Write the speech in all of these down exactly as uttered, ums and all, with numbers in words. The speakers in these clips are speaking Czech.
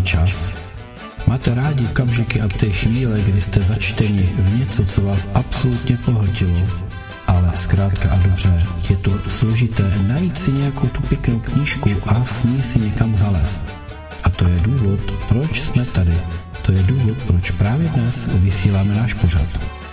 čas? Máte rádi okamžiky a ty chvíle, kdy jste začteni v něco, co vás absolutně pohltilo? Ale zkrátka a dobře, je to složité najít si nějakou tu pěknou knížku a s ní si někam zalézt. A to je důvod, proč jsme tady. To je důvod, proč právě dnes vysíláme náš pořad.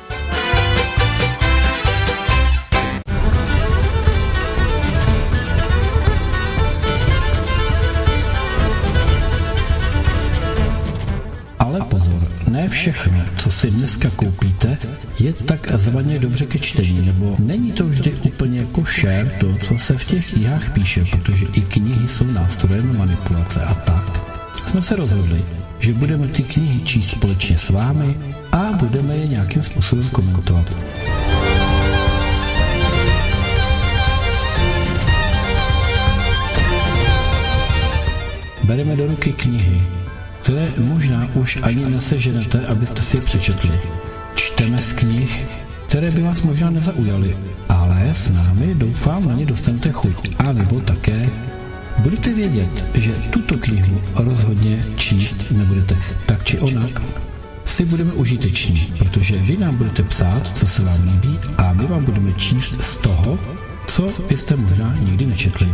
Ale pozor, ne všechno, co si dneska koupíte, je takzvaně dobře ke čtení, nebo není to vždy úplně košer to, co se v těch knihách píše, protože i knihy jsou nástrojem manipulace a tak. Jsme se rozhodli, že budeme ty knihy číst společně s vámi a budeme je nějakým způsobem komentovat. Bereme do ruky knihy, které možná už ani neseženete, abyste si je přečetli. Čteme z knih, které by vás možná nezaujaly, ale s námi doufám na ně dostanete chuť. A nebo také budete vědět, že tuto knihu rozhodně číst nebudete. Tak či onak si budeme užiteční, protože vy nám budete psát, co se vám líbí, a my vám budeme číst z toho, co byste možná nikdy nečetli.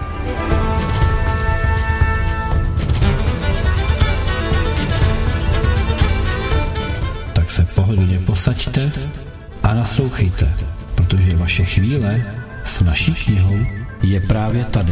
Tak se pohodlně posaďte a naslouchejte, protože vaše chvíle s naší knihou je právě tady.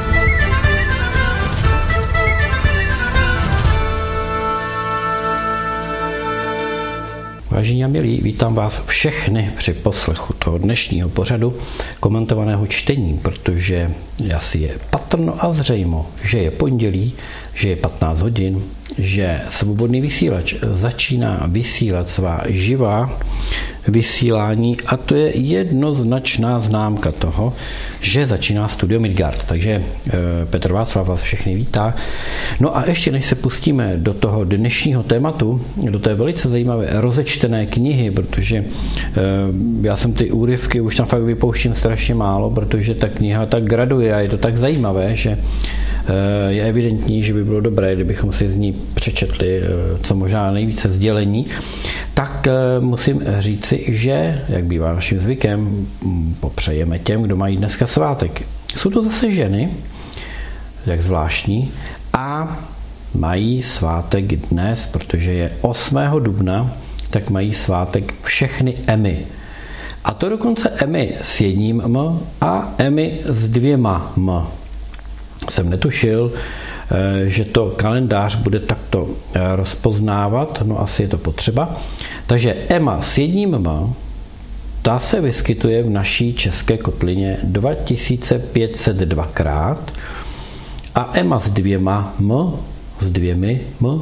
Vážení a milí, vítám vás všechny při poslechu toho dnešního pořadu komentovaného čtení, protože asi je patrno a zřejmo, že je pondělí, že je patnáct hodin, že Svobodný vysílač začíná vysílat svá živá vysílání a to je jednoznačná známka toho, že začíná Studio Midgard. Takže Petr Václav vás všechny vítá. No a ještě než se pustíme do toho dnešního tématu, do té velice zajímavé rozečtené knihy, protože já jsem ty úryvky už tam fakt vypouštím strašně málo, protože ta kniha tak graduje a je to tak zajímavé, že je evidentní, že by bylo dobré, kdybychom si z ní přečetli co možná nejvíce sdělení, tak musím říci, že, jak bývá naším zvykem, popřejeme těm, kdo mají dneska svátek. Jsou to zase ženy, jak zvláštní, a mají svátek dnes, protože je osmého dubna, tak mají svátek všechny Emmy. A to dokonce Emmy s jedním M a Emmy s dvěma M. Jsem netušil, že to kalendář bude takto rozpoznávat, no asi je to potřeba. Takže Emma s jedním M, ta se vyskytuje v naší české kotlině dva tisíce pět set dvakrát a Emma s dvěma M, s dvěmi M,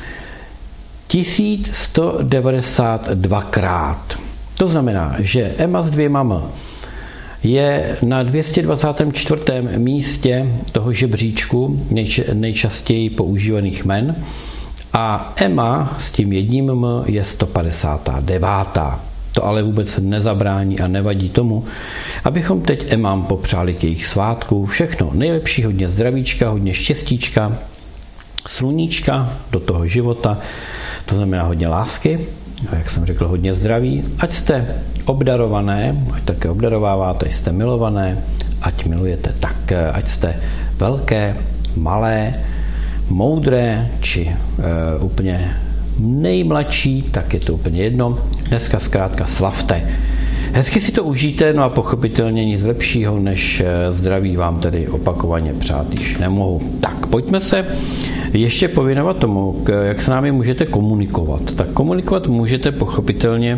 tisíc sto devadesát dvakrát. To znamená, že Emma s dvěma M je na dvě stě dvacátém čtvrtém místě toho žebříčku nejčastěji používaných jmen a Emma s tím jedním M je sto padesátá devátá. To ale vůbec nezabrání a nevadí tomu, abychom teď Emmám popřáli k jejich svátku všechno nejlepší, hodně zdravíčka, hodně štěstíčka, sluníčka do toho života, to znamená hodně lásky, a jak jsem řekl, hodně zdraví, ať jste obdarované, ať také obdarováváte, ať jste milované, ať milujete, tak ať jste velké, malé, moudré, či e, úplně nejmladší, tak je to úplně jedno. Dneska zkrátka slavte. Hezky si to užijte, no a pochopitelně nic lepšího, než zdraví vám tedy opakovaně přát již nemohu. Tak pojďme se ještě pověnovat tomu, jak s námi můžete komunikovat. Tak komunikovat můžete pochopitelně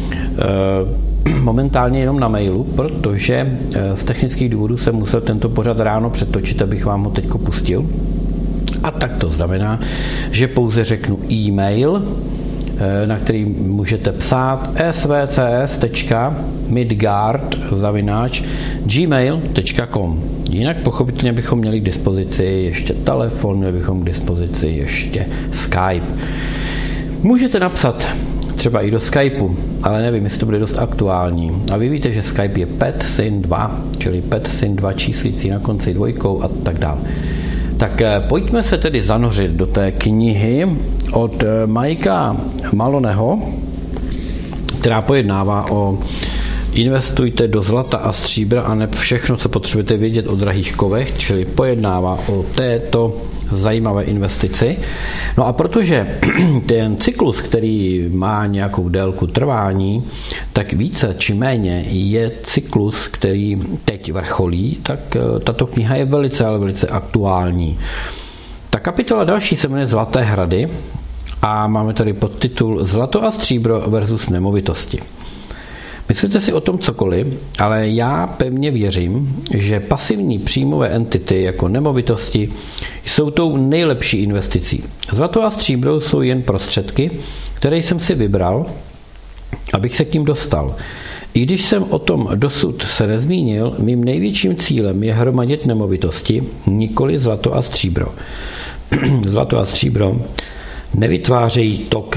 momentálně jenom na mailu, protože z technických důvodů jsem musel tento pořad ráno přetočit, abych vám ho teďko pustil. A tak to znamená, že pouze řeknu e-mail, na který můžete psát s v c s tečka midgard zavináč gmail tečka com. Jinak pochopitelně bychom měli k dispozici ještě telefon, měli bychom k dispozici ještě Skype. Můžete napsat třeba i do Skypeu, ale nevím, jestli to bude dost aktuální. A vy víte, že Skype je PetSyn dva, čili PetSyn dva číslící na konci dvojkou a tak dále. Tak pojďme se tedy zanořit do té knihy od Mikea Maloneho, která pojednává o investujte do zlata a stříbra a ne všechno, co potřebujete vědět o drahých kovech, čili pojednává o této zajímavé investici. No a protože ten cyklus, který má nějakou délku trvání, tak více či méně je cyklus, který teď vrcholí, tak tato kniha je velice, ale velice aktuální. Ta kapitola další se jmenuje Zlaté hrady a máme tady podtitul Zlato a stříbro versus nemovitosti. Myslíte si o tom cokoliv, ale já pevně věřím, že pasivní příjmové entity jako nemovitosti jsou tou nejlepší investicí. Zlato a stříbro jsou jen prostředky, které jsem si vybral, abych se k ním dostal. I když jsem o tom dosud se nezmínil, mým největším cílem je hromadit nemovitosti, nikoli zlato a stříbro. Zlato a stříbro nevytvářejí tok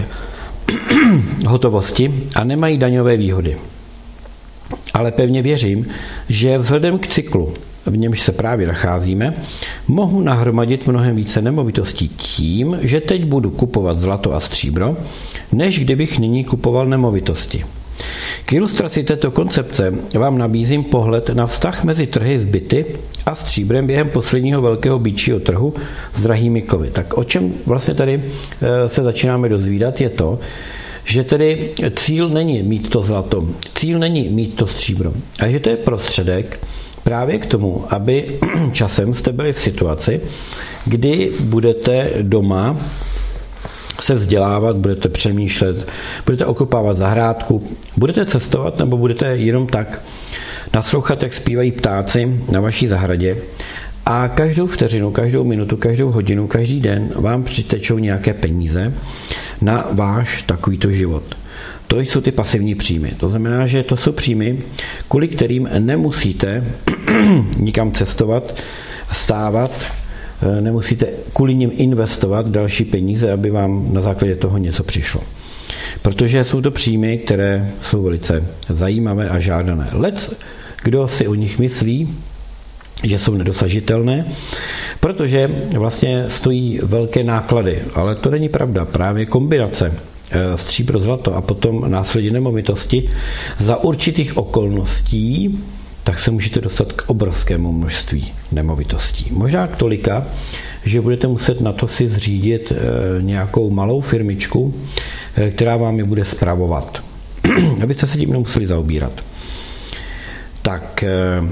hotovosti a nemají daňové výhody. Ale pevně věřím, že vzhledem k cyklu, v němž se právě nacházíme, mohu nahromadit mnohem více nemovitostí tím, že teď budu kupovat zlato a stříbro, než kdybych nyní kupoval nemovitosti. K ilustraci této koncepce vám nabízím pohled na vztah mezi trhy s byty a stříbrem během posledního velkého býčího trhu s drahými kovy. Tak o čem vlastně tady se začínáme dozvídat je to, že tedy cíl není mít to zlato, cíl není mít to stříbro, a že to je prostředek právě k tomu, aby časem jste byli v situaci, kdy budete doma se vzdělávat, budete přemýšlet, budete okopávat zahrádku, budete cestovat nebo budete jenom tak naslouchat, jak zpívají ptáci na vaší zahradě a každou vteřinu, každou minutu, každou hodinu, každý den vám přitečou nějaké peníze na váš takovýto život. To jsou ty pasivní příjmy. To znamená, že to jsou příjmy, kvůli kterým nemusíte nikam cestovat, stávat, nemusíte kvůli nim investovat další peníze, aby vám na základě toho něco přišlo. Protože jsou to příjmy, které jsou velice zajímavé a žádané. Lec, kdo si o nich myslí, že jsou nedosažitelné, protože vlastně stojí velké náklady, ale to není pravda. Právě kombinace stříbro, zlato a potom následně nemovitosti za určitých okolností, tak se můžete dostat k obrovskému množství nemovitostí. Možná k tolika, že budete muset na to si zřídit nějakou malou firmičku, která vám je bude spravovat, abyste se tím nemuseli zaobírat. Tak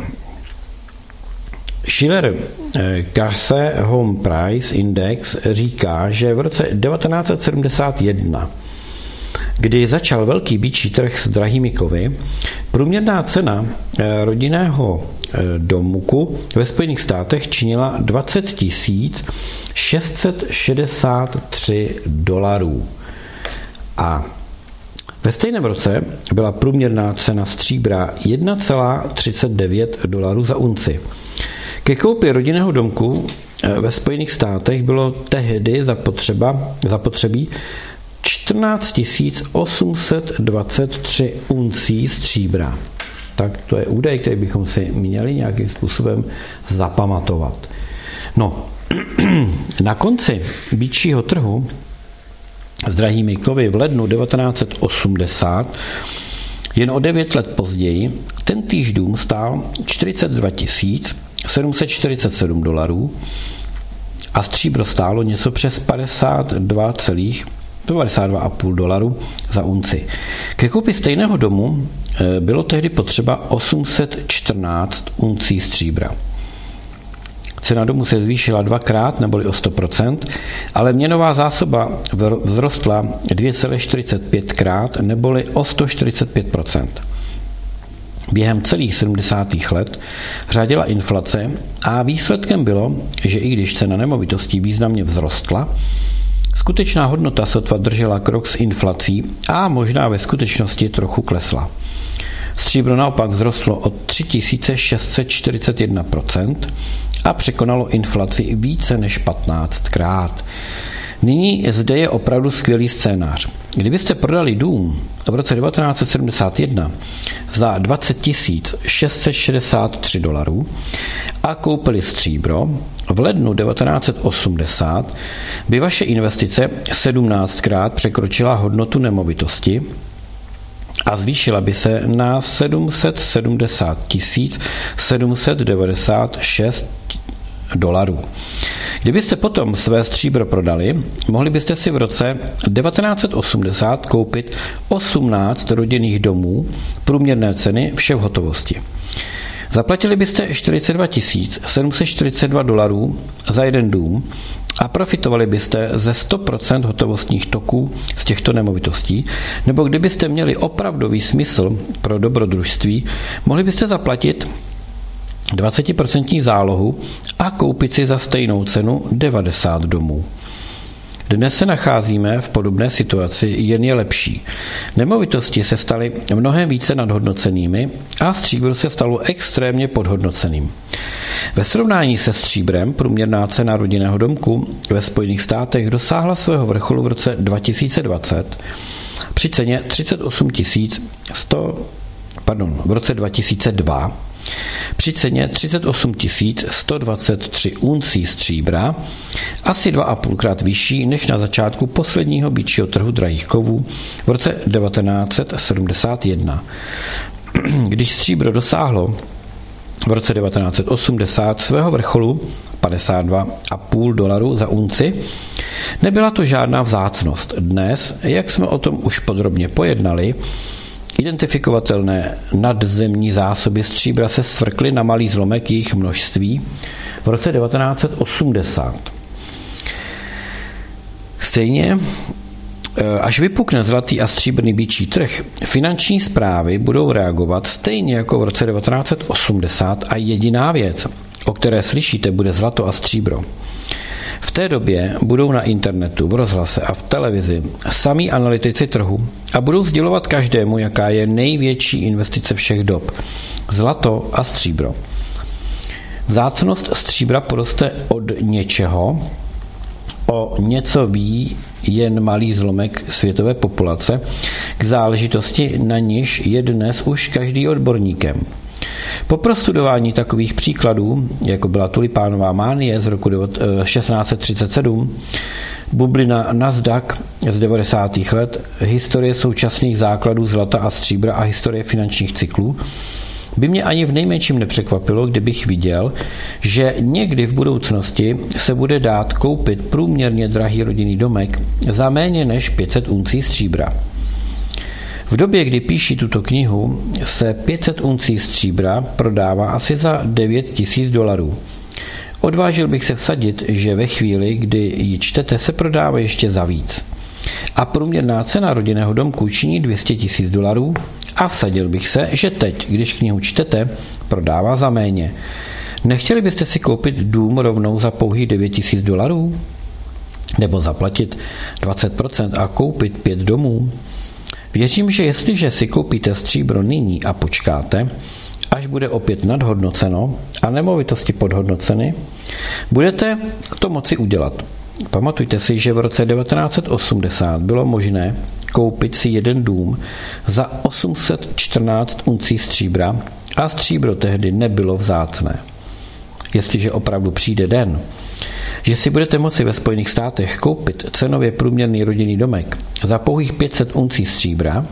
Shiller Case Home Price Index říká, že v roce devatenáct set sedmdesát jedna, kdy začal velký býčí trh s drahými kovy, průměrná cena rodinného domku ve Spojených státech činila dvacet tisíc šest set šedesát tři dolarů. A ve stejném roce byla průměrná cena stříbra jedna celá třicet devět dolarů za unci. Ke koupi rodinného domku ve Spojených státech bylo tehdy zapotřeba, zapotřebí čtrnáct tisíc osm set dvacet tři uncí stříbra. Tak to je údaj, který bychom si měli nějakým způsobem zapamatovat. No, na konci býčího trhu s drahými kovy v lednu devatenáct set osmdesát, jen o devět let později, tentýž dům stál čtyřicet dva tisíc sedm set čtyřicet sedm dolarů a stříbro stálo něco přes padesát dva celá padesát dva celá pět dolarů za unci. Ke koupi stejného domu bylo tehdy potřeba osm set čtrnáct uncí stříbra. Cena domu se zvýšila dvakrát, neboli o sto procent, ale měnová zásoba vzrostla dvě celá čtyřicet pět krát, neboli o sto čtyřicet pět procent. Během celých sedmdesátých let řádila inflace a výsledkem bylo, že i když cena nemovitostí významně vzrostla, skutečná hodnota sotva držela krok s inflací a možná ve skutečnosti trochu klesla. Stříbro naopak vzrostlo o tři tisíce šest set čtyřicet jedna procent a překonalo inflaci více než patnáctkrát. Nyní zde je opravdu skvělý scénář. Kdybyste prodali dům v roce devatenáct set sedmdesát jedna za dvacet tisíc šest set šedesát tři dolarů a koupili stříbro v lednu devatenáct set osmdesát, by vaše investice sedmnáctkrát překročila hodnotu nemovitosti a zvýšila by se na sedm set sedmdesát tisíc sedm set devadesát šest dolarů. Kdybyste potom své stříbro prodali, mohli byste si v roce devatenáct set osmdesát koupit osmnáct rodinných domů průměrné ceny vše v hotovosti. Zaplatili byste čtyřicet dva tisíc sedm set čtyřicet dva dolarů za jeden dům a profitovali byste ze sto procent hotovostních toků z těchto nemovitostí, nebo kdybyste měli opravdový smysl pro dobrodružství, mohli byste zaplatit dvacet procent zálohu a koupit si za stejnou cenu devadesát domů. Dnes se nacházíme v podobné situaci, jen je lepší. Nemovitosti se staly mnohem více nadhodnocenými a stříbro se stalo extrémně podhodnoceným. Ve srovnání se stříbrem průměrná cena rodinného domku ve Spojených státech dosáhla svého vrcholu v roce dva tisíce dvacet při ceně třicet osm tisíc sto, pardon, v roce dva tisíce dva při ceně třicet osm tisíc sto dvacet tři uncí stříbra, asi dva a půl krát vyšší než na začátku posledního býčího trhu drahých kovů v roce devatenáct set sedmdesát jedna. Když stříbro dosáhlo v roce devatenáct set osmdesát svého vrcholu padesát dva a půl dolarů za unci, nebyla to žádná vzácnost. Dnes, jak jsme o tom už podrobně pojednali, identifikovatelné nadzemní zásoby stříbra se svrkly na malý zlomek jejich množství v roce devatenáct set osmdesát. Stejně, až vypukne zlatý a stříbrný býčí trh, finanční správy budou reagovat stejně jako v roce devatenáct set osmdesát a jediná věc, o které slyšíte, bude zlato a stříbro. V té době budou na internetu, v rozhlase a v televizi samí analytici trhu a budou sdělovat každému, jaká je největší investice všech dob. Zlato a stříbro. Vzácnost stříbra poroste od něčeho, o něco ví jen malý zlomek světové populace, k záležitosti, na níž je dnes už každý odborníkem. Po prostudování takových příkladů, jako byla tulipánová mánie z roku šestnáct set třicet sedm, bublina Nasdaq z devadesátých let, historie současných základů zlata a stříbra a historie finančních cyklů, by mě ani v nejmenším nepřekvapilo, kdybych viděl, že někdy v budoucnosti se bude dát koupit průměrně drahý rodinný domek za méně než pět set uncí stříbra. V době, kdy píši tuto knihu, se pět set uncí stříbra prodává asi za devět tisíc dolarů. Odvážil bych se vsadit, že ve chvíli, kdy ji čtete, se prodává ještě za víc. A průměrná cena rodinného domku činí dvě stě tisíc dolarů a vsadil bych se, že teď, když knihu čtete, prodává za méně. Nechtěli byste si koupit dům rovnou za pouhých devět tisíc dolarů? Nebo zaplatit dvacet procent a koupit pět domů? Věřím, že jestliže si koupíte stříbro nyní a počkáte, až bude opět nadhodnoceno a nemovitosti podhodnoceny, budete to moci udělat. Pamatujte si, že v roce devatenáct set osmdesát bylo možné koupit si jeden dům za osm set čtrnáct uncí stříbra a stříbro tehdy nebylo vzácné. Jestliže opravdu přijde den, že si budete moci ve Spojených státech koupit cenově průměrný rodinný domek za pouhých pět set uncí stříbra,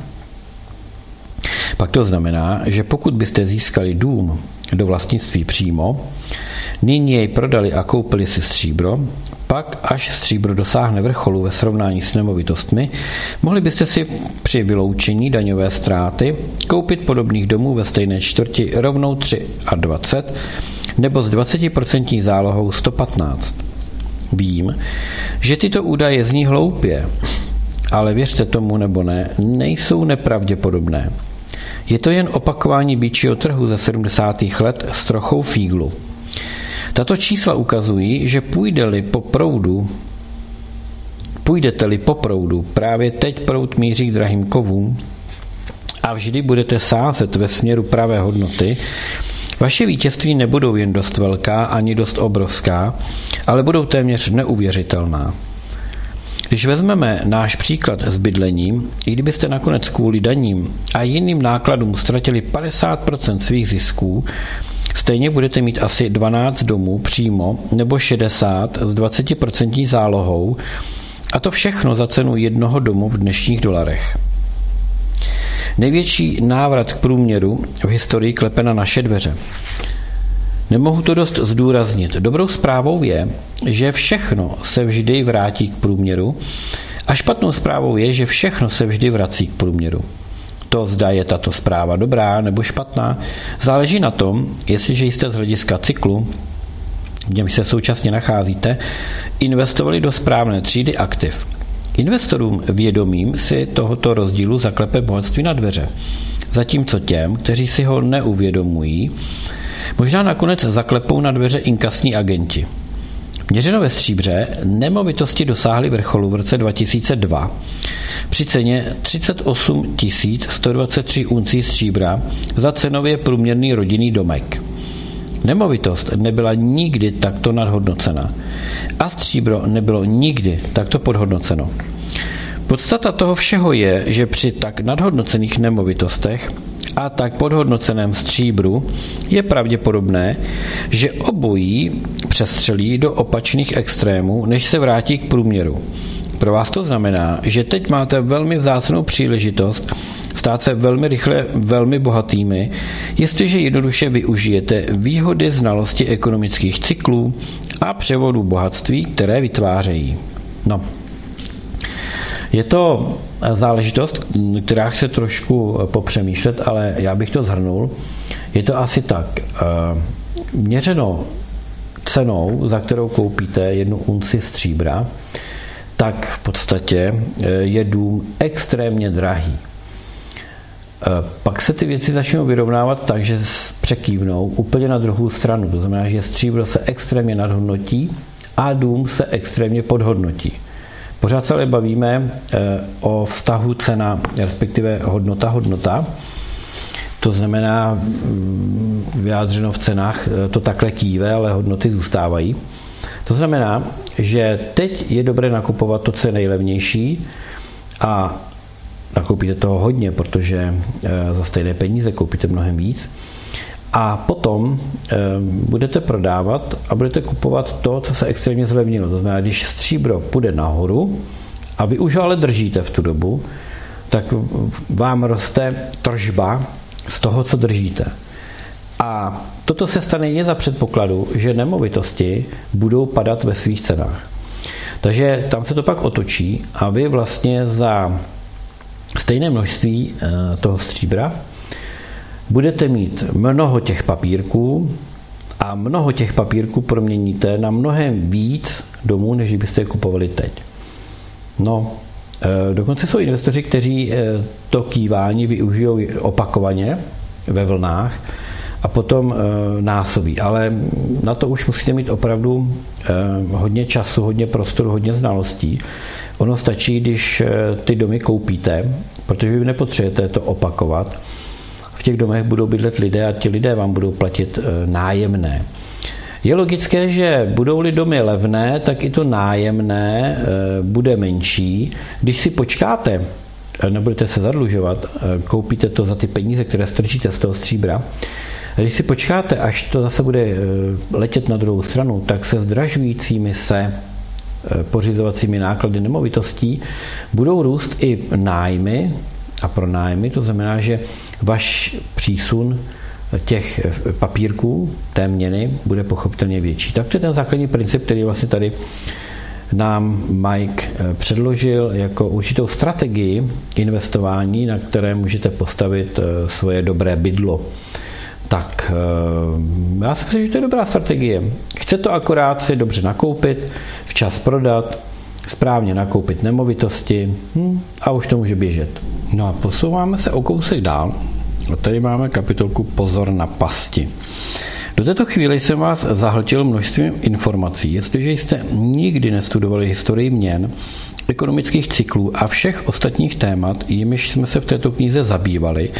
pak to znamená, že pokud byste získali dům do vlastnictví přímo, nyní jej prodali a koupili si stříbro, pak, až stříbro dosáhne vrcholu ve srovnání s nemovitostmi, mohli byste si při vyloučení daňové ztráty koupit podobných domů ve stejné čtvrti rovnou dvacet tři nebo s dvacet procent zálohou sto patnáct. Vím, že tyto údaje zní hloupě, ale věřte tomu nebo ne, nejsou nepravděpodobné. Je to jen opakování býčího trhu ze sedmdesátých let s trochou fíglu. Tato čísla ukazují, že půjde-li po proudu, půjdete-li po proudu, právě teď proud míří k drahým kovům a vždy budete sázet ve směru pravé hodnoty, vaše vítězství nebudou jen dost velká ani dost obrovská, ale budou téměř neuvěřitelná. Když vezmeme náš příklad s bydlením, i kdybyste nakonec kvůli daním a jiným nákladům ztratili padesát procent svých zisků, stejně budete mít asi dvanáct domů přímo nebo šedesát s dvacet procent zálohou, a to všechno za cenu jednoho domu v dnešních dolarech. Největší návrat k průměru v historii klepe na naše dveře. Nemohu to dost zdůraznit. Dobrou zprávou je, že všechno se vždy vrátí k průměru, a špatnou zprávou je, že všechno se vždy vrací k průměru. To, zda je tato zpráva dobrá nebo špatná, záleží na tom, jestliže jste z hlediska cyklu, v němž se současně nacházíte, investovali do správné třídy aktiv. Investorům vědomým si tohoto rozdílu zaklepe bohatství na dveře, zatímco těm, kteří si ho neuvědomují, možná nakonec zaklepou na dveře inkasní agenti. Měřeno ve stříbře nemovitosti dosáhly vrcholu v roce dva tisíce dva při ceně třicet osm tisíc sto dvacet tři uncí stříbra za cenově průměrný rodinný domek. Nemovitost nebyla nikdy takto nadhodnocena a stříbro nebylo nikdy takto podhodnoceno. Podstata toho všeho je, že při tak nadhodnocených nemovitostech a tak podhodnoceném stříbru je pravděpodobné, že obojí přestřelí do opačných extrémů, než se vrátí k průměru. Pro vás to znamená, že teď máte velmi vzácnou příležitost stát se velmi rychle velmi bohatými, jestliže jednoduše využijete výhody znalosti ekonomických cyklů a převodu bohatství, které vytvářejí. No. Je to záležitost, která chce trošku popřemýšlet, ale já bych to shrnul. Je to asi tak. Měřeno cenou, za kterou koupíte jednu unci stříbra, tak v podstatě je dům extrémně drahý. Pak se ty věci začnou vyrovnávat tak, že překývnou úplně na druhou stranu. To znamená, že stříbro se extrémně nadhodnotí a dům se extrémně podhodnotí. Pořád se ale bavíme o vztahu cena, respektive hodnota-hodnota. To znamená, vyjádřeno v cenách, to takhle kýve, ale hodnoty zůstávají. To znamená, že teď je dobré nakupovat to, co je nejlevnější, a nakoupíte toho hodně, protože za stejné peníze koupíte mnohem víc. A potom e, budete prodávat a budete kupovat to, co se extrémně zlevnilo. To znamená, když stříbro půjde nahoru a vy už ale držíte v tu dobu, tak vám roste tržba z toho, co držíte. A toto se stane jen za předpokladu, že nemovitosti budou padat ve svých cenách. Takže tam se to pak otočí a vy vlastně za stejné množství e, toho stříbra budete mít mnoho těch papírků a mnoho těch papírků proměníte na mnohem víc domů, než byste je kupovali teď. No, dokonce jsou investoři, kteří to kývání využijou opakovaně ve vlnách a potom násobí. Ale na to už musíte mít opravdu hodně času, hodně prostoru, hodně znalostí. Ono stačí, když ty domy koupíte, protože vy nepotřebujete to opakovat. V těch domech budou bydlet lidé a ti lidé vám budou platit nájemné. Je logické, že budou-li domy levné, tak i to nájemné bude menší. Když si počkáte, nebudete se zadlužovat, koupíte to za ty peníze, které strčíte z toho stříbra, když si počkáte, až to zase bude letět na druhou stranu, tak se zdražujícími se pořizovacími náklady nemovitostí budou růst i nájmy a pronájmy. To znamená, že váš přísun těch papírků, té měny, bude pochopitelně větší. Tak to je ten základní princip, který vlastně tady nám Mike předložil jako určitou strategii investování, na které můžete postavit svoje dobré bydlo. Tak já si myslím, že to je dobrá strategie. Chce to akorát si dobře nakoupit, včas prodat, správně nakoupit nemovitosti hm, a už to může běžet. No a posouváme se o kousek dál. A tady máme kapitolku Pozor na pasti. Do této chvíle jsem vás zahltil množstvím informací. Jestliže jste nikdy nestudovali historii měn, ekonomických cyklů a všech ostatních témat, jimiž jsme se v této knize zabývali,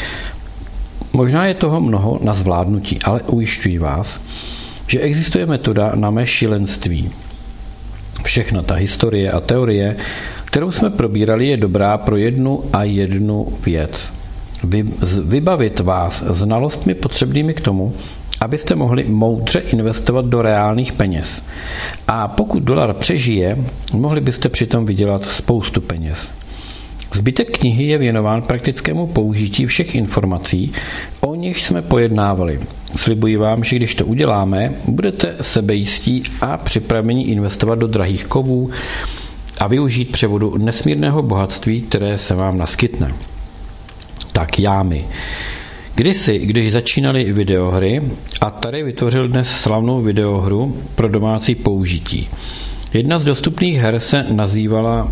možná je toho mnoho na zvládnutí, ale ujišťuji vás, že existuje metoda na mé šílenství. Všechna ta historie a teorie kterou jsme probírali, je dobrá pro jednu a jednu věc. Vy, vybavit vás znalostmi potřebnými k tomu, abyste mohli moudře investovat do reálných peněz. A pokud dolar přežije, mohli byste přitom vydělat spoustu peněz. Zbytek knihy je věnován praktickému použití všech informací, o nichž jsme pojednávali. Slibuji vám, že když to uděláme, budete sebejistí a připraveni investovat do drahých kovů a využít převodu nesmírného bohatství, které se vám naskytne. Tak jámy. Kdysi, když začínaly videohry, Atari vytvořil dnes slavnou videohru pro domácí použití. Jedna z dostupných her se nazývala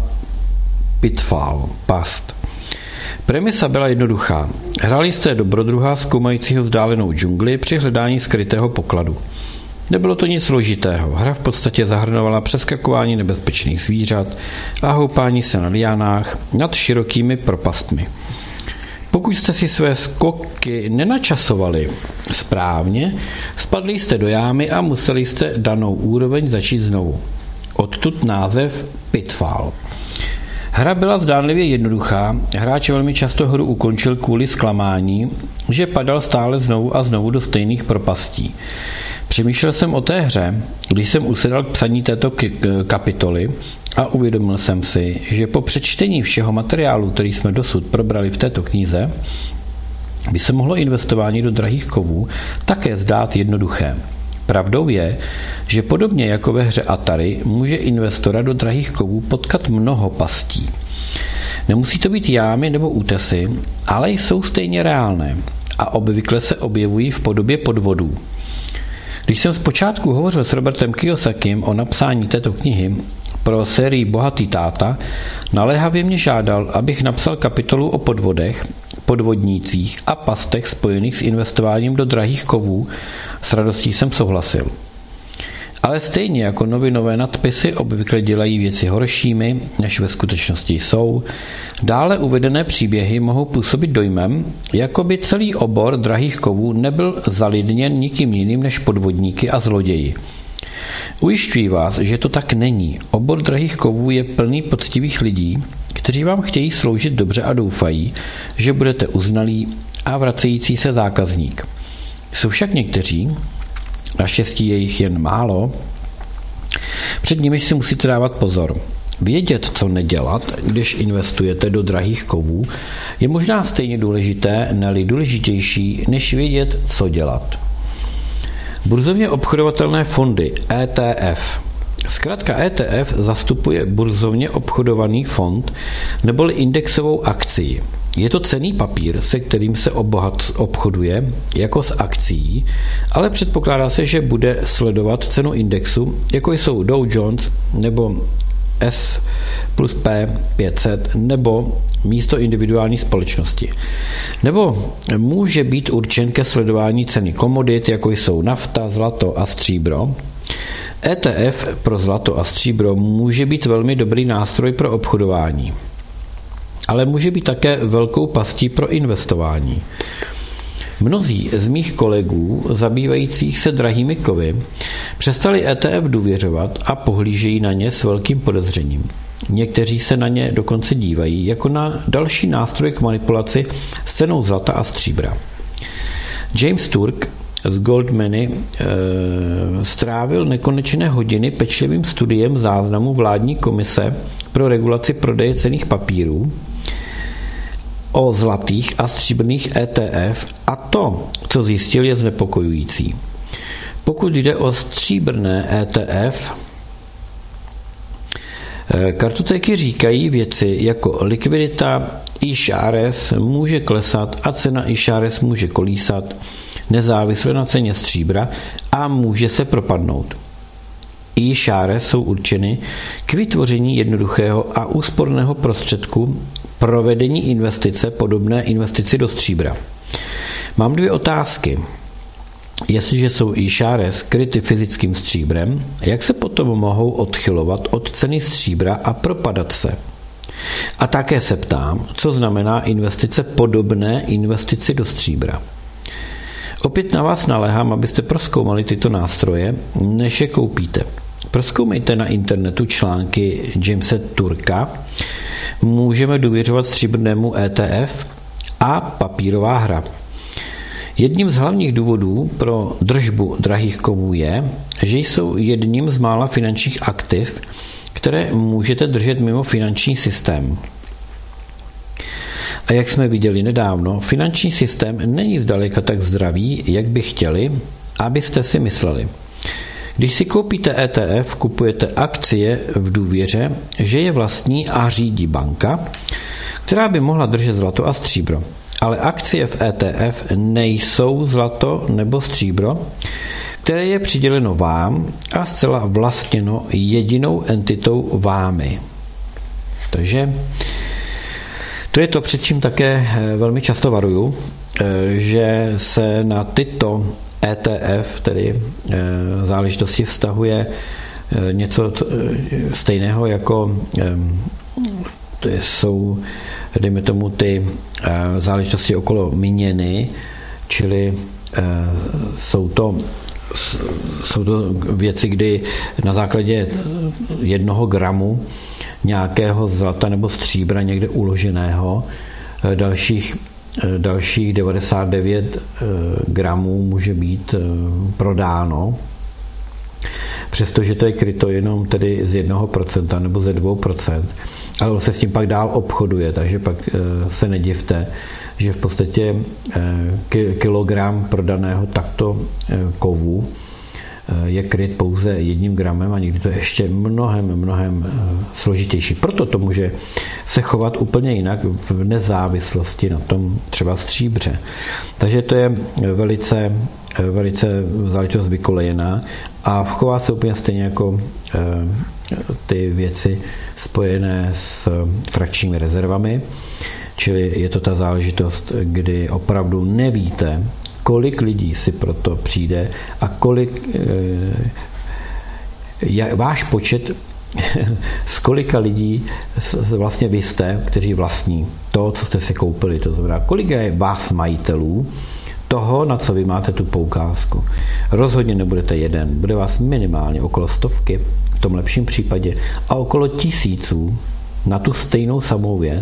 Pitfall, past. Premisa byla jednoduchá. Hráli jste dobrodruha zkoumajícího vzdálenou džungli při hledání skrytého pokladu. Nebylo to nic složitého. Hra v podstatě zahrnovala přeskakování nebezpečných zvířat a houpání se na liánách nad širokými propastmi. Pokud jste si své skoky nenačasovali správně, spadli jste do jámy a museli jste danou úroveň začít znovu. Odtud název Pitfall. Hra byla zdánlivě jednoduchá, hráč velmi často hru ukončil kvůli zklamání, že padal stále znovu a znovu do stejných propastí. Přemýšlel jsem o té hře, když jsem usedal k psaní této kapitoly a uvědomil jsem si, že po přečtení všeho materiálu, který jsme dosud probrali v této knize, by se mohlo investování do drahých kovů také zdát jednoduché. Pravdou je, že podobně jako ve hře Atari může investora do drahých kovů potkat mnoho pastí. Nemusí to být jámy nebo útesy, ale jsou stejně reálné a obvykle se objevují v podobě podvodů. Když jsem zpočátku hovořil s Robertem Kiyosakim o napsání této knihy pro sérii Bohatý táta, naléhavě mě žádal, abych napsal kapitolu o podvodech, podvodnících a pastech spojených s investováním do drahých kovů. S radostí jsem souhlasil. Ale stejně jako novinové nadpisy obvykle dělají věci horšími, než ve skutečnosti jsou, dále uvedené příběhy mohou působit dojmem, jako by celý obor drahých kovů nebyl zalidněn nikým jiným než podvodníky a zloději. Ujišťuji vás, že to tak není. Obor drahých kovů je plný poctivých lidí, kteří vám chtějí sloužit dobře a doufají, že budete uznalý a vracející se zákazník. Jsou však někteří, naštěstí je jich jen málo, před nimiž si musíte dávat pozor. Vědět, co nedělat, když investujete do drahých kovů, je možná stejně důležité, ne-li důležitější, než vědět, co dělat. Burzovně obchodovatelné fondy E T F. Zkrátka E T F zastupuje burzovně obchodovaný fond neboli indexovou akcii. Je to cenný papír, se kterým se obohat obchoduje jako s akcií, ale předpokládá se, že bude sledovat cenu indexu, jako jsou Dow Jones nebo S plus P pět set nebo místo individuální společnosti. Nebo může být určen ke sledování ceny komodit, jako jsou nafta, zlato a stříbro. E T F pro zlato a stříbro může být velmi dobrý nástroj pro obchodování, ale může být také velkou pastí pro investování. Mnozí z mých kolegů, zabývajících se drahými kovy, přestali E T F důvěřovat a pohlížejí na ně s velkým podezřením. Někteří se na ně dokonce dívají jako na další nástroj k manipulaci s cenou zlata a stříbra. James Turk z Goldmany e, strávil nekonečné hodiny pečlivým studiem záznamu vládní komise pro regulaci prodeje cenných papírů o zlatých a stříbrných E T F a to, co zjistil, je znepokojující. Pokud jde o stříbrné E T F, kartotéky říkají věci jako likvidita iShares může klesat a cena iShares může kolísat nezávisle na ceně stříbra a může se propadnout. iShares jsou určeny k vytvoření jednoduchého a úsporného prostředku provedení investice podobné investici do stříbra. Mám dvě otázky. Jestliže jsou iShares kryty fyzickým stříbrem, jak se potom mohou odchylovat od ceny stříbra a propadat se? A také se ptám, co znamená investice podobné investici do stříbra. Opět na vás naléhám, abyste prozkoumali tyto nástroje, než je koupíte. Prozkoumejte na internetu články Jamese Turka, můžeme důvěřovat stříbrnému E T F a papírová hra. Jedním z hlavních důvodů pro držbu drahých kovů je, že jsou jedním z mála finančních aktiv, které můžete držet mimo finanční systém. A jak jsme viděli nedávno, finanční systém není zdaleka tak zdravý, jak by chtěli, abyste si mysleli. Když si koupíte E T F, kupujete akcie v důvěře, že je vlastní a řídí banka, která by mohla držet zlato a stříbro. Ale akcie v E T F nejsou zlato nebo stříbro, které je přiděleno vám a zcela vlastněno jedinou entitou vámi. Takže to je to, před čím také velmi často varuju, že se na tyto E T F, tedy záležitosti, vztahuje něco stejného, jako to jsou, dejme tomu, ty záležitosti okolo měny, čili jsou to, jsou to věci, kdy na základě jednoho gramu nějakého zlata nebo stříbra někde uloženého dalších Dalších devadesát devět gramů může být prodáno, přestože to je kryto jenom tedy z jednoho procenta nebo ze dvou procent, ale on se s tím pak dál obchoduje, takže pak se nedivte, že v podstatě kilogram prodaného takto kovu je kryt pouze jedním gramem a někdy to je ještě mnohem, mnohem složitější. Proto to může se chovat úplně jinak v nezávislosti na tom třeba stříbře. Takže to je velice, velice záležitost vykolejená a chová se úplně stejně jako ty věci spojené s frakčními rezervami, čili je to ta záležitost, kdy opravdu nevíte, kolik lidí si proto přijde a kolik je váš počet, z kolika lidí vlastně vy jste, kteří vlastní to, co jste si koupili. To znamená, kolik je vás majitelů toho, na co vy máte tu poukázku. Rozhodně nebudete jeden, bude vás minimálně okolo stovky, v tom lepším případě, a okolo tisíců na tu stejnou samou věc,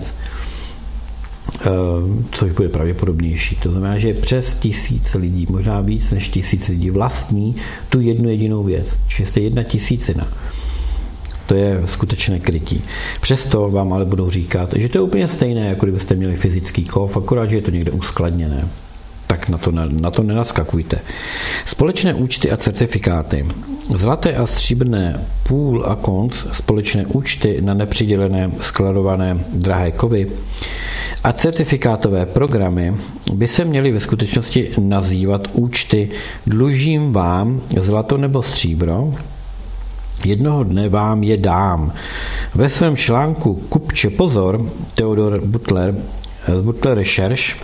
což bude pravděpodobnější. To znamená, že přes tisíc lidí, možná víc než tisíc lidí vlastní tu jednu jedinou věc. Čiže jste jedna tisícina. To je skutečné krytí. Přesto vám ale budou říkat, že to je úplně stejné, jako kdybyste měli fyzický kov, akorát, že je to někde uskladněné. Tak na to, na to nenaskakujte. Společné účty a certifikáty. Zlaté a stříbrné půl a konc, společné účty na nepřidělené skladované drahé kovy a certifikátové programy by se měly ve skutečnosti nazývat účty dlužím vám zlato nebo stříbro, jednoho dne vám je dám. Ve svém článku Kupče pozor, Theodor Butler z Butler Research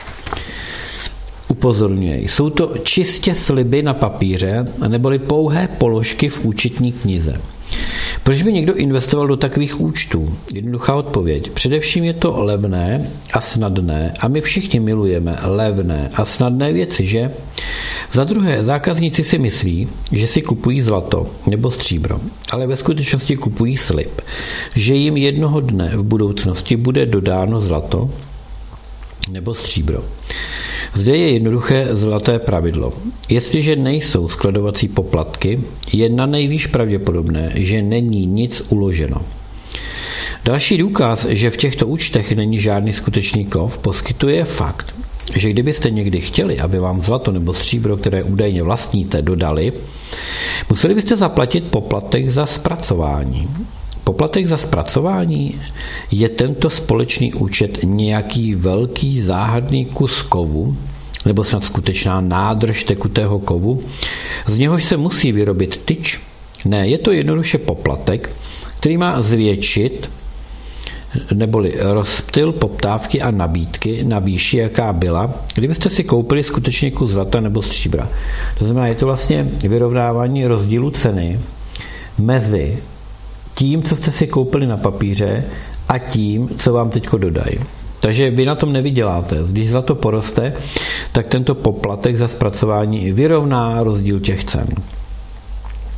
upozorňuje, jsou to čistě sliby na papíře neboli pouhé položky v účetní knize. Proč by někdo investoval do takových účtů? Jednoduchá odpověď. Především je to levné a snadné a my všichni milujeme levné a snadné věci, že? Za druhé, zákazníci si myslí, že si kupují zlato nebo stříbro, ale ve skutečnosti kupují slib, že jim jednoho dne v budoucnosti bude dodáno zlato nebo stříbro. Zde je jednoduché zlaté pravidlo. Jestliže nejsou skladovací poplatky, je na nejvýš pravděpodobné, že není nic uloženo. Další důkaz, že v těchto účtech není žádný skutečný kov, poskytuje fakt, že kdybyste někdy chtěli, aby vám zlato nebo stříbro, které údajně vlastníte, dodali, museli byste zaplatit poplatek za zpracování. Poplatek za zpracování? Je tento společný účet nějaký velký záhadný kus kovu, nebo snad skutečná nádrž tekutého kovu, z něhož se musí vyrobit tyč? Ne, je to jednoduše poplatek, který má zvětšit neboli rozptyl poptávky a nabídky na výši, jaká byla, kdybyste si koupili skutečně kus zlata nebo stříbra. To znamená, je to vlastně vyrovnávání rozdílu ceny mezi tím, co jste si koupili na papíře a tím, co vám teďko dodají. Takže vy na tom nevyděláte. Když zlato poroste, tak tento poplatek za zpracování vyrovná rozdíl těch cen.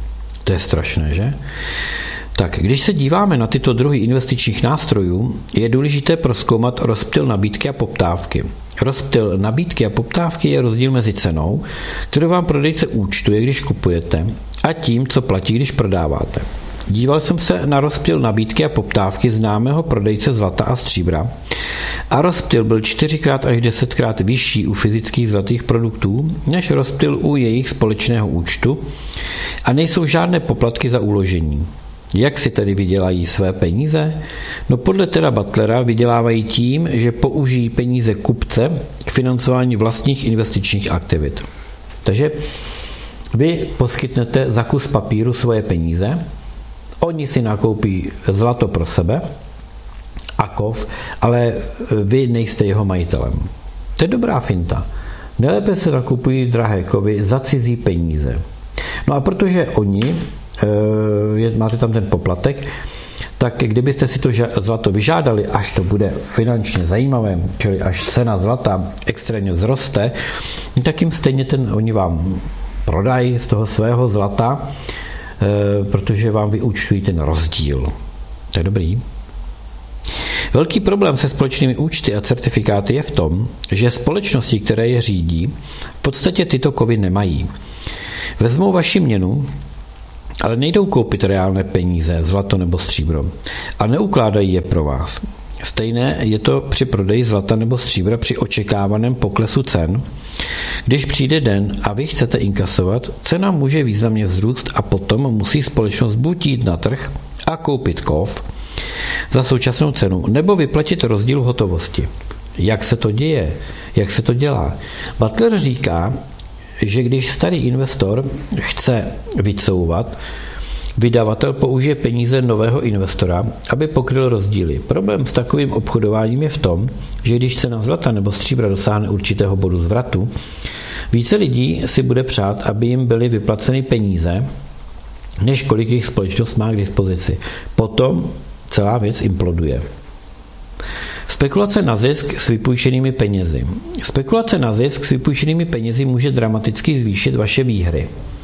To je strašné, že? Tak, když se díváme na tyto druhy investičních nástrojů, je důležité prozkoumat rozptyl nabídky a poptávky. Rozptyl nabídky a poptávky je rozdíl mezi cenou, kterou vám prodejce účtuje, když kupujete, a tím, co platí, když prodáváte. Díval jsem se na rozptyl nabídky a poptávky známého prodejce zlata a stříbra a rozptyl byl čtyřikrát až desetkrát vyšší u fyzických zlatých produktů než rozptyl u jejich společného účtu a nejsou žádné poplatky za uložení. Jak si tedy vydělají své peníze? No podle teda Butlera vydělávají tím, že použijí peníze kupce k financování vlastních investičních aktivit. Takže vy poskytnete za kus papíru svoje peníze, oni si nakoupí zlato pro sebe a kov, ale vy nejste jeho majitelem. To je dobrá finta. Nejlépe se nakupují drahé kovy za cizí peníze. No a protože oni, e, máte tam ten poplatek, tak kdybyste si to zlato vyžádali, až to bude finančně zajímavé, čili až cena zlata extrémně vzroste, tak jim stejně ten, oni vám prodají z toho svého zlata, e, protože vám vyúčtují ten rozdíl. To je dobrý. Velký problém se společnými účty a certifikáty je v tom, že společnosti, které je řídí, v podstatě tyto kovy nemají. Vezmou vaši měnu, ale nejdou koupit reálné peníze, zlato nebo stříbro, a neukládají je pro vás. Stejné je to při prodeji zlata nebo stříbra při očekávaném poklesu cen. Když přijde den a vy chcete inkasovat, cena může významně vzrůst a potom musí společnost buď jít na trh a koupit kov za současnou cenu, nebo vyplatit rozdíl v hotovosti. Jak se to děje? Jak se to dělá? Butler říká, že když starý investor chce vycouvat, vydavatel použije peníze nového investora, aby pokryl rozdíly. Problém s takovým obchodováním je v tom, že když cena zlata nebo stříbra dosáhne určitého bodu zvratu, více lidí si bude přát, aby jim byly vyplaceny peníze, než kolik jejich společnost má k dispozici. Potom celá věc imploduje. Spekulace na zisk s vypůjčenými penězi. Spekulace na zisk s vypůjčenými penězi může dramaticky zvýšit vaše výhry.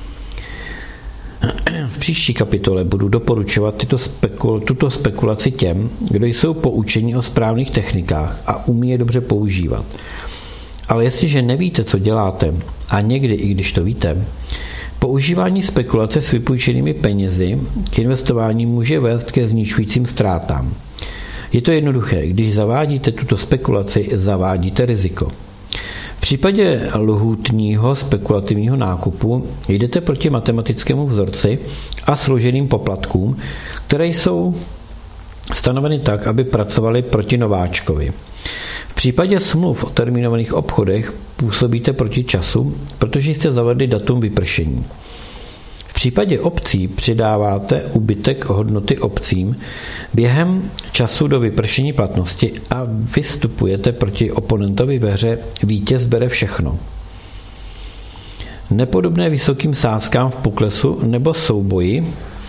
V příští kapitole budu doporučovat tyto spekul, tuto spekulaci těm, kdo jsou poučeni o správných technikách a umí je dobře používat. Ale jestliže nevíte, co děláte, a někdy, i když to víte, používání spekulace s vypůjčenými penězi k investování může vést ke zničujícím ztrátám. Je to jednoduché, když zavádíte tuto spekulaci, zavádíte riziko. V případě lhůtního spekulativního nákupu jdete proti matematickému vzorci a složeným poplatkům, které jsou stanoveny tak, aby pracovaly proti nováčkovi. V případě smluv o termínovaných obchodech působíte proti času, protože jste zavedli datum vypršení. V případě opcí přidáváte úbytek hodnoty opcím během času do vypršení platnosti a vystupujete proti oponentovi ve hře vítěz bere všechno. Nepodobné vysokým sázkám v poklesu nebo souboji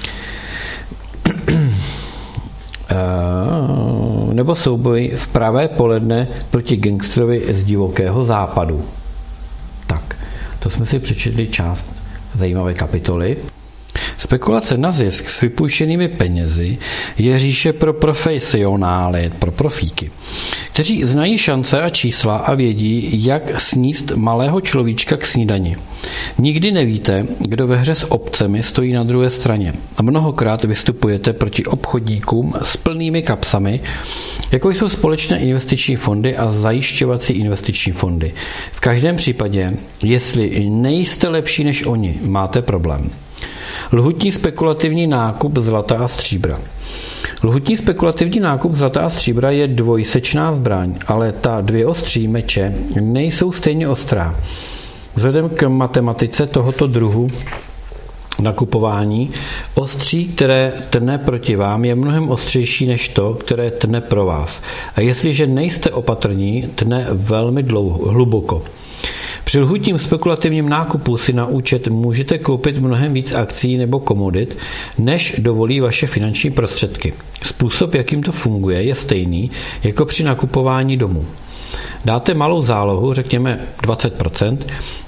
nebo souboj v pravé poledne proti gangsterovi z divokého západu. Tak, to jsme si přečetli část zajímavé kapitoly. Spekulace na zisk s vypůjčenými penězi je říše pro profesionály, pro profíky, kteří znají šance a čísla a vědí, jak sníst malého človíčka k snídani. Nikdy nevíte, kdo ve hře s opcemi stojí na druhé straně a mnohokrát vystupujete proti obchodníkům s plnými kapsami, jako jsou společné investiční fondy a zajišťovací investiční fondy. V každém případě, jestli nejste lepší než oni, máte problém. Lhutní spekulativní nákup zlata a stříbra. Lhutní spekulativní nákup zlata a stříbra je dvojsečná zbraň, ale ta dvě ostří meče nejsou stejně ostrá. Vzhledem k matematice tohoto druhu nakupování, ostří, které tne proti vám, je mnohem ostřejší než to, které tne pro vás. A jestliže nejste opatrní, tne velmi dlouho, hluboko. Při lhutním spekulativním nákupu si na účet můžete koupit mnohem víc akcií nebo komodit, než dovolí vaše finanční prostředky. Způsob, jakým to funguje, je stejný jako při nakupování domu. Dáte malou zálohu, řekněme dvacet procent,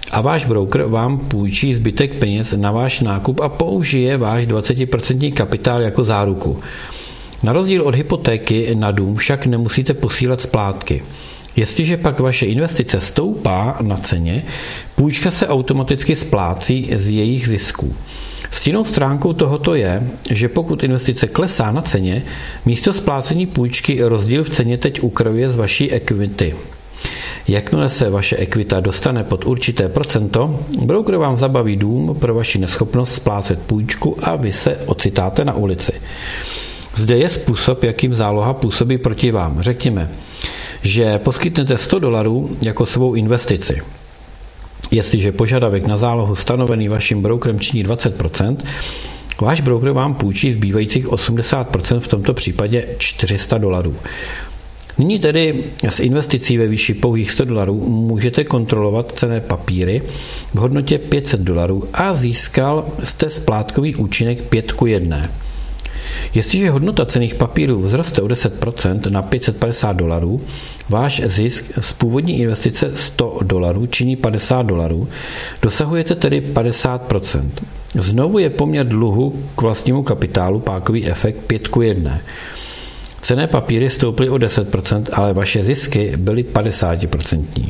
a váš broker vám půjčí zbytek peněz na váš nákup a použije váš dvacet procent kapitál jako záruku. Na rozdíl od hypotéky na dům však nemusíte posílat splátky. Jestliže pak vaše investice stoupá na ceně, půjčka se automaticky splácí z jejich zisků. Stinnou stránkou tohoto je, že pokud investice klesá na ceně, místo splácení půjčky rozdíl v ceně teď ukrajuje z vaší ekvity. Jakmile se vaše ekvita dostane pod určité procento, broker vám zabaví dům pro vaši neschopnost splácet půjčku a vy se ocitáte na ulici. Zde je způsob, jakým záloha působí proti vám. Řekněme, že poskytnete sto dolarů jako svou investici. Jestliže požadavek na zálohu stanovený vaším brokerem činí dvacet procent, váš broker vám půjčí zbývajících osmdesát procent, v tomto případě čtyři sta dolarů. Nyní tedy s investicí ve výši pouhých sto dolarů můžete kontrolovat cenné papíry v hodnotě pět set dolarů a získal jste splátkový účinek pět ku jedné. Jestliže hodnota cenných papírů vzroste o deset procent na pět set padesát dolarů, váš zisk z původní investice sto dolarů činí padesát dolarů, dosahujete tedy padesát procent. Znovu je poměr dluhu k vlastnímu kapitálu, pákový efekt pět ku jedné. Cenné papíry stouply o deset procent, ale vaše zisky byly padesát procent.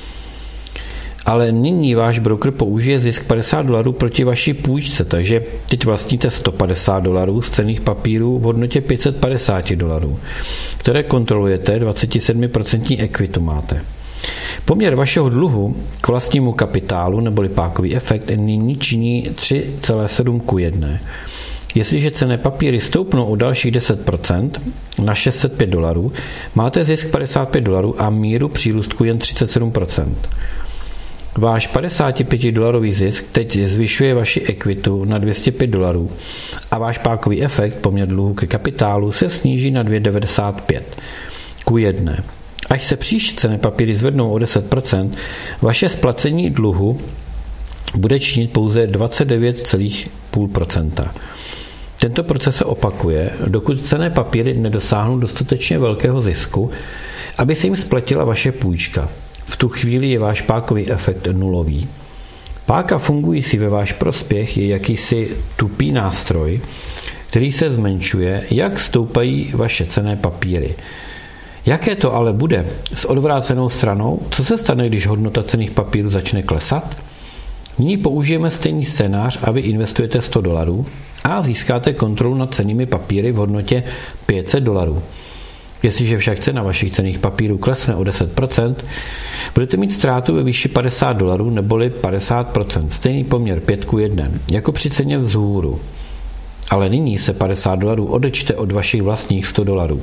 Ale nyní váš broker použije zisk padesát dolarů proti vaší půjčce, takže teď vlastníte sto padesát dolarů z cenných papírů v hodnotě pět set padesát dolarů, které kontrolujete, dvacet sedm procent ekvitu máte. Poměr vašeho dluhu k vlastnímu kapitálu neboli pákový efekt nyní činí tři celá sedm ku jedné. Jestliže cenné papíry stoupnou o dalších deset procent na šest set pět dolarů, máte zisk padesát pět dolarů a míru přírůstku jen třicet sedm procent. Váš padesát pět dolarový zisk teď zvyšuje vaši ekvitu na dvě stě pět dolarů a váš pákový efekt, poměr dluhu ke kapitálu, se sníží na dvě celá devadesát pět ku jedné. Až se příští cenné papíry zvednou o deset procent, vaše splacení dluhu bude činit pouze dvacet devět celá pět procenta. Tento proces se opakuje, dokud cenné papíry nedosáhnou dostatečně velkého zisku, aby se jim splatila vaše půjčka. V tu chvíli je váš pákový efekt nulový. Páka fungující ve váš prospěch je jakýsi tupý nástroj, který se zmenšuje, jak stoupají vaše cenné papíry. Jaké to ale bude s odvrácenou stranou? Co se stane, když hodnota cenných papírů začne klesat? Nyní použijeme stejný scénář a vy investujete sto dolarů a získáte kontrolu nad cennými papíry v hodnotě pět set dolarů. Jestliže však cena vašich cenných papírů klesne o deset procent, budete mít ztrátu ve výši padesát dolarů neboli padesát procent, stejný poměr pět ku jedné, jako při ceně vzhůru. Ale nyní se padesát dolarů odečte od vašich vlastních sto dolarů.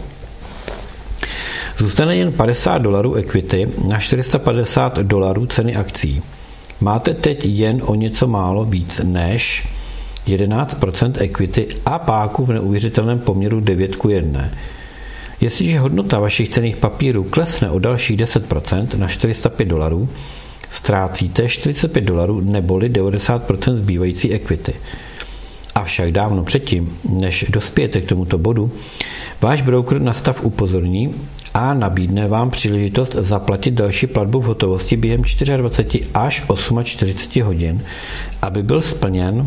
Zůstane jen padesát dolarů ekvity na čtyři sta padesát dolarů ceny akcí. Máte teď jen o něco málo víc než jedenáct procent ekvity a páku v neuvěřitelném poměru devět ku jedné. Jestliže hodnota vašich cenných papírů klesne o dalších deset procent na čtyři sta pět dolarů, ztrácíte čtyřicet pět dolarů neboli devadesát procent zbývající ekvity. Avšak dávno předtím, než dospějete k tomuto bodu, váš broker na stav upozorní a nabídne vám příležitost zaplatit další platbu v hotovosti během dvacet čtyři až čtyřicet osm hodin, aby byl splněn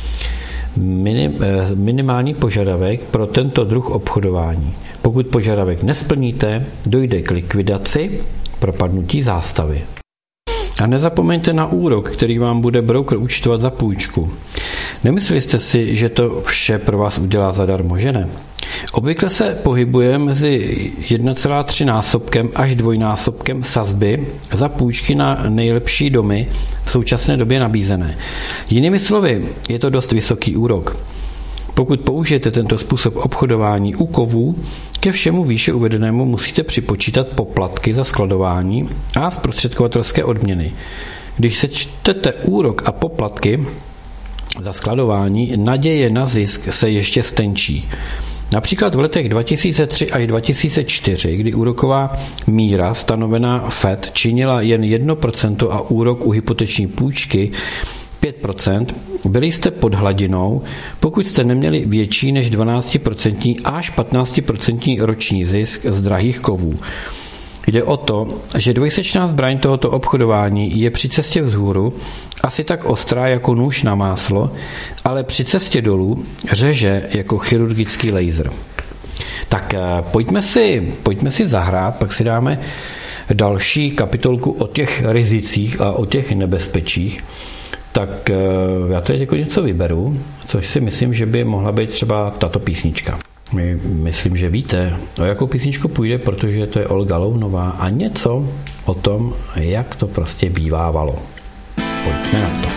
minim, minimální požadavek pro tento druh obchodování. Pokud požadavek nesplníte, dojde k likvidaci, propadnutí zástavy. A nezapomeňte na úrok, který vám bude broker účtovat za půjčku. Nemysleli jste si, že to vše pro vás udělá zadarmo, že ne? Obvykle se pohybuje mezi jedna celá tři násobkem až dvojnásobkem sazby za půjčky na nejlepší domy v současné době nabízené. Jinými slovy, je to dost vysoký úrok. Pokud použijete tento způsob obchodování u kovů, ke všemu výše uvedenému musíte připočítat poplatky za skladování a zprostředkovatelské odměny. Když sečtete úrok a poplatky za skladování, naděje na zisk se ještě stenčí. Například v letech dva tisíce tři až dva tisíce čtyři, kdy úroková míra stanovená Fed činila jen jedno procento a úrok u hypoteční půjčky pět procent, byli jste pod hladinou, pokud jste neměli větší než dvanáct procent až patnáct procent roční zisk z drahých kovů. Jde o to, že dvojsečná zbraň tohoto obchodování je při cestě vzhůru asi tak ostrá jako nůž na máslo, ale při cestě dolů řeže jako chirurgický laser. Tak pojďme si, pojďme si zahrát, pak si dáme další kapitolku o těch rizicích a o těch nebezpečích. Tak já teď jako něco vyberu, což si myslím, že by mohla být třeba tato písnička. My myslím, že víte, o jakou písničku půjde, protože to je Olga Lounová a něco o tom, jak to prostě bývávalo. Pojďme na to.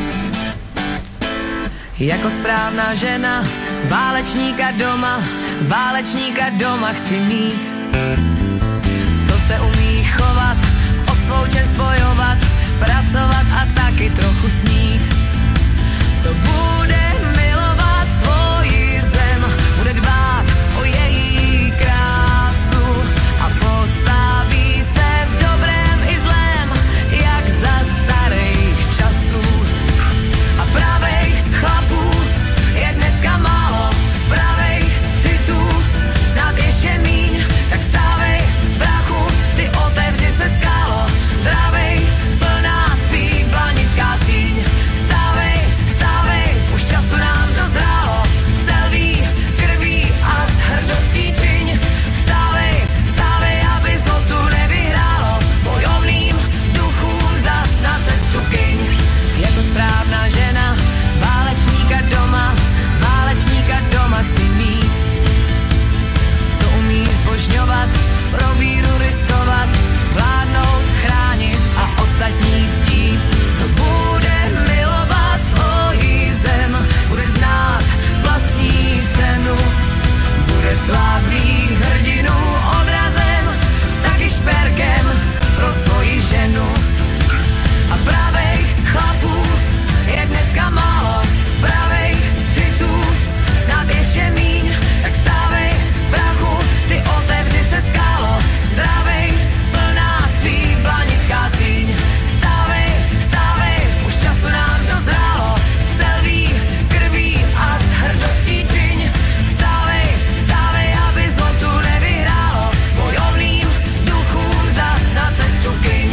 Jako správná žena, válečníka doma, válečníka doma chci mít. Co se umí chovat, o svou čest bojovat, pracovat a taky trochu snít. Co bude milovat svoji zem, bude dbát o její krásu a postaví se v dobrém i zlém, jak za starých časů. A pravejch chlapů je dneska málo, pravejch citů snad ještě míň, tak stávej brachu, ty otevři se skálo, dravej plná spí blanická síň. Stávej, stávej, už času nám dozrálo, selví krví a s hrdostí čiň. Stávej, stávej, aby zlotu nevyhrálo, bojovným duchům zas na cestu kyň. Jako správná žena, válečníka doma, válečníka doma chci mít. Co umí zbožňovat, pro víru riskovat, vládnout, chránit a ostatní ctít. Co bude milovat svoji zem, bude znát vlastní cenu, bude slavný hrdinu odrazem, taky šperkem pro svoji ženu. A pravejch chlapů je dneska málo, pravejch citů snad ještě míň, tak stávej brachu, ty otevři se skálo, dravej plná spí blanická síň. Stávej, stávej, už času nám dozrálo, selví krví a s hrdostí čiň. Stávej, stávej, aby zlotu nevyhrálo, bojovným duchům zas na cestu kyň.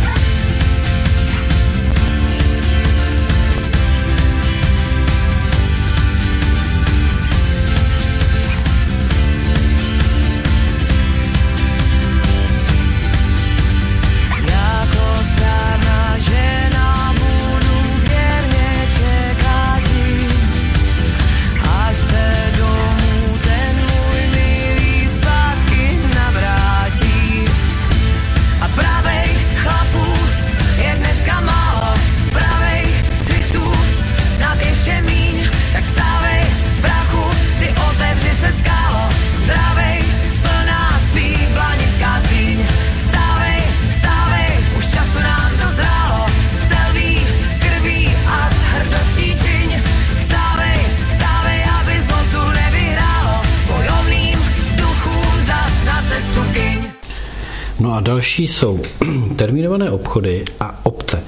Jako správná žena budu věrně čekat jí, až se domů ten můj milý zpátky navrátí. A pravej chlapů je dneska málo, pravej citů snad ještě míň, tak stávej brachu, ty otevři se skálo, dravej plná spí blanická síň. Stávej, stávej, už času nám dozrálo, selví krví a s hrdostí čiň. Stávej, stávej, aby zlotu nevyhrálo, bojovným duchům zas na cestu kyň. No a další jsou termínované obchody a opce.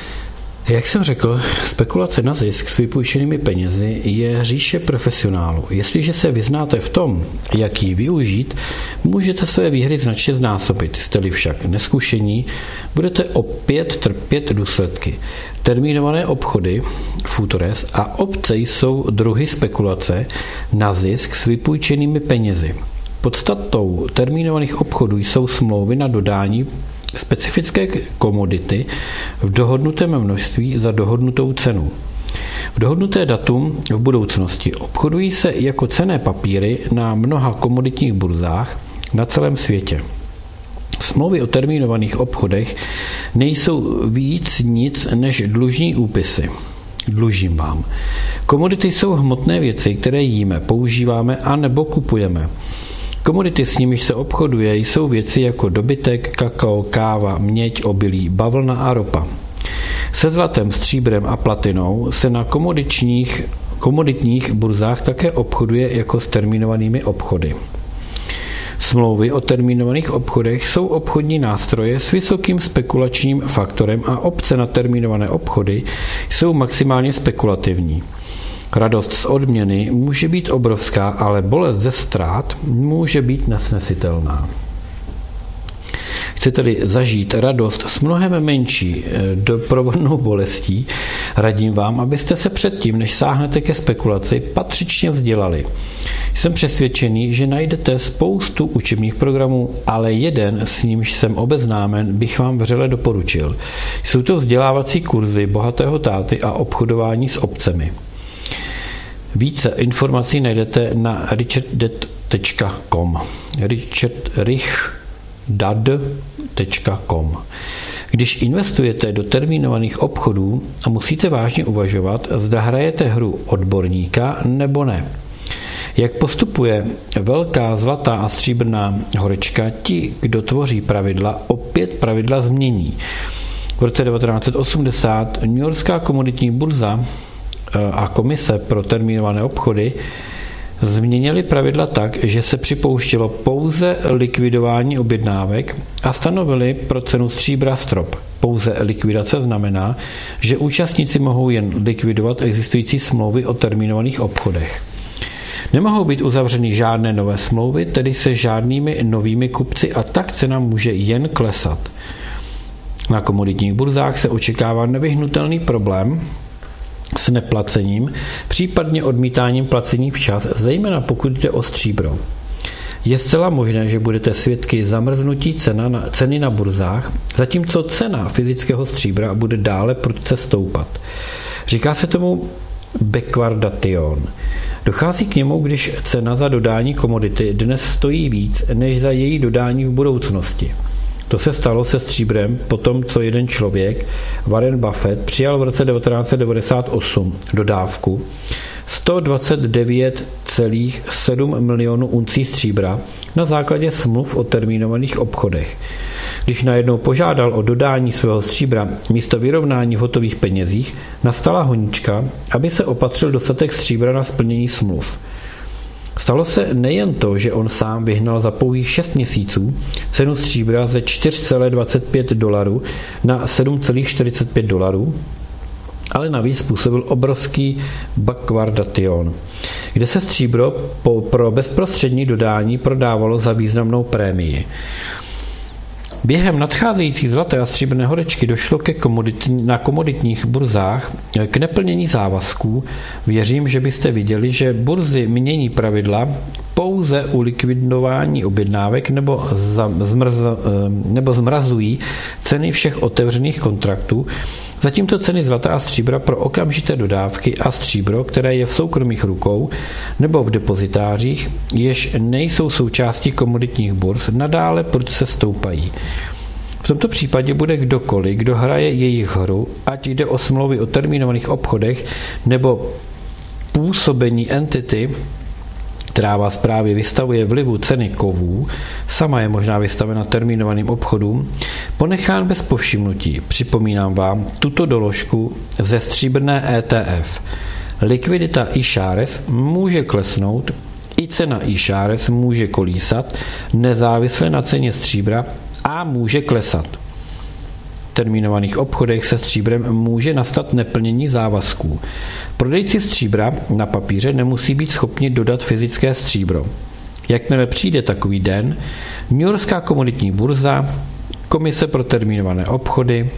Jak jsem řekl, spekulace na zisk s vypůjčenými penězi je říše profesionálů. Jestliže se vyznáte v tom, jak ji využít, můžete své výhry značně znásobit. Jste-li však neskušení, budete opět trpět důsledky. Termínované obchody, futures a opce jsou druhy spekulace na zisk s vypůjčenými penězi. Podstatou termínovaných obchodů jsou smlouvy na dodání specifické komodity v dohodnutém množství za dohodnutou cenu. V dohodnuté datum v budoucnosti obchodují se jako cenné papíry na mnoha komoditních burzách na celém světě. Smlouvy o termínovaných obchodech nejsou víc nic než dlužní úpisy. Dlužím vám. Komodity jsou hmotné věci, které jíme, používáme a nebo kupujeme. Komodity, s nimiž se obchoduje, jsou věci jako dobytek, kakao, káva, měď, obilí, bavlna a ropa. Se zlatem, stříbrem a platinou se na komoditních, komoditních burzách také obchoduje jako s termínovanými obchody. Smlouvy o termínovaných obchodech jsou obchodní nástroje s vysokým spekulačním faktorem a opce na termínované obchody jsou maximálně spekulativní. Radost z odměny může být obrovská, ale bolest ze ztrát může být nesnesitelná. Chcete-li zažít radost s mnohem menší doprovodnou bolestí, radím vám, abyste se předtím, než sáhnete ke spekulaci, patřičně vzdělali. Jsem přesvědčený, že najdete spoustu učebních programů, ale jeden, s nímž jsem obeznámen, bych vám vřele doporučil. Jsou to vzdělávací kurzy bohatého táty a obchodování s obcemi. Více informací najdete na richard dad tečka com. richard dad tečka com. Když investujete do termínovaných obchodů a musíte vážně uvažovat, zda hrajete hru odborníka nebo ne. Jak postupuje velká zlatá a stříbrná horečka, ti, kdo tvoří pravidla, opět pravidla změní. V roce devatenáct set osmdesát New Yorkská komoditní burza a komise pro termínované obchody změnili pravidla tak, že se připouštělo pouze likvidování objednávek a stanovili pro cenu stříbra strop. Pouze likvidace znamená, že účastníci mohou jen likvidovat existující smlouvy o termínovaných obchodech. Nemohou být uzavřeny žádné nové smlouvy, tedy se žádnými novými kupci, a tak cena může jen klesat. Na komoditních burzách se očekává nevyhnutelný problém s neplacením, případně odmítáním placení včas, zejména pokud jde o stříbro. Je zcela možné, že budete svědky zamrznutí cena na, ceny na burzách, zatímco cena fyzického stříbra bude dále prudce stoupat. Říká se tomu backwardation. Dochází k němu, když cena za dodání komodity dnes stojí víc, než za její dodání v budoucnosti. To se stalo se stříbrem po tom, co jeden člověk, Warren Buffett, přijal v roce devatenáct set devadesát osm dodávku sto dvacet devět celá sedm milionů uncí stříbra na základě smluv o termínovaných obchodech. Když najednou požádal o dodání svého stříbra místo vyrovnání v hotových penězích, nastala honička, aby se opatřil dostatek stříbra na splnění smluv. Stalo se nejen to, že on sám vyhnal za pouhých šest měsíců cenu stříbra ze čtyři celé dvacet pět dolarů na sedm celá čtyřicet pět dolarů, ale navíc způsobil obrovský backwardation, kde se stříbro po, pro bezprostřední dodání prodávalo za významnou prémii. Během nadcházející zlaté a stříbrné horečky došlo ke komoditní, na komoditních burzách k neplnění závazků. Věřím, že byste viděli, že burzy mění pravidla pouze u likvidování objednávek nebo, zmrz, nebo zmrazují ceny všech otevřených kontraktů, zatímco ceny zlata a stříbra pro okamžité dodávky a stříbro, které je v soukromých rukou nebo v depozitářích, jež nejsou součástí komoditních burz, nadále prudce stoupají. V tomto případě bude kdokoliv, kdo hraje jejich hru, ať jde o smlouvy o termínovaných obchodech nebo působení entity, která vás právě vystavuje vlivu ceny kovů, sama je možná vystavena termínovaným obchodům, ponechán bez povšimnutí. Připomínám vám tuto doložku ze stříbrné E T F. Likvidita iShares může klesnout, i cena iShares může kolísat, nezávisle na ceně stříbra, a může klesat. V termínovaných obchodech se stříbrem může nastat neplnění závazků. Prodejci stříbra na papíře nemusí být schopni dodat fyzické stříbro. Jakmile přijde takový den, New Yorkská komoditní burza, komise pro termínované obchody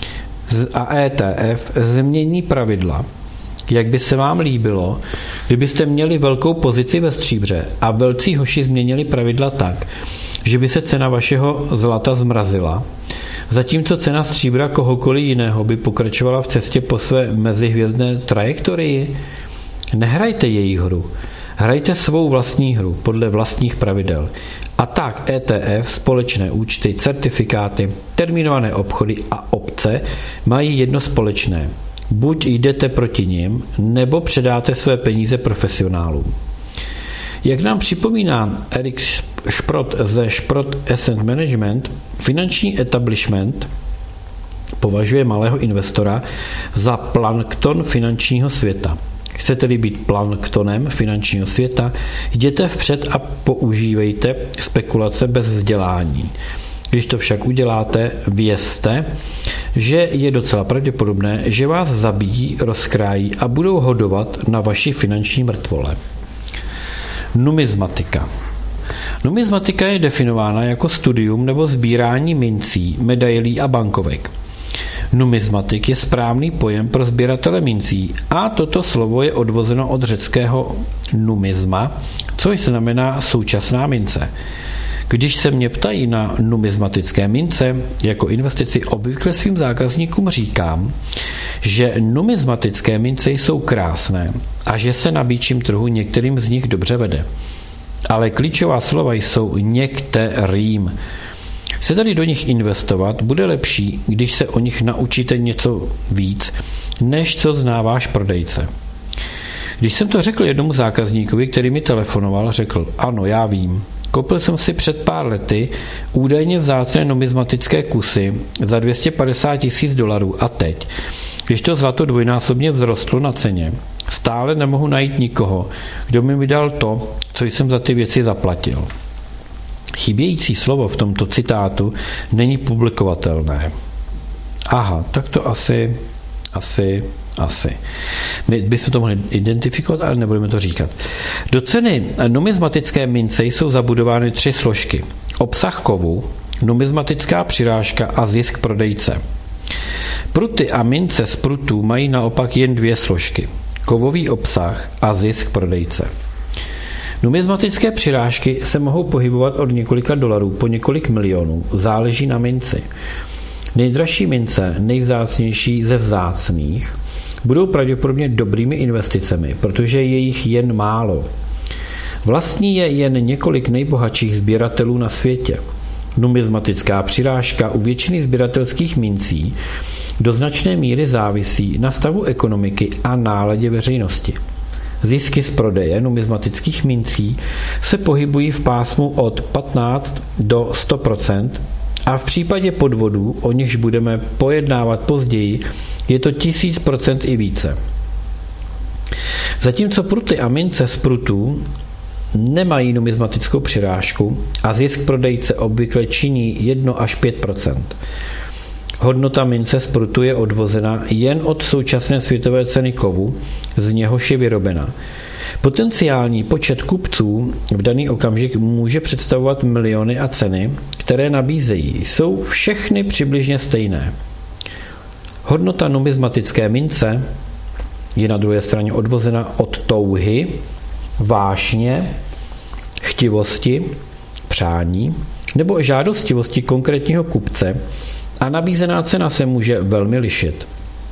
a E T F změní pravidla. Jak by se vám líbilo, kdybyste měli velkou pozici ve stříbře a velcí hoši změnili pravidla tak, že by se cena vašeho zlata zmrazila, zatímco cena stříbra kohokoliv jiného by pokračovala v cestě po své mezihvězdné trajektorii. Nehrajte její hru, hrajte svou vlastní hru podle vlastních pravidel. A tak E T F, společné účty, certifikáty, termínované obchody a opce mají jedno společné. Buď jdete proti nim, nebo předáte své peníze profesionálům. Jak nám připomíná Erik Šprot ze Šprot Asset Management, finanční establishment považuje malého investora za plankton finančního světa. Chcete-li být planktonem finančního světa, jděte vpřed a používejte spekulace bez vzdělání. Když to však uděláte, vězte, že je docela pravděpodobné, že vás zabijí, rozkrájí a budou hodovat na vaši finanční mrtvole. Numizmatika. Numizmatika je definována jako studium nebo sbírání mincí, medailí a bankovek. Numizmatik je správný pojem pro sběratele mincí a toto slovo je odvozeno od řeckého numizma, což znamená současná mince. Když se mě ptají na numizmatické mince jako investici, obvykle svým zákazníkům říkám, že numizmatické mince jsou krásné a že se na býčím trhu některým z nich dobře vede. Ale klíčová slova jsou některým. Se tady do nich investovat bude lepší, když se o nich naučíte něco víc, než co zná váš prodejce. Když jsem to řekl jednomu zákazníkovi, který mi telefonoval, řekl, ano, já vím. Koupil jsem si před pár lety údajně vzácné numizmatické kusy za dvě stě padesát tisíc dolarů a teď, když to zlato dvojnásobně vzrostlo na ceně, stále nemohu najít nikoho, kdo mi mi dal to, co jsem za ty věci zaplatil. Chybějící slovo v tomto citátu není publikovatelné. Aha, tak to asi, asi, asi. My bychom to mohli identifikovat, ale nebudeme to říkat. Do ceny numizmatické mince jsou zabudovány tři složky. Obsah kovu, numizmatická přirážka a zisk prodejce. Pruty a mince z prutů mají naopak jen dvě složky. Kovový obsah a zisk prodejce. Numizmatické přirážky se mohou pohybovat od několika dolarů po několik milionů, záleží na minci. Nejdražší mince, nejvzácnější ze vzácných, budou pravděpodobně dobrými investicemi, protože je jich jen málo. Vlastní je jen několik nejbohatších sběratelů na světě. Numizmatická přirážka u většiny sběratelských mincí do značné míry závisí na stavu ekonomiky a náladě veřejnosti. Zisky z prodeje numizmatických mincí se pohybují v pásmu od patnáct do sto procent a v případě podvodů, o nichž budeme pojednávat později, je to tisíc procent i více. Zatímco pruty a mince z prutů nemají numizmatickou přirážku a zisk prodejce obvykle činí jedna až pět procent. Hodnota mince z prutu je odvozena jen od současné světové ceny kovu, z něhož je vyrobena. Potenciální počet kupců v daný okamžik může představovat miliony a ceny, které nabízejí, jsou všechny přibližně stejné. Hodnota numizmatické mince je na druhé straně odvozena od touhy, vášně, chtivosti, přání nebo žádostivosti konkrétního kupce a nabízená cena se může velmi lišit.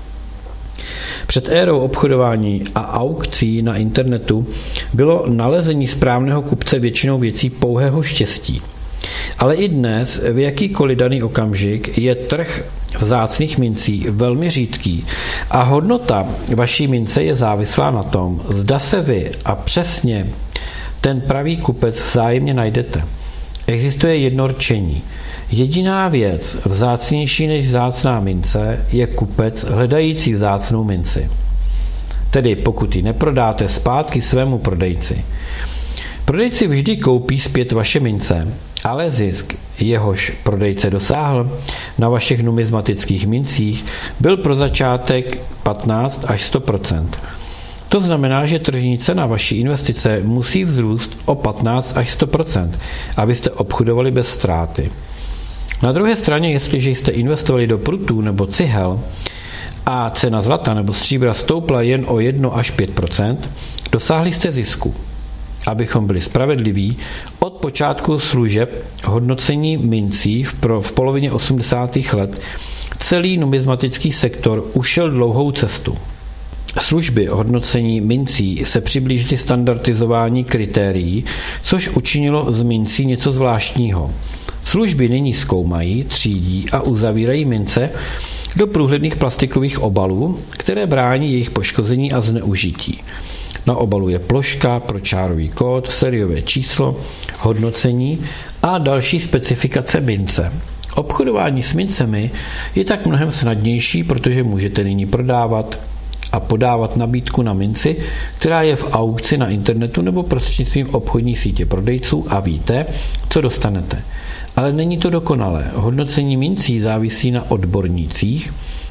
Před érou obchodování a aukcí na internetu bylo nalezení správného kupce většinou věcí pouhého štěstí. Ale i dnes, v jakýkoliv daný okamžik, je trh vzácných mincí velmi řídký a hodnota vaší mince je závislá na tom, zda se vy a přesně ten pravý kupec vzájemně najdete. Existuje jedno rčení. Jediná věc vzácnější než vzácná mince je kupec hledající vzácnou minci. Tedy pokud ji neprodáte zpátky svému prodejci. Prodejci vždy koupí zpět vaše mince, ale zisk, jehož prodejce dosáhl na vašich numizmatických mincích, byl pro začátek patnáct až sto procent. To znamená, že tržní cena vaší investice musí vzrůst o patnáct až sto procent, abyste obchodovali bez ztráty. Na druhé straně, jestliže jste investovali do prutů nebo cihel a cena zlata nebo stříbra stoupla jen o jedna až pět procent, dosáhli jste zisku. Abychom byli spravedliví, od počátku služeb hodnocení mincí v, pro, v polovině osmdesátých let celý numizmatický sektor ušel dlouhou cestu. Služby hodnocení mincí se přiblížily standardizování kritérií, což učinilo z mincí něco zvláštního. Služby nyní zkoumají, třídí a uzavírají mince do průhledných plastikových obalů, které brání jejich poškození a zneužití. Na obalu je ploška pro čárový kód, sériové číslo, hodnocení a další specifikace mince. Obchodování s mincemi je tak mnohem snadnější, protože můžete nyní prodávat a podávat nabídku na minci, která je v aukci na internetu nebo prostřednictvím obchodní sítě prodejců a víte, co dostanete. Ale není to dokonalé. Hodnocení mincí závisí na odbornících,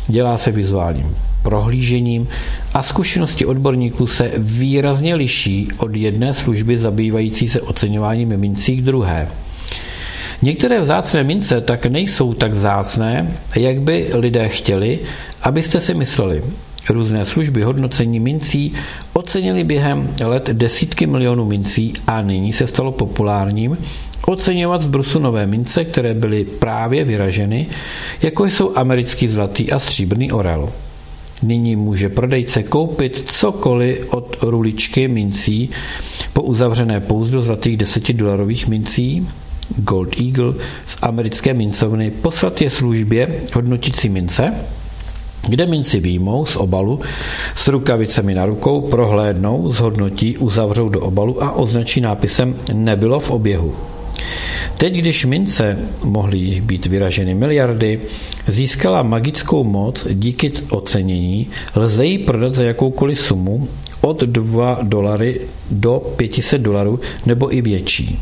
dělá se vizuálním prohlížením a zkušenosti odborníků se výrazně liší od jedné služby zabývající se oceňováním mincí k druhé. Některé vzácné mince tak nejsou tak vzácné, jak by lidé chtěli, abyste si mysleli. Různé služby hodnocení mincí ocenily během let desítky milionů mincí a nyní se stalo populárním oceňovat z brusu nové mince, které byly právě vyraženy, jako jsou americký zlatý a stříbrný orel. Nyní může prodejce koupit cokoliv od ruličky mincí po uzavřené pouzdro zlatých desetidolarových mincí Gold Eagle z americké mincovny, poslat je službě hodnotící mince, kde minci výjmou z obalu s rukavicemi na rukou, prohlédnou, zhodnotí, uzavřou do obalu a označí nápisem nebylo v oběhu. Teď, když mince, mohly jich být vyraženy miliardy, získala magickou moc díky ocenění, lze ji prodat za jakoukoliv sumu od dva dolary do pět set dolarů nebo i větší.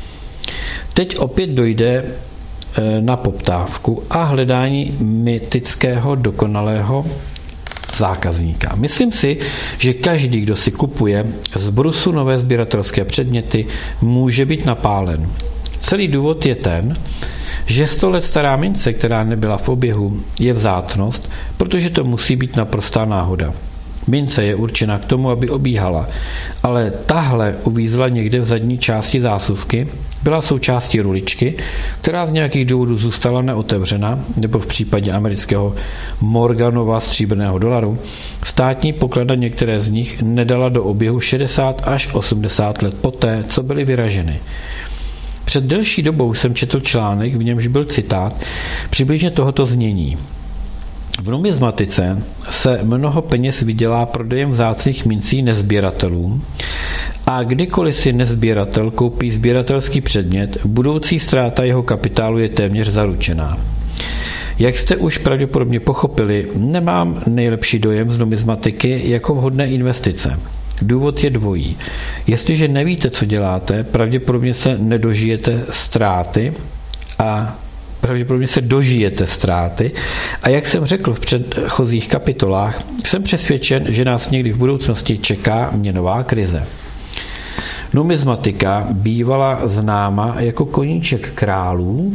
Teď opět dojde na poptávku a hledání mytického dokonalého zákazníka. Myslím si, že každý, kdo si kupuje z brusu nové sběratelské předměty, může být napálen. Celý důvod je ten, že sto let stará mince, která nebyla v oběhu, je vzácnost, protože to musí být naprostá náhoda. Mince je určena k tomu, aby obíhala, ale tahle uvízla někde v zadní části zásuvky, byla součástí ruličky, která z nějakých důvodů zůstala neotevřena, nebo v případě amerického Morganova stříbrného dolaru, státní pokladna některé z nich nedala do oběhu šedesát až osmdesát let poté, co byly vyraženy. Před delší dobou jsem četl článek, v němž byl citát přibližně tohoto znění. V numizmatice se mnoho peněz vydělá prodejem vzácných mincí nesběratelům a kdykoliv si nesběratel koupí sběratelský předmět, budoucí ztráta jeho kapitálu je téměř zaručená. Jak jste už pravděpodobně pochopili, nemám nejlepší dojem z numizmatiky jako vhodné investice. Důvod je dvojí. Jestliže nevíte, co děláte, pravděpodobně se nedožijete ztráty a pravděpodobně se dožijete ztráty a jak jsem řekl v předchozích kapitolách, jsem přesvědčen, že nás někdy v budoucnosti čeká měnová krize. Numizmatika bývala známa jako koníček králů,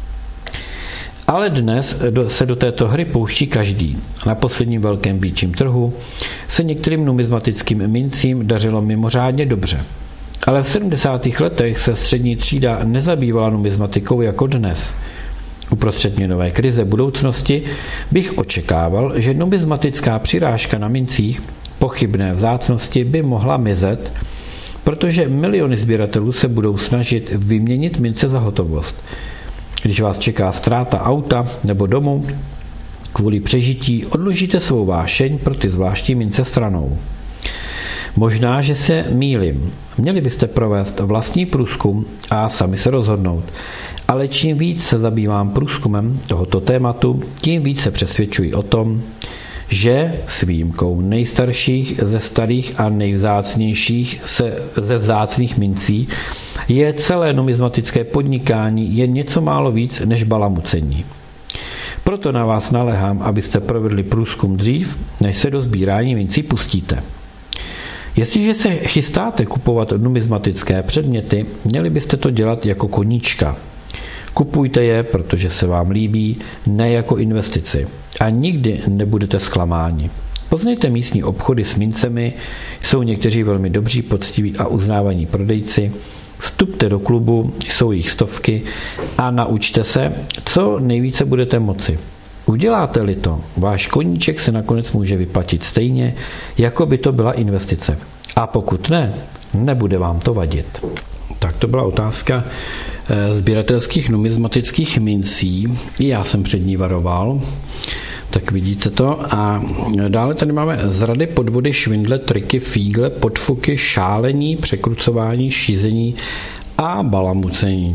ale dnes se do této hry pouští každý. Na posledním velkém býčím trhu se některým numizmatickým mincím dařilo mimořádně dobře. Ale v sedmdesátých letech se střední třída nezabývala numizmatikou jako dnes. Uprostřed měnové krize budoucnosti bych očekával, že numizmatická přirážka na mincích pochybné vzácnosti by mohla mizet, protože miliony sběratelů se budou snažit vyměnit mince za hotovost. Když vás čeká ztráta auta nebo domu, kvůli přežití odložíte svou vášeň pro ty zvláštní mince stranou. Možná, že se mýlim. Měli byste provést vlastní průzkum a sami se rozhodnout. Ale čím víc se zabývám průzkumem tohoto tématu, tím víc se přesvědčuji o tom, že s výjimkou nejstarších ze starých a nejvzácnějších se, ze vzácných mincí je celé numizmatické podnikání jen něco málo víc než balamucení. Proto na vás naléhám, abyste provedli průzkum dřív, než se do sbírání mincí pustíte. Jestliže se chystáte kupovat numizmatické předměty, měli byste to dělat jako koníčka. Kupujte je, protože se vám líbí, ne jako investici. A nikdy nebudete zklamáni. Poznejte místní obchody s mincemi, jsou někteří velmi dobří, poctiví a uznávaní prodejci. Vstupte do klubu, jsou jich stovky a naučte se, co nejvíce budete moci. Uděláte-li to, váš koníček se nakonec může vyplatit stejně, jako by to byla investice. A pokud ne, nebude vám to vadit. Tak to byla otázka sběratelských numizmatických mincí. I já jsem před ní varoval. Tak vidíte to. A dále tady máme zrady, podvody, švindle, triky, fígle, podfuky, šálení, překrucování, šízení a balamucení.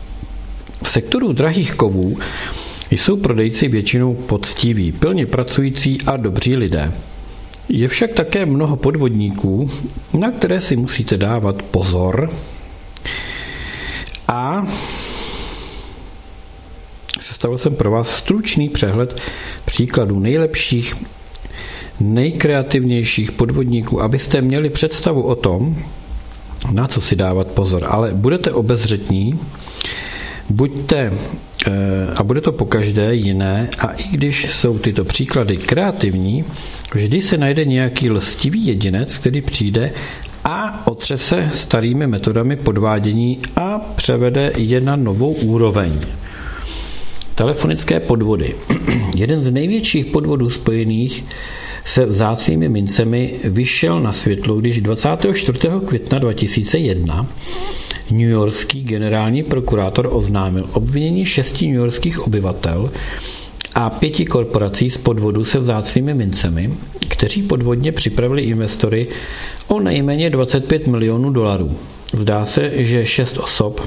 V sektoru drahých kovů jsou prodejci většinou poctiví, pilně pracující a dobří lidé. Je však také mnoho podvodníků, na které si musíte dávat pozor a se Sestavil jsem pro vás stručný přehled příkladů nejlepších, nejkreativnějších podvodníků, abyste měli představu o tom, na co si dávat pozor. Ale budete obezřetní, buďte, a bude to pokaždé jiné, a i když jsou tyto příklady kreativní, vždy se najde nějaký lstivý jedinec, který přijde a otřese starými metodami podvádění a převede je na novou úroveň. Telefonické podvody. Jeden z největších podvodů spojených se vzácnými mincemi vyšel na světlo, když dvacátého čtvrtého května dva tisíce jedna newyorský generální prokurátor oznámil obvinění šesti newyorských obyvatel a pěti korporací z podvodu se vzácnými mincemi, kteří podvodně připravili investory o nejméně dvacet pět milionů dolarů. Zdá se, že šest osob,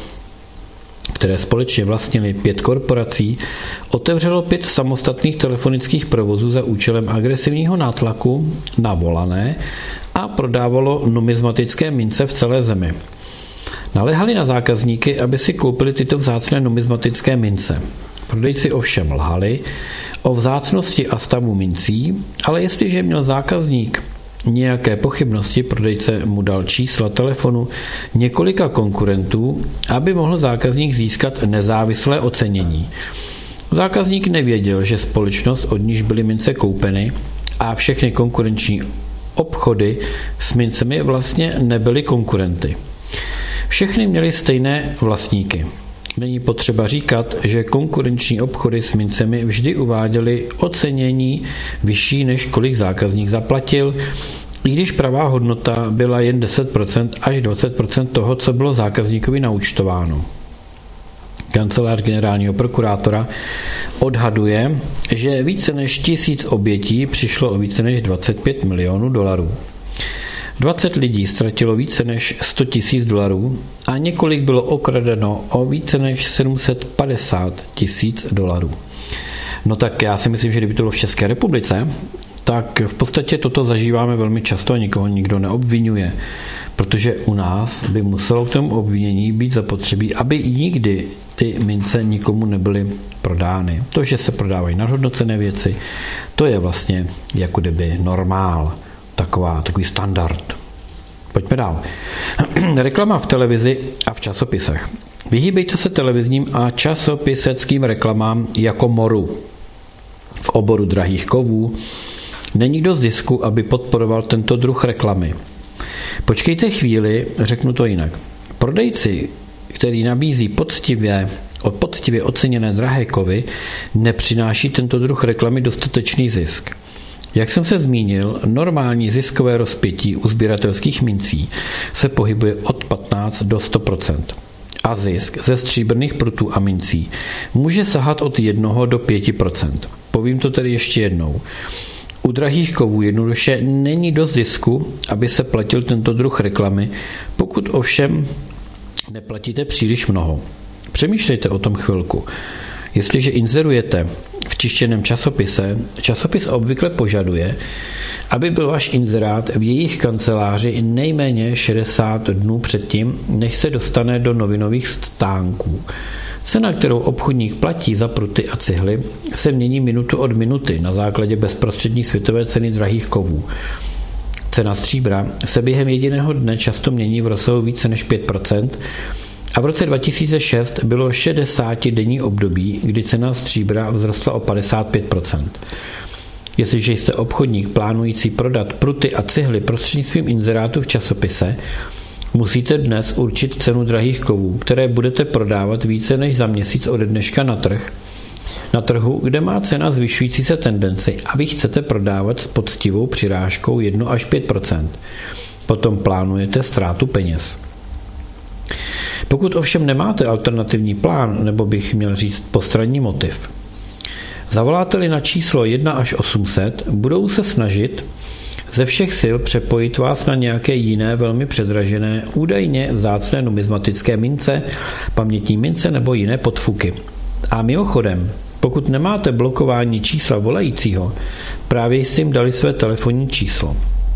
které společně vlastnili pět korporací, otevřelo pět samostatných telefonických provozů za účelem agresivního nátlaku na volané a prodávalo numizmatické mince v celé zemi. Naléhali na zákazníky, aby si koupili tyto vzácné numizmatické mince. Prodejci ovšem lhali o vzácnosti a stavu mincí, ale jestliže měl zákazník nějaké pochybnosti, prodejce mu dal čísla telefonu několika konkurentů, aby mohl zákazník získat nezávislé ocenění. Zákazník nevěděl, že společnost, od níž byly mince koupeny, a všechny konkurenční obchody s mincemi vlastně nebyly konkurenty. Všechny měly stejné vlastníky. Není potřeba říkat, že konkurenční obchody s mincemi vždy uváděly ocenění vyšší, než kolik zákazník zaplatil, i když pravá hodnota byla jen deset procent až dvacet procent toho, co bylo zákazníkovi naúčtováno. Kancelář generálního prokurátora odhaduje, že více než tisíc obětí přišlo o více než dvacet pět milionů dolarů. dvacet lidí ztratilo více než sto tisíc dolarů a několik bylo okradeno o více než sedm set padesát tisíc dolarů. No tak já si myslím, že kdyby to bylo v České republice, tak v podstatě toto zažíváme velmi často a nikoho nikdo neobvinuje, protože u nás by muselo k tomu obvinění být zapotřebí, aby nikdy ty mince nikomu nebyly prodány. To, že se prodávají nadhodnocené věci, to je vlastně jako kdyby normál. Taková, takový standard. Pojďme dál. Reklama v televizi a v časopisech. Vyhýbejte se televizním a časopiseckým reklamám jako moru. V oboru drahých kovů není dost zisku, aby podporoval tento druh reklamy. Počkejte chvíli, řeknu to jinak. Prodejci, který nabízí poctivě, poctivě oceněné drahé kovy, nepřináší tento druh reklamy dostatečný zisk. Jak jsem se zmínil, normální ziskové rozpětí u sběratelských mincí se pohybuje od patnáct do sto procent. A zisk ze stříbrných prutů a mincí může sahat od jednoho do pěti procent. Povím to tedy ještě jednou. U drahých kovů jednoduše není dost zisku, aby se platil tento druh reklamy, pokud ovšem neplatíte příliš mnoho. Přemýšlejte o tom chvilku. Jestliže inzerujete v tištěném časopise, časopis obvykle požaduje, aby byl váš inzerát v jejich kanceláři nejméně šedesát dnů předtím, než se dostane do novinových stánků. Cena, kterou obchodník platí za pruty a cihly, se mění minutu od minuty na základě bezprostřední světové ceny drahých kovů. Cena stříbra se během jediného dne často mění v rozsahu více než pět procent, a v roce dva tisíce šest bylo šedesátidenní období, kdy cena stříbra vzrostla o padesát pět procent. Jestliže jste obchodník plánující prodat pruty a cihly prostřednictvím inzerátu v časopise, musíte dnes určit cenu drahých kovů, které budete prodávat více než za měsíc ode dneška na trh, na trhu, kde má cena zvyšující se tendenci a vy chcete prodávat s poctivou přirážkou jedna až pět procent. Potom plánujete ztrátu peněz. Pokud ovšem nemáte alternativní plán, nebo bych měl říct postranní motiv, zavoláte-li na číslo jedna až osm set, budou se snažit ze všech sil přepojit vás na nějaké jiné velmi předražené, údajně vzácné numizmatické mince, pamětní mince nebo jiné podfuky. A mimochodem, pokud nemáte blokování čísla volajícího, právě jste jim dali své telefonní číslo.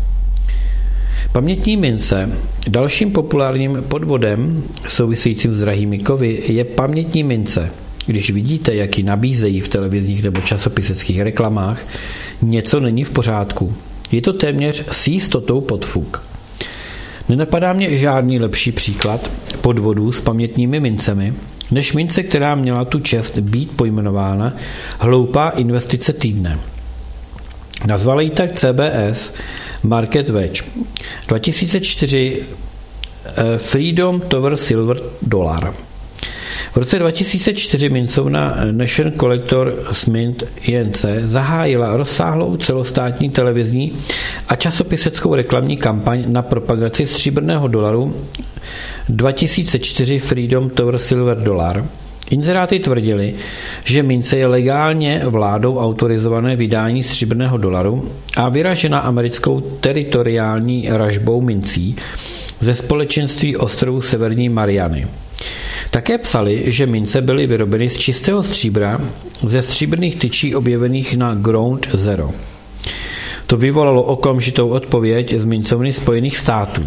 Pamětní mince. Dalším populárním podvodem souvisejícím s drahými kovy je pamětní mince. když vidíte, jak ji nabízejí v televizních nebo časopiseckých reklamách, něco není v pořádku. Je to téměř s jistotou podfuk. Nenapadá mě žádný lepší příklad podvodů s pamětními mincemi, než mince, která měla tu čest být pojmenována hloupá investice týdne. Nazvala ji tak C B S Market Watch. dva tisíce čtyři Freedom Tower Silver Dollar. V roce dva tisíce čtyři mincovna National Collectors Mint I N C zahájila rozsáhlou celostátní televizní a časopiseckou reklamní kampaň na propagaci stříbrného dolaru dva tisíce čtyři Freedom Tower Silver Dollar. Inzeráty tvrdili, že mince je legálně vládou autorizované vydání stříbrného dolaru a vyražena americkou teritoriální ražbou mincí ze společenství ostrovů Severní Mariany. Také psali, že mince byly vyrobeny z čistého stříbra ze stříbrných tyčí objevených na Ground Zero. To vyvolalo okamžitou odpověď z mincovny Spojených států.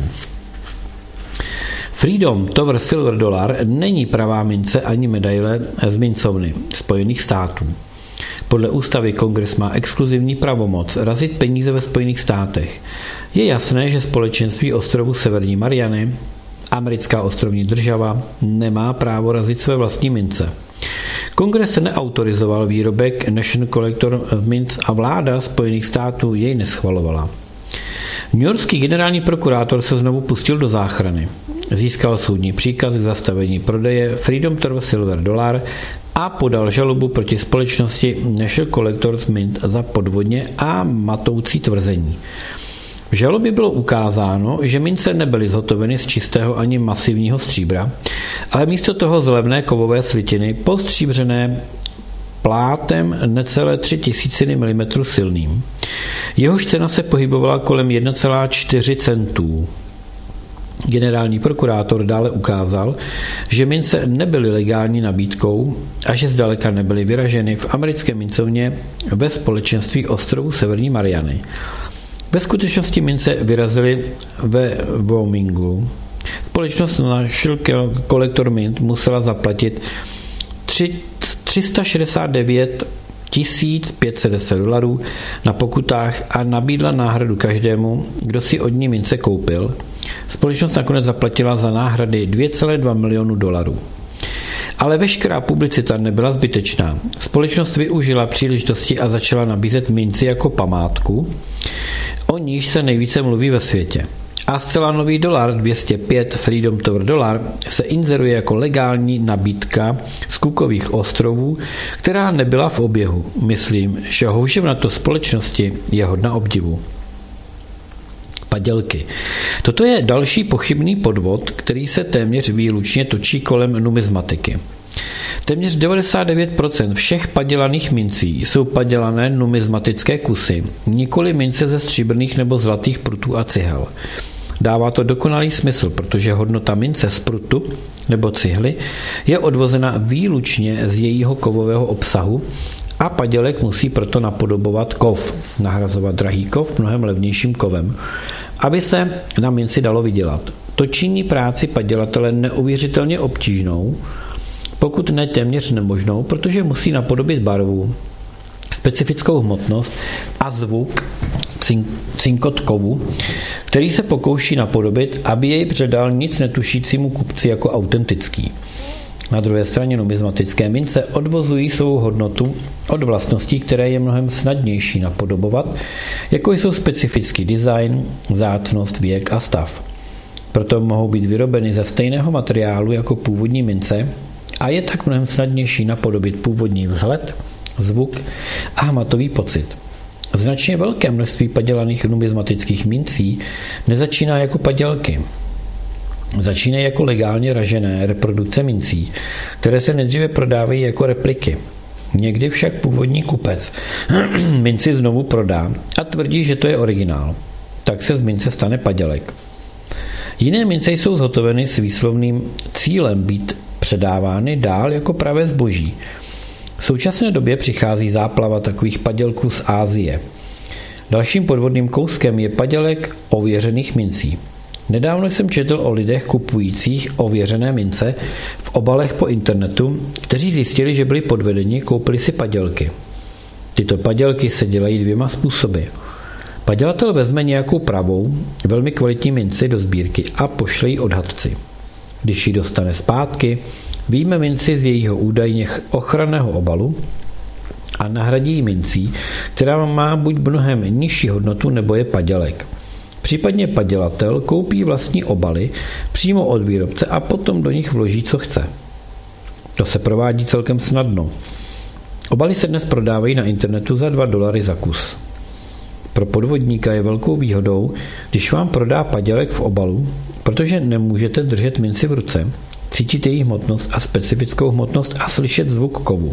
Freedom Tower Silver Dollar není pravá mince ani medaile z mincovny Spojených států. Podle ústavy Kongres má exkluzivní pravomoc razit peníze ve Spojených státech. Je jasné, že společenství ostrovů Severní Mariany, americká ostrovní država, nemá právo razit své vlastní mince. Kongres neautorizoval výrobek National Collector Mints a vláda Spojených států jej neschvalovala. Newyorský generální prokurátor se znovu pustil do záchrany. Získal soudní příkaz k zastavení prodeje Freedom Tower Silver Dollar a podal žalobu proti společnosti National Collectors Mint za podvodně a matoucí tvrzení. V žalobě bylo ukázáno, že mince nebyly zhotoveny z čistého ani masivního stříbra, ale místo toho z levné kovové slitiny postříbřené plátem necelé tři tisíciny milimetrů silným. Jehož cena se pohybovala kolem jedna celá čtyři centů. Generální prokurátor dále ukázal, že mince nebyly legální nabídkou a že zdaleka nebyly vyraženy v americké mincovně ve společenství ostrovů Severní Mariany. Ve skutečnosti mince vyrazily ve Wyomingu. Společnost National Collector Mint musela zaplatit tři sta šedesát devět tisíc pět set deset dolarů na pokutách a nabídla náhradu každému, kdo si od ní mince koupil. Společnost nakonec zaplatila za náhrady dvě celé dva milionu dolarů. Ale veškerá publicita nebyla zbytečná. Společnost využila příležitosti a začala nabízet minci jako památku, o níž se nejvíce mluví ve světě. A zcela nový dolar dvě stě pět Freedom Tower Dollar se inzeruje jako legální nabídka z Cookových ostrovů, která nebyla v oběhu. Myslím, že houževnatost společnosti je hodna obdivu. Padělky. Toto je další pochybný podvod, který se téměř výlučně točí kolem numizmatiky. Téměř devadesát devět procent všech padělaných mincí jsou padělané numizmatické kusy, nikoli mince ze stříbrných nebo zlatých prutů a cihel. Dává to dokonalý smysl, protože hodnota mince z prutu nebo cihly je odvozena výlučně z jejího kovového obsahu a padělek musí proto napodobovat kov, nahrazovat drahý kov mnohem levnějším kovem, aby se na minci dalo vydělat. To činí práci padělatele neuvěřitelně obtížnou, pokud ne téměř nemožnou, protože musí napodobit barvu, specifickou hmotnost a zvuk cinkot kovu, který se pokouší napodobit, aby jej předal nic netušícímu kupci jako autentický. Na druhé straně numizmatické mince odvozují svou hodnotu od vlastností, které je mnohem snadnější napodobovat, jako jsou specifický design, vzácnost, věk a stav. Proto mohou být vyrobeny ze stejného materiálu jako původní mince a je tak mnohem snadnější napodobit původní vzhled, zvuk a hmatový pocit. Značně velké množství padělaných numizmatických mincí nezačíná jako padělky. Začínají jako legálně ražené reprodukce mincí, které se nejdříve prodávají jako repliky. Někdy však původní kupec minci znovu prodá a tvrdí, že to je originál. Tak se z mince stane padělek. Jiné mince jsou zhotoveny s výslovným cílem být předávány dál jako pravé zboží. V současné době přichází záplava takových padělků z Asie. Dalším podvodným kouskem je padělek ověřených mincí. Nedávno jsem četl o lidech kupujících ověřené mince v obalech po internetu, kteří zjistili, že byli podvedeni, koupili si padělky. Tyto padělky se dělají dvěma způsoby. Padělatel vezme nějakou pravou, velmi kvalitní minci do sbírky a pošle ji odhadci. Když ji dostane zpátky, vyjme minci z jejího údajně ochranného obalu a nahradí ji mincí, která má buď mnohem nižší hodnotu, nebo je padělek. Případně padělatel koupí vlastní obaly přímo od výrobce a potom do nich vloží, co chce. To se provádí celkem snadno. Obaly se dnes prodávají na internetu za dva dolary za kus. Pro podvodníka je velkou výhodou, když vám prodá padělek v obalu, protože nemůžete držet minci v ruce, cítit její hmotnost a specifickou hmotnost a slyšet zvuk kovu.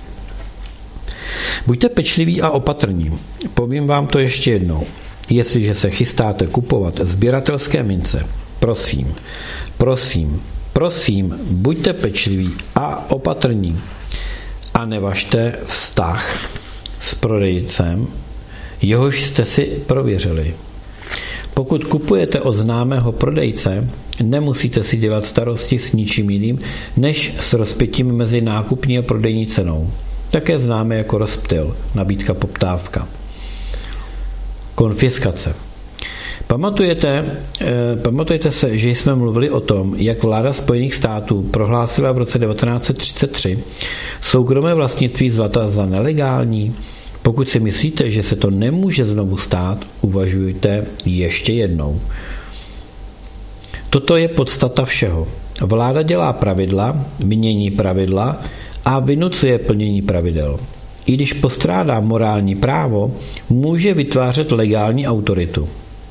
Buďte pečliví a opatrní. Povím vám to ještě jednou. Jestliže se chystáte kupovat sběratelské mince, prosím, prosím, prosím, buďte pečliví a opatrní a nevažte vztah s prodejcem, jehož jste si prověřili. Pokud kupujete od známého prodejce, nemusíte si dělat starosti s ničím jiným, než s rozpětím mezi nákupní a prodejní cenou. Také známe jako rozptyl, nabídka poptávka. Konfiskace. Pamatujete, eh, pamatujete se, že jsme mluvili o tom, jak vláda Spojených států prohlásila v roce devatenáct set třicet tři soukromé vlastnictví zlata za nelegální? Pokud si myslíte, že se to nemůže znovu stát, uvažujte ještě jednou. Toto je podstata všeho. Vláda dělá pravidla, mění pravidla a vynucuje plnění pravidel. I když postrádá morální právo, může vytvářet legální autoritu.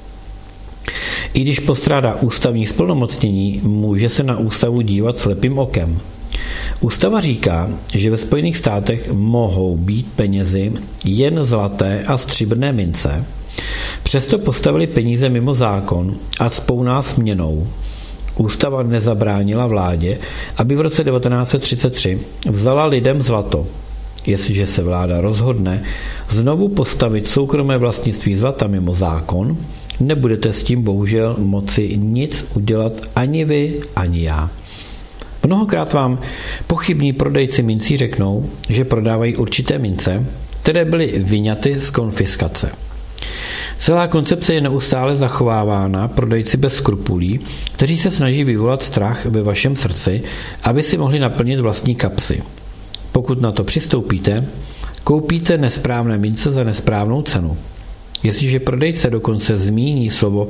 I když postrádá ústavní splnomocnění, může se na ústavu dívat slepým okem. Ústava říká, že ve Spojených státech mohou být penězi jen zlaté a stříbrné mince, přesto postavili peníze mimo zákon a cpou nás měnou. Ústava nezabránila vládě, aby v roce devatenáct set třicet tři vzala lidem zlato. Jestliže se vláda rozhodne znovu postavit soukromé vlastnictví zlata mimo zákon, nebudete s tím bohužel moci nic udělat ani vy, ani já. Mnohokrát vám pochybní prodejci mincí řeknou, že prodávají určité mince, které byly vyňaty z konfiskace. Celá koncepce je neustále zachovávána prodejci bez skrupulí, kteří se snaží vyvolat strach ve vašem srdci, aby si mohli naplnit vlastní kapsy. Pokud na to přistoupíte, koupíte nesprávné mince za nesprávnou cenu. Jestliže prodejce dokonce zmíní slovo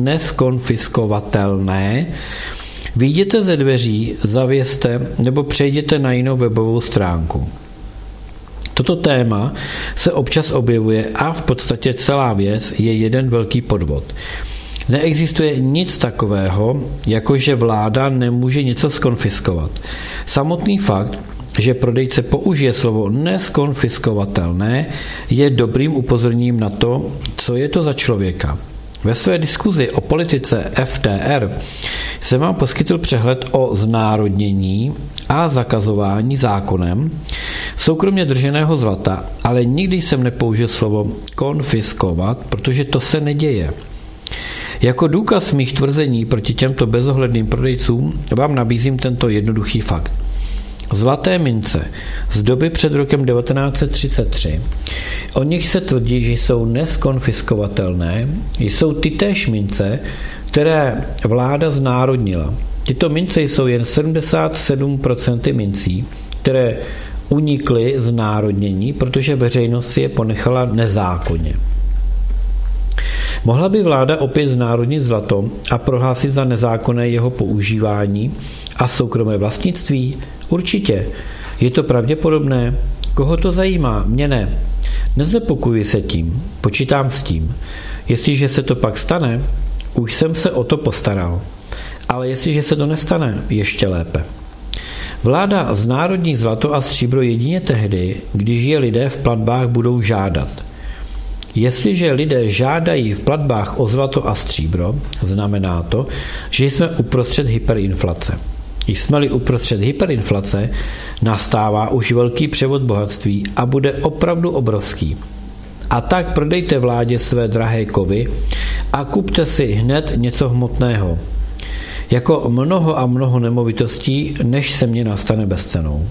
neskonfiskovatelné, vyjděte ze dveří, zavěste nebo přejděte na jinou webovou stránku. Toto téma se občas objevuje a v podstatě celá věc je jeden velký podvod. Neexistuje nic takového, jako že vláda nemůže něco skonfiskovat. Samotný fakt, že prodejce použije slovo neskonfiskovatelné, je dobrým upozorněním na to, co je to za člověka. Ve své diskuzi o politice F T R jsem vám poskytl přehled o znárodnění a zakazování zákonem soukromně drženého zlata, ale nikdy jsem nepoužil slovo konfiskovat, protože to se neděje. Jako důkaz mých tvrzení proti těmto bezohledným prodejcům vám nabízím tento jednoduchý fakt. Zlaté mince z doby před rokem devatenáct set třicet tři, o nich se tvrdí, že jsou neskonfiskovatelné, jsou tytéž mince, které vláda znárodnila. Tyto mince jsou jen sedmdesát sedm procent mincí, které unikly z národnění, protože veřejnost si je ponechala nezákonně. Mohla by vláda opět znárodnit zlato a prohlásit za nezákonné jeho používání a soukromé vlastnictví? Určitě. Je to pravděpodobné? Koho to zajímá? Mě ne. Neznepokojuji se tím. Počítám s tím. Jestliže se to pak stane, už jsem se o to postaral. Ale jestliže se to nestane, ještě lépe. Vláda znárodní zlato a stříbro jedině tehdy, když je lidé v platbách budou žádat. Jestliže lidé žádají v platbách o zlato a stříbro, znamená to, že jsme uprostřed hyperinflace. Jsme-li uprostřed hyperinflace, nastává už velký převod bohatství a bude opravdu obrovský. A tak prodejte vládě své drahé kovy a kupte si hned něco hmotného. Jako mnoho a mnoho nemovitostí, než se mě nastane bezcenou.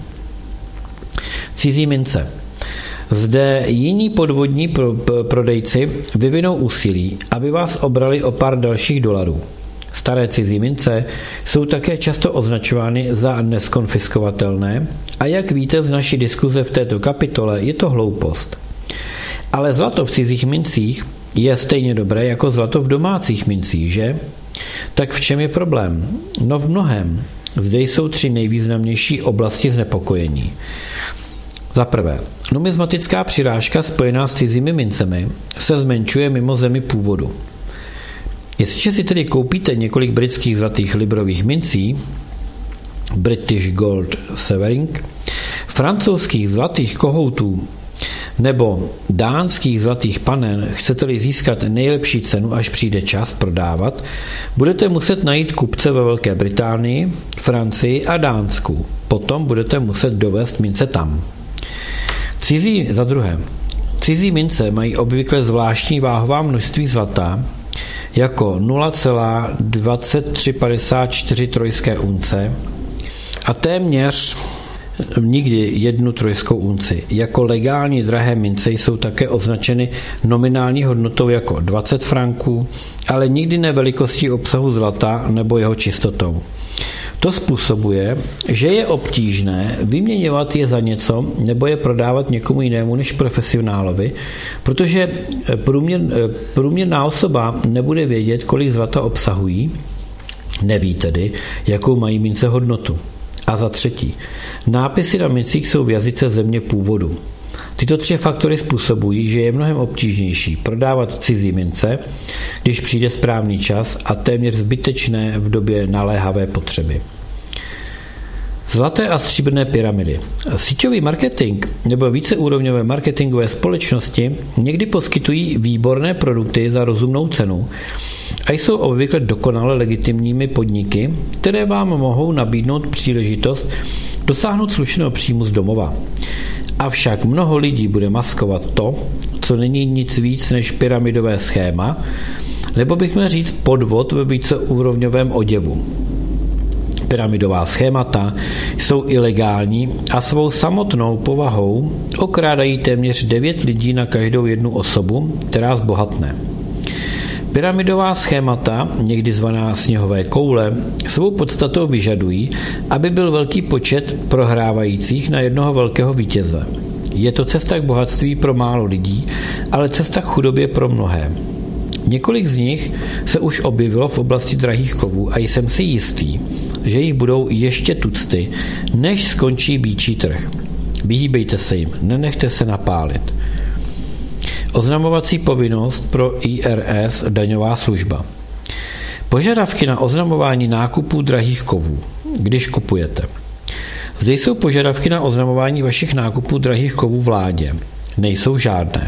Cizí mince. Zde jiní podvodní pro, prodejci vyvinou úsilí, aby vás obrali o pár dalších dolarů. Staré cizí mince jsou také často označovány za neskonfiskovatelné a jak víte z naší diskuze v této kapitole, je to hloupost. Ale zlato v cizích mincích je stejně dobré jako zlato v domácích mincích, že? Tak v čem je problém? No v mnohém. Zde jsou tři nejvýznamnější oblasti znepokojení. Za prvé, numizmatická přirážka spojená s cizími mincemi se zmenšuje mimo zemi původu. Jestliže si tedy koupíte několik britských zlatých librových mincí, British Gold Severing, francouzských zlatých kohoutů nebo dánských zlatých panen, chcete-li získat nejlepší cenu, až přijde čas prodávat, budete muset najít kupce ve Velké Británii, Francii a Dánsku. Potom budete muset dovést mince tam. Cizí, za druhé, cizí mince mají obvykle zvláštní váhová množství zlata, jako nula celá dvacet tři padesát čtyři trojské unce a téměř nikdy jednu trojskou unci. Jako legální drahé mince jsou také označeny nominální hodnotou jako dvacet franků, ale nikdy ne velikostí obsahu zlata nebo jeho čistotou. To způsobuje, že je obtížné vyměňovat je za něco nebo je prodávat někomu jinému než profesionálovi, protože průměr, průměrná osoba nebude vědět, kolik zlata obsahují, neví tedy, jakou mají mince hodnotu. A za třetí, nápisy na mincích jsou v jazyce země původu. Tyto tři faktory způsobují, že je mnohem obtížnější prodávat cizí mince, když přijde správný čas, a téměř zbytečné v době naléhavé potřeby. Zlaté a stříbrné pyramidy. Síťový marketing nebo víceúrovňové marketingové společnosti někdy poskytují výborné produkty za rozumnou cenu a jsou obvykle dokonale legitimními podniky, které vám mohou nabídnout příležitost dosáhnout slušného příjmu z domova. Avšak mnoho lidí bude maskovat to, co není nic víc než pyramidové schéma, nebo bych měl říct podvod ve víceúrovňovém oděvu. Pyramidová schémata jsou ilegální a svou samotnou povahou okrádají téměř devět lidí na každou jednu osobu, která zbohatne. Pyramidová schémata, někdy zvaná sněhové koule, svou podstatou vyžadují, aby byl velký počet prohrávajících na jednoho velkého vítěze. Je to cesta k bohatství pro málo lidí, ale cesta k chudobě pro mnohé. Několik z nich se už objevilo v oblasti drahých kovů a jsem si jistý, že jich budou ještě tucty, než skončí býčí trh. Vyhýbejte se jim, nenechte se napálit. Oznamovací povinnost pro I R S daňová služba. Požadavky na oznamování nákupů drahých kovů, když kupujete. Zde jsou požadavky na oznamování vašich nákupů drahých kovů vládě. Nejsou žádné.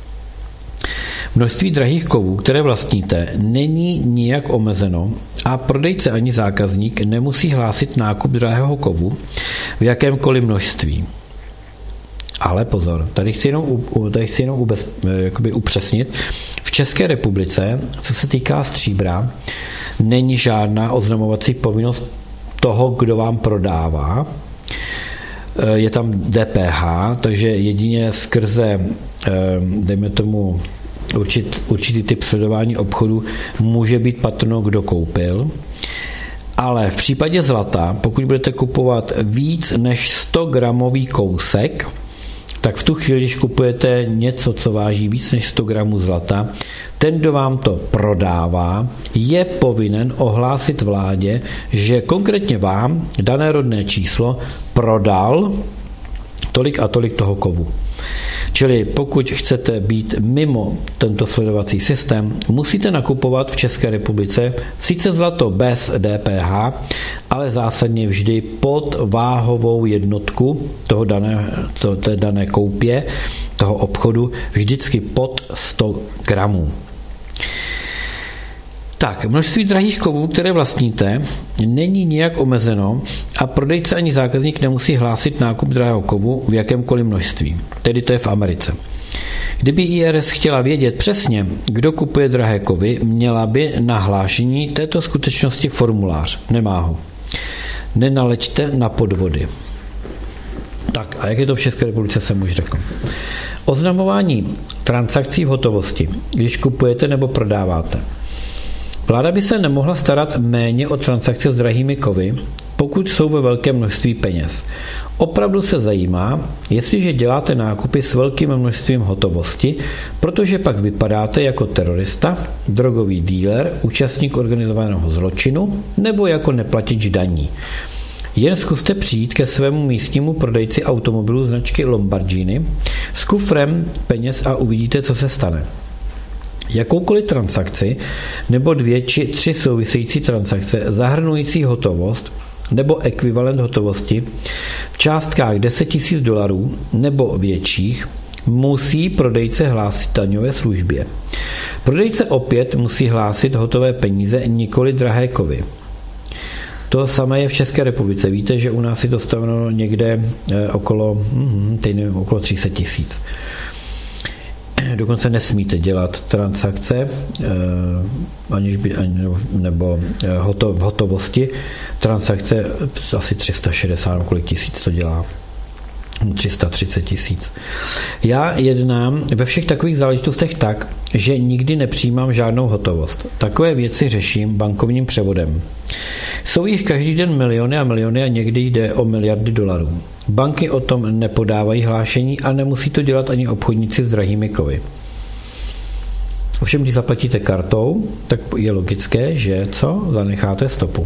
Množství drahých kovů, které vlastníte, není nijak omezeno a prodejce ani zákazník nemusí hlásit nákup drahého kovu v jakémkoliv množství. Ale pozor, tady chci jenom, tady chci jenom ubez, jakoby upřesnit. V České republice, co se týká stříbra, není žádná oznamovací povinnost toho, kdo vám prodává. Je tam D P H, takže jedině skrze, dejme tomu, určit, určitý typ sledování obchodu může být patrno, kdo koupil. Ale v případě zlata, pokud budete kupovat víc než sto gramový kousek, tak v tu chvíli, když kupujete něco, co váží víc než sto gramů zlata, ten, kdo vám to prodává, je povinen ohlásit vládě, že konkrétně vám dané rodné číslo prodal tolik a tolik toho kovu. Čili pokud chcete být mimo tento sledovací systém, musíte nakupovat v České republice sice zlato bez D P H, ale zásadně vždy pod váhovou jednotku toho dané, to, té dané koupě, toho obchodu, vždycky pod sto gramů. Tak, množství drahých kovů, které vlastníte, není nijak omezeno a prodejce ani zákazník nemusí hlásit nákup drahého kovu v jakémkoliv množství. Tedy to je v Americe. Kdyby I R S chtěla vědět přesně, kdo kupuje drahé kovy, měla by na hlášení této skutečnosti formulář. Nemá ho. Nenaleďte na podvody. Tak a jak je to v České republice, jsem už řekl. Oznamování transakcí v hotovosti, když kupujete nebo prodáváte. Vláda by se nemohla starat méně o transakce s drahými kovy, pokud jsou ve velkém množství peněz. Opravdu se zajímá, jestliže děláte nákupy s velkým množstvím hotovosti, protože pak vypadáte jako terorista, drogový díler, účastník organizovaného zločinu nebo jako neplatič daní. Jen zkuste přijít ke svému místnímu prodejci automobilů značky Lamborghini s kufrem peněz a uvidíte, co se stane. Jakoukoliv transakci nebo dvě či tři související transakce zahrnující hotovost nebo ekvivalent hotovosti v částkách deset tisíc dolarů nebo větších musí prodejce hlásit daňové službě. Prodejce opět musí hlásit hotové peníze, nikoli drahé kovy. To samé je v České republice. Víte, že u nás je to staveno někde okolo, hm, teď nevím, okolo tři sta tisíc. Dokonce nesmíte dělat transakce aniž by, nebo, nebo hotov, v hotovosti. Transakce asi tři sta šedesát, kolik tisíc to dělá. tři sta třicet tisíc. Já jednám ve všech takových záležitostech tak, že nikdy nepřijímám žádnou hotovost. Takové věci řeším bankovním převodem. Jsou jich každý den miliony a miliony a někdy jde o miliardy dolarů. Banky o tom nepodávají hlášení a nemusí to dělat ani obchodníci s drahými kovy. Ovšem, když zaplatíte kartou, tak je logické, že co? Zanecháte stopu.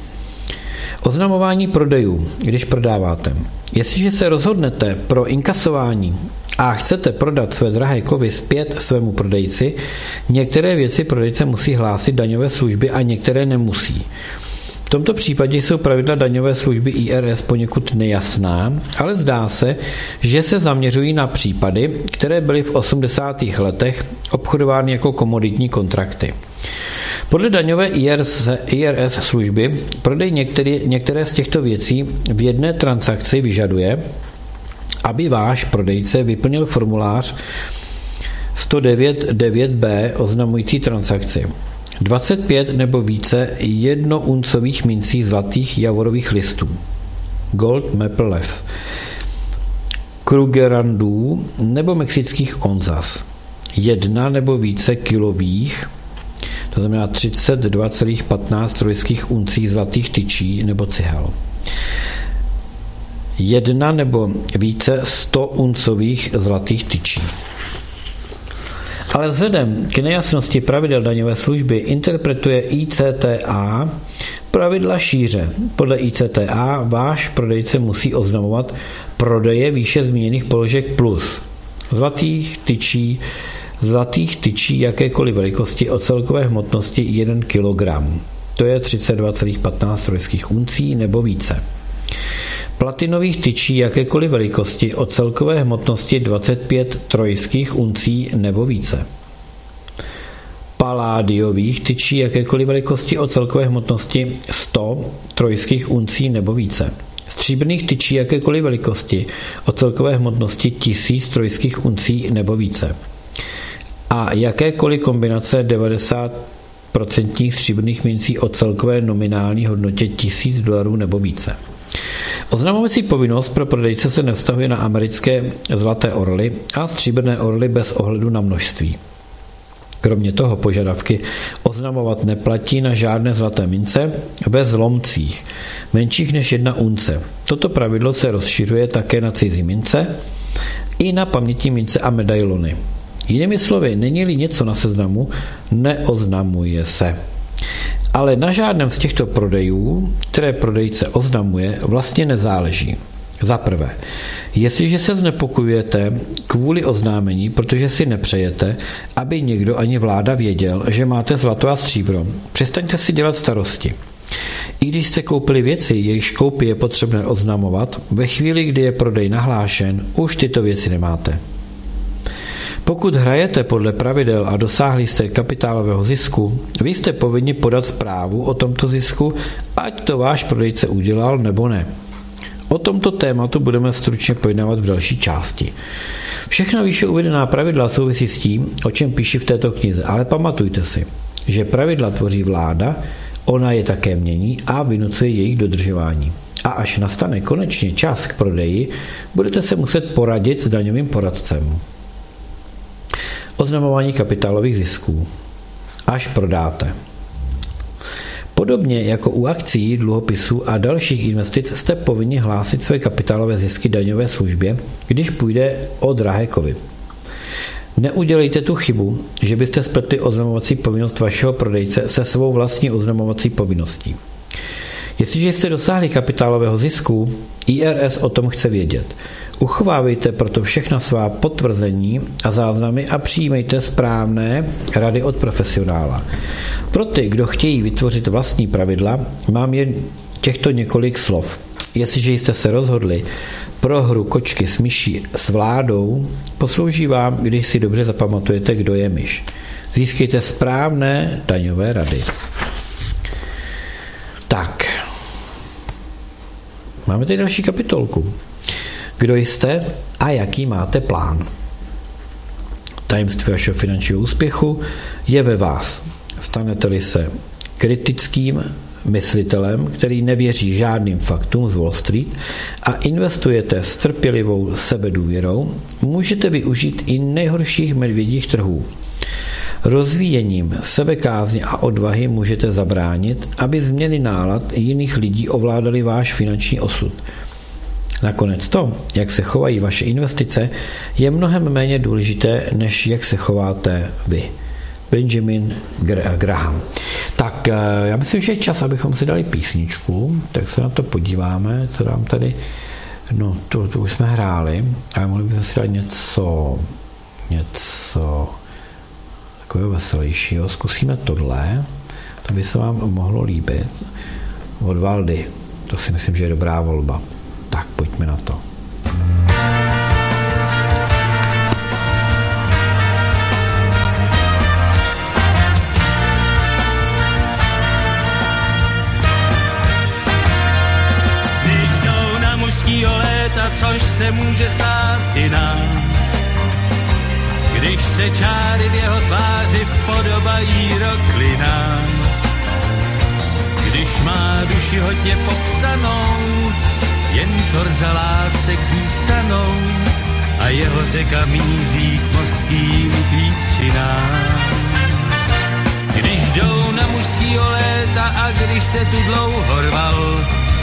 Oznamování prodejů, když prodáváte. Jestliže se rozhodnete pro inkasování a chcete prodat své drahé kovy zpět svému prodejci, některé věci prodejce musí hlásit daňové služby a některé nemusí. V tomto případě jsou pravidla daňové služby I R S poněkud nejasná, ale zdá se, že se zaměřují na případy, které byly v osmdesátých letech obchodovány jako komoditní kontrakty. Podle daňové I R S služby prodej některé, některé z těchto věcí v jedné transakci vyžaduje, aby váš prodejce vyplnil formulář sto devět devět B oznamující transakci. dvacet pět nebo více jednouncových mincí zlatých javorových listů. Gold maple leaf. Krugerrandů nebo mexických onzas. Jedna nebo více kilových, to znamená třicet dva celá patnáct trojských uncí zlatých tyčí nebo cihel. Jedna nebo více sto uncových zlatých tyčí. Ale vzhledem k nejasnosti pravidel daňové služby interpretuje I C T A pravidla šíře. Podle I C T A váš prodejce musí oznamovat prodeje výše zmíněných položek plus zlatých tyčí, zlatých tyčí jakékoliv velikosti o celkové hmotnosti jeden kilogram. To je třicet dva celá patnáct trojských uncí nebo více. Platinových tyčí jakékoliv velikosti o celkové hmotnosti dvacet pět trojských uncí nebo více. Paládiových tyčí jakékoliv velikosti o celkové hmotnosti sto trojských uncí nebo více. Stříbrných tyčí jakékoliv velikosti o celkové hmotnosti tisíc trojských uncí nebo více. A jakékoliv kombinace devadesát procent stříbrných mincí o celkové nominální hodnotě tisíc dolarů nebo více. Oznamovací povinnost pro prodejce se nevztahuje na americké zlaté orly a stříbrné orly bez ohledu na množství. Kromě toho požadavky oznamovat neplatí na žádné zlaté mince ve zlomcích, menších než jedna unce. Toto pravidlo se rozšiřuje také na cizí mince i na pamětní mince a medailony. Jinými slovy, není-li něco na seznamu, neoznamuje se. Ale na žádném z těchto prodejů, které prodejce oznamuje, vlastně nezáleží. Za prvé, jestliže se znepokojujete kvůli oznámení, protože si nepřejete, aby někdo ani vláda věděl, že máte zlato a stříbro, přestaňte si dělat starosti. I když jste koupili věci, jejichž koupě je potřebné oznamovat, ve chvíli, kdy je prodej nahlášen, už tyto věci nemáte. Pokud hrajete podle pravidel a dosáhli jste kapitálového zisku, vy jste povinni podat zprávu o tomto zisku, ať to váš prodejce udělal nebo ne. O tomto tématu budeme stručně pojednávat v další části. Všechna výše uvedená pravidla souvisí s tím, o čem píši v této knize, ale pamatujte si, že pravidla tvoří vláda, ona je také mění a vynucuje jejich dodržování. A až nastane konečně čas k prodeji, budete se muset poradit s daňovým poradcem. Oznamování kapitálových zisků. Až prodáte. Podobně jako u akcií, dluhopisů a dalších investic jste povinni hlásit své kapitálové zisky daňové službě, když půjde o drahé kovy. Neudělejte tu chybu, že byste spletli oznamovací povinnost vašeho prodejce se svou vlastní oznamovací povinností. Jestliže jste dosáhli kapitálového zisku, I R S o tom chce vědět. Uchovávejte proto všechna svá potvrzení a záznamy a přijímejte správné rady od profesionála. Pro ty, kdo chtějí vytvořit vlastní pravidla, mám jen těchto několik slov. Jestliže jste se rozhodli pro hru kočky s myší s vládou, poslouží vám, když si dobře zapamatujete, kdo je myš. Získejte správné daňové rady. Tak. Máme tady další kapitolku. Kdo jste a jaký máte plán? Tajemství vašeho finančního úspěchu je ve vás. Stanete-li se kritickým myslitelem, který nevěří žádným faktům z Wall Street a investujete s trpělivou sebedůvěrou, můžete využít i nejhorších medvědích trhů. Rozvíjením sebekázně a odvahy můžete zabránit, aby změny nálad jiných lidí ovládaly váš finanční osud. Nakonec to, jak se chovají vaše investice, je mnohem méně důležité, než jak se chováte vy. Benjamin Graham. Tak, já myslím, že je čas, abychom si dali písničku, tak se na to podíváme, co dám tady. No, to, to už jsme hráli, ale mohli bychom si dát něco, něco takového veselějšího. Zkusíme tohle, to by se vám mohlo líbit. Od Valdy. To si myslím, že je dobrá volba. Tak, pojďme na to. Když jdou na mužskýho léta, což se může stát i nám. Když se čáry v jeho tváři podobají roklinám. Když má duši hodně popsanou, jen torza lásek zůstanou a jeho řeka míří k mořským písčinám. Když jdou na mužskýho léta a když se tu dlouho rval,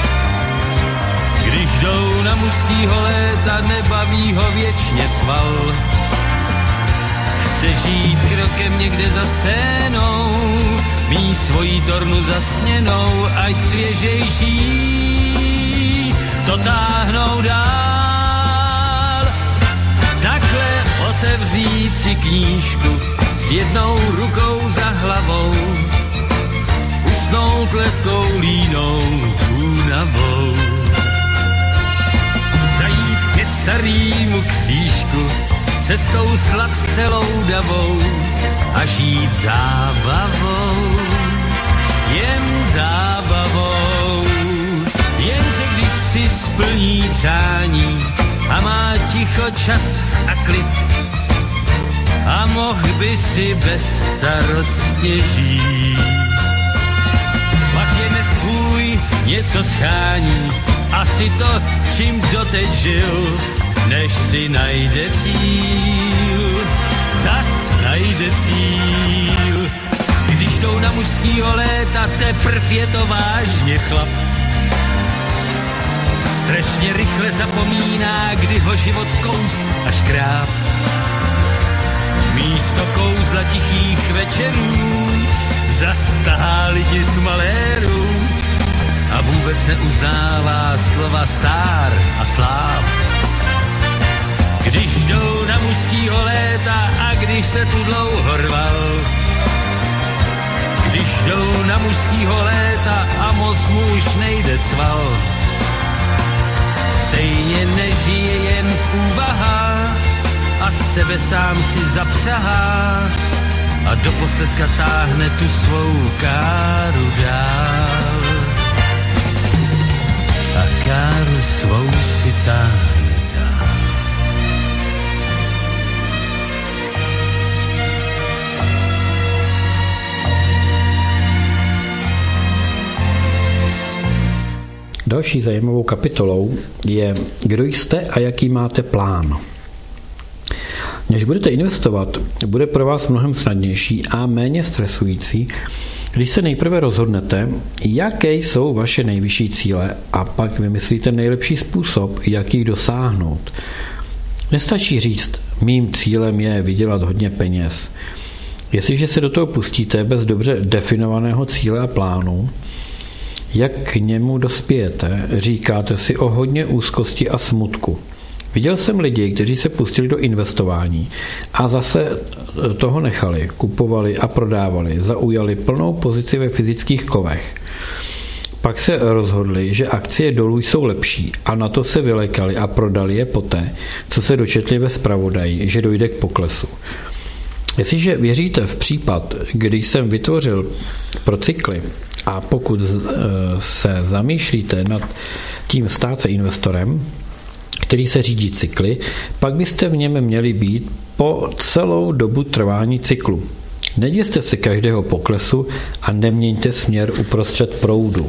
když jdou na mužskýho léta, nebaví ho věčně cval. Chce žít krokem někde za scénou, mít svoji tornu zasněnou, ať svěžejší to táhnou dál. Takhle otevřít si knížku s jednou rukou za hlavou, usnout lehkou línou únavou, zajít ke starýmu křížku cestou sladce loudavou a žít zábavou, jen zábavou. Jenže když si splní přání a má ticho, čas a klid a mohl by si bezstarostně žít, pak je nesvůj něco schání, asi to, čím doteď žil, než si najde cíl, zas najde cíl. Když jdou na mužskýho léta, teprv je to vážně chlap. Strašně rychle zapomíná, kdy ho život kous a škráb. Místo kouzla tichých večerů zastahá lidi z maléru a vůbec neuznává slova stár a sláv. Když jdou na mužskýho léta a když se tu dlouho rval, když jdou na mužskýho léta a moc mu už nejde cval, stejně nežije jen v úvahách a sebe sám si zapřahá a doposledka táhne tu svou káru dál. A káru svou si táhne dál. Další zajímavou kapitolou je, kdo jste a jaký máte plán. Než budete investovat, bude pro vás mnohem snadnější a méně stresující, když se nejprve rozhodnete, jaké jsou vaše nejvyšší cíle a pak vymyslíte nejlepší způsob, jak jich dosáhnout. Nestačí říct, mým cílem je vydělat hodně peněz. Jestliže se do toho pustíte bez dobře definovaného cíle a plánu, jak k němu dospějete, říkáte si o hodně úzkosti a smutku. Viděl jsem lidi, kteří se pustili do investování a zase toho nechali, kupovali a prodávali, zaujali plnou pozici ve fyzických kovech. Pak se rozhodli, že akcie dolů jsou lepší a na to se vylekali a prodali je poté, co se dočetli ve zpravodaji, že dojde k poklesu. Jestliže věříte v případ, kdy jsem vytvořil pro cykly a pokud se zamýšlíte nad tím stát se investorem, který se řídí cykly, pak byste v něm měli být po celou dobu trvání cyklu. Neděste se každého poklesu a neměňte směr uprostřed proudu.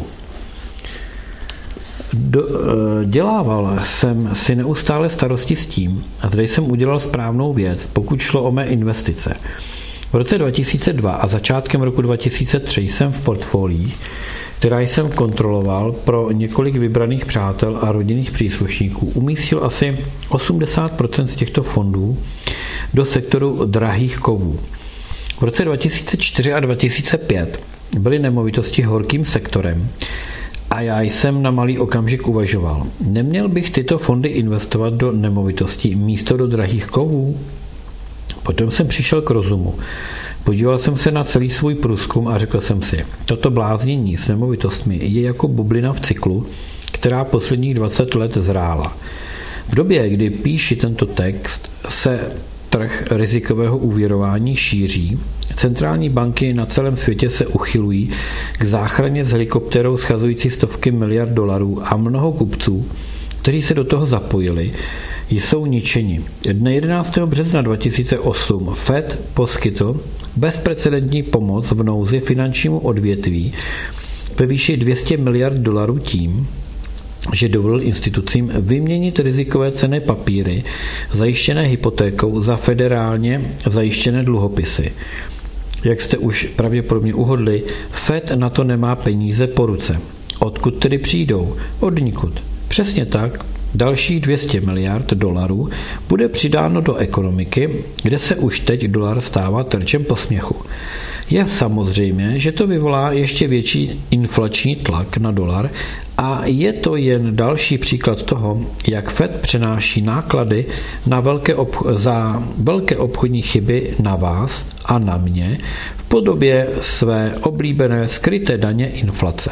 Do, dělával jsem si neustále starosti s tím, a zde jsem udělal správnou věc, pokud šlo o mé investice. V roce dva tisíce dva a začátkem roku dva tisíce tři jsem v portfoliích, která jsem kontroloval pro několik vybraných přátel a rodinných příslušníků, umístil asi osmdesát procent z těchto fondů do sektoru drahých kovů. V roce dva tisíce čtyři a dva tisíce pět byly nemovitosti horkým sektorem a já jsem na malý okamžik uvažoval, neměl bych tyto fondy investovat do nemovitostí místo do drahých kovů? Potom jsem přišel k rozumu. Podíval jsem se na celý svůj průzkum a řekl jsem si, toto bláznění s nemovitostmi je jako bublina v cyklu, která posledních dvacet let zrála. V době, kdy píši tento text, se trh rizikového úvěrování šíří, centrální banky na celém světě se uchylují k záchraně s helikoptérou schazující stovky miliard dolarů a mnoho kupců, kteří se do toho zapojili, jsou ničeni. Dne jedenáctého března dva tisíce osm Fed poskytl bezprecedentní pomoc v nouzi finančnímu odvětví ve výši dvě stě miliard dolarů tím, že dovolil institucím vyměnit rizikové cenné papíry zajištěné hypotékou za federálně zajištěné dluhopisy. Jak jste už pravděpodobně uhodli, Fed na to nemá peníze po ruce. Odkud tedy přijdou? Odnikud. Přesně tak, dalších dvě stě miliard dolarů bude přidáno do ekonomiky, kde se už teď dolar stává terčem posměchu. Je samozřejmé, že to vyvolá ještě větší inflační tlak na dolar a je to jen další příklad toho, jak Fed přenáší náklady na velké obch- za velké obchodní chyby na vás a na mě v podobě své oblíbené skryté daně inflace.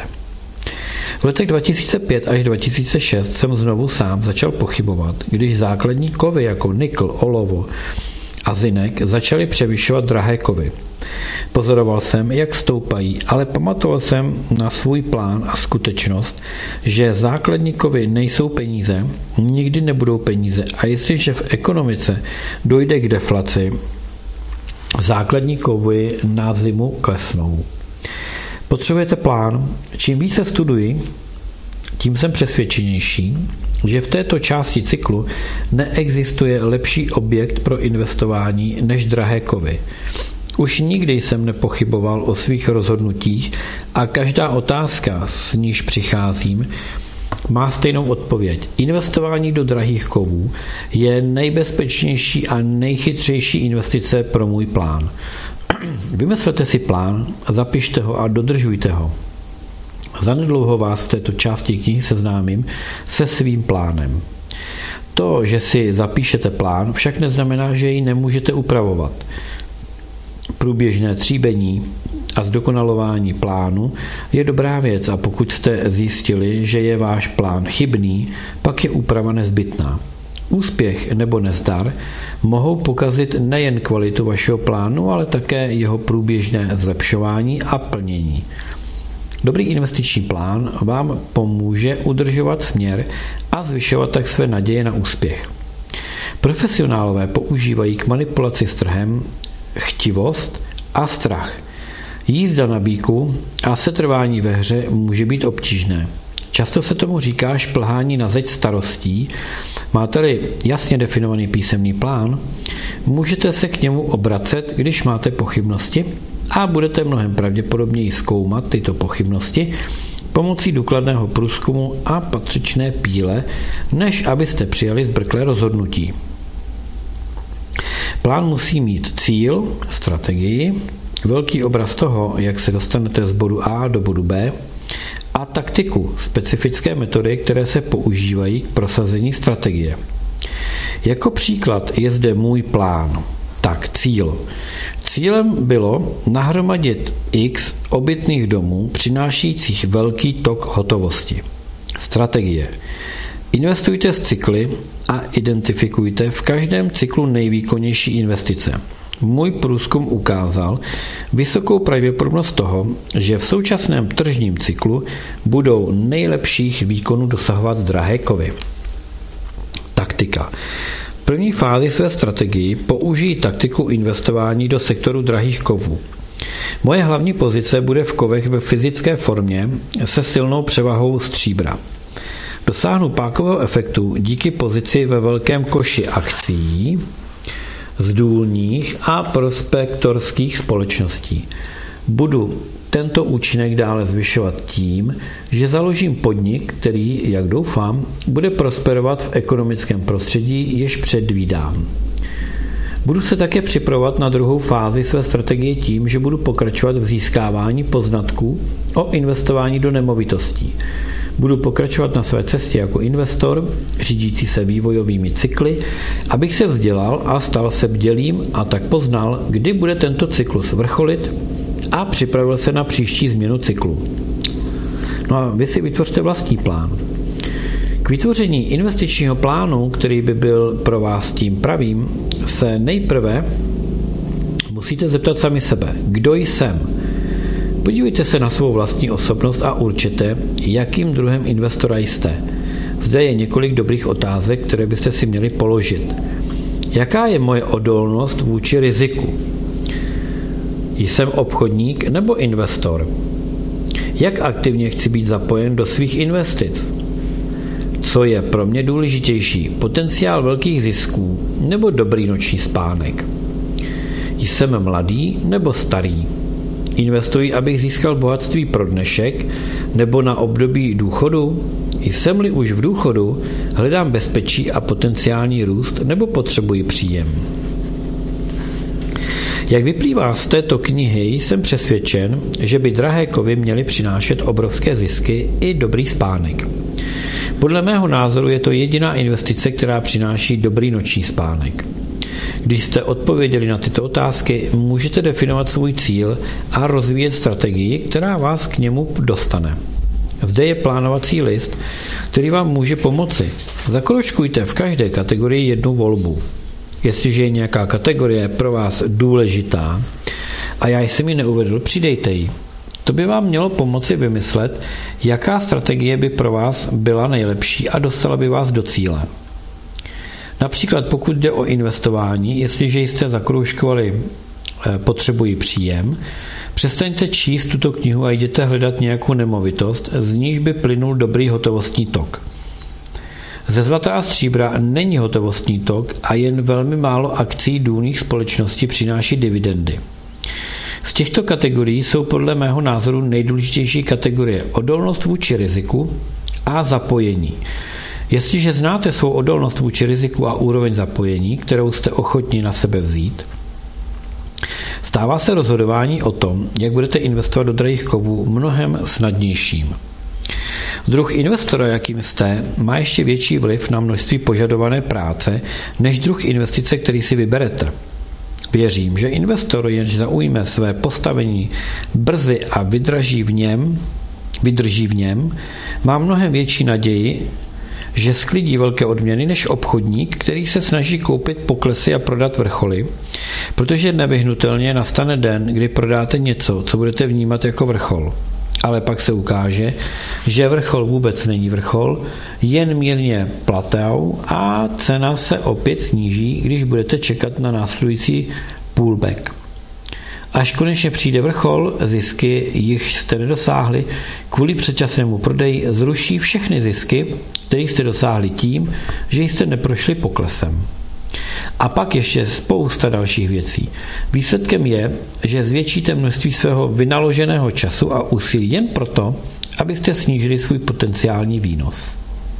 V letech dva tisíce pět až dva tisíce šest jsem znovu sám začal pochybovat, když základní kovy jako nikl, olovo a zinek začaly převyšovat drahé kovy. Pozoroval jsem, jak stoupají, ale pamatoval jsem na svůj plán a skutečnost, že základní kovy nejsou peníze, nikdy nebudou peníze a jestliže v ekonomice dojde k deflaci, základní kovy na zimu klesnou. Potřebujete plán. Čím více studuji, tím jsem přesvědčenější, že v této části cyklu neexistuje lepší objekt pro investování než drahé kovy. Už nikdy jsem nepochyboval o svých rozhodnutích a každá otázka, s níž přicházím, má stejnou odpověď. Investování do drahých kovů je nejbezpečnější a nejchytřejší investice pro můj plán. Vymyslete si plán, zapište ho a dodržujte ho. Zanedlouho vás v této části knihy seznámím se svým plánem. To, že si zapíšete plán, však neznamená, že ji nemůžete upravovat. Průběžné tříbení a zdokonalování plánu je dobrá věc a pokud jste zjistili, že je váš plán chybný, pak je úprava nezbytná. Úspěch nebo nezdar mohou pokazit nejen kvalitu vašeho plánu, ale také jeho průběžné zlepšování a plnění. Dobrý investiční plán vám pomůže udržovat směr a zvyšovat tak své naděje na úspěch. Profesionálové používají k manipulaci s trhem chtivost a strach. Jízda na býku a setrvání ve hře může být obtížné. Často se tomu říká šplhání na zeď starostí. Máte-li jasně definovaný písemný plán, můžete se k němu obracet, když máte pochybnosti a budete mnohem pravděpodobněji zkoumat tyto pochybnosti pomocí důkladného průzkumu a patřičné píle, než abyste přijali zbrklé rozhodnutí. Plán musí mít cíl, strategii, velký obraz toho, jak se dostanete z bodu A do bodu B, a taktiku, specifické metody, které se používají k prosazení strategie. Jako příklad je zde můj plán. Tak, cíl. Cílem bylo nahromadit x obytných domů, přinášejících velký tok hotovosti. Strategie. Investujte z cykly a identifikujte v každém cyklu nejvýkonnější investice. Můj průzkum ukázal vysokou pravděpodobnost toho, že v současném tržním cyklu budou nejlepších výkonů dosahovat drahé kovy. Taktika. V první fázi své strategii použijí taktiku investování do sektoru drahých kovů. Moje hlavní pozice bude v kovech ve fyzické formě se silnou převahou stříbra. Dosáhnu pákového efektu díky pozici ve velkém koši akcií z důlních a prospektorských společností. Budu tento účinek dále zvyšovat tím, že založím podnik, který, jak doufám, bude prosperovat v ekonomickém prostředí, jež předvídám. Budu se také připravovat na druhou fázi své strategie tím, že budu pokračovat v získávání poznatků o investování do nemovitostí. Budu pokračovat na své cestě jako investor, řídící se vývojovými cykly, abych se vzdělal a stal se bdělým a tak poznal, kdy bude tento cyklus vrcholit a připravil se na příští změnu cyklu. No a vy si vytvořte vlastní plán. K vytvoření investičního plánu, který by byl pro vás tím pravým, se nejprve musíte zeptat sami sebe, kdo jsem. Podívejte se na svou vlastní osobnost a určite, jakým druhem investora jste. Zde je několik dobrých otázek, které byste si měli položit. Jaká je moje odolnost vůči riziku? Jsem obchodník nebo investor? Jak aktivně chci být zapojen do svých investic? Co je pro mě důležitější? Potenciál velkých zisků nebo dobrý noční spánek? Jsem mladý nebo starý? Investuji, abych získal bohatství pro dnešek nebo na období důchodu? Jsem-li už v důchodu, hledám bezpečí a potenciální růst nebo potřebuji příjem? Jak vyplývá z této knihy, jsem přesvědčen, že by drahé kovy měly přinášet obrovské zisky i dobrý spánek. Podle mého názoru je to jediná investice, která přináší dobrý noční spánek. Když jste odpověděli na tyto otázky, můžete definovat svůj cíl a rozvíjet strategii, která vás k němu dostane. Zde je plánovací list, který vám může pomoci. Zakročkujte v každé kategorii jednu volbu. Jestliže je nějaká kategorie pro vás důležitá a já jsem ji neuvedl, přidejte ji. To by vám mělo pomoci vymyslet, jaká strategie by pro vás byla nejlepší a dostala by vás do cíle. Například pokud jde o investování, jestliže jste zakroužkovali potřebuji příjem, přestaňte číst tuto knihu a jděte hledat nějakou nemovitost, z níž by plynul dobrý hotovostní tok. Ze zlata a stříbra není hotovostní tok a jen velmi málo akcí důlních společností přináší dividendy. Z těchto kategorií jsou podle mého názoru nejdůležitější kategorie odolnost vůči riziku a zapojení. Jestliže znáte svou odolnost vůči riziku a úroveň zapojení, kterou jste ochotni na sebe vzít, stává se rozhodování o tom, jak budete investovat do drahých kovů, mnohem snadnějším. Druh investora, jakým jste, má ještě větší vliv na množství požadované práce, než druh investice, který si vyberete. Věřím, že investor, jenž zaujme své postavení brzy a vydrží v něm, vydrží v něm, má mnohem větší naději, že sklidí velké odměny než obchodník, který se snaží koupit poklesy a prodat vrcholy, protože nevyhnutelně nastane den, kdy prodáte něco, co budete vnímat jako vrchol. ale pak se ukáže, že vrchol vůbec není vrchol, jen mírně plateau a cena se opět sníží, když budete čekat na následující pullback. Až konečně přijde vrchol, zisky, jichž jste nedosáhli, kvůli předčasnému prodeji zruší všechny zisky, které jste dosáhli tím, že jste neprošli poklesem. A pak ještě spousta dalších věcí. Výsledkem je, že zvětšíte množství svého vynaloženého času a úsilí jen proto, abyste snížili svůj potenciální výnos.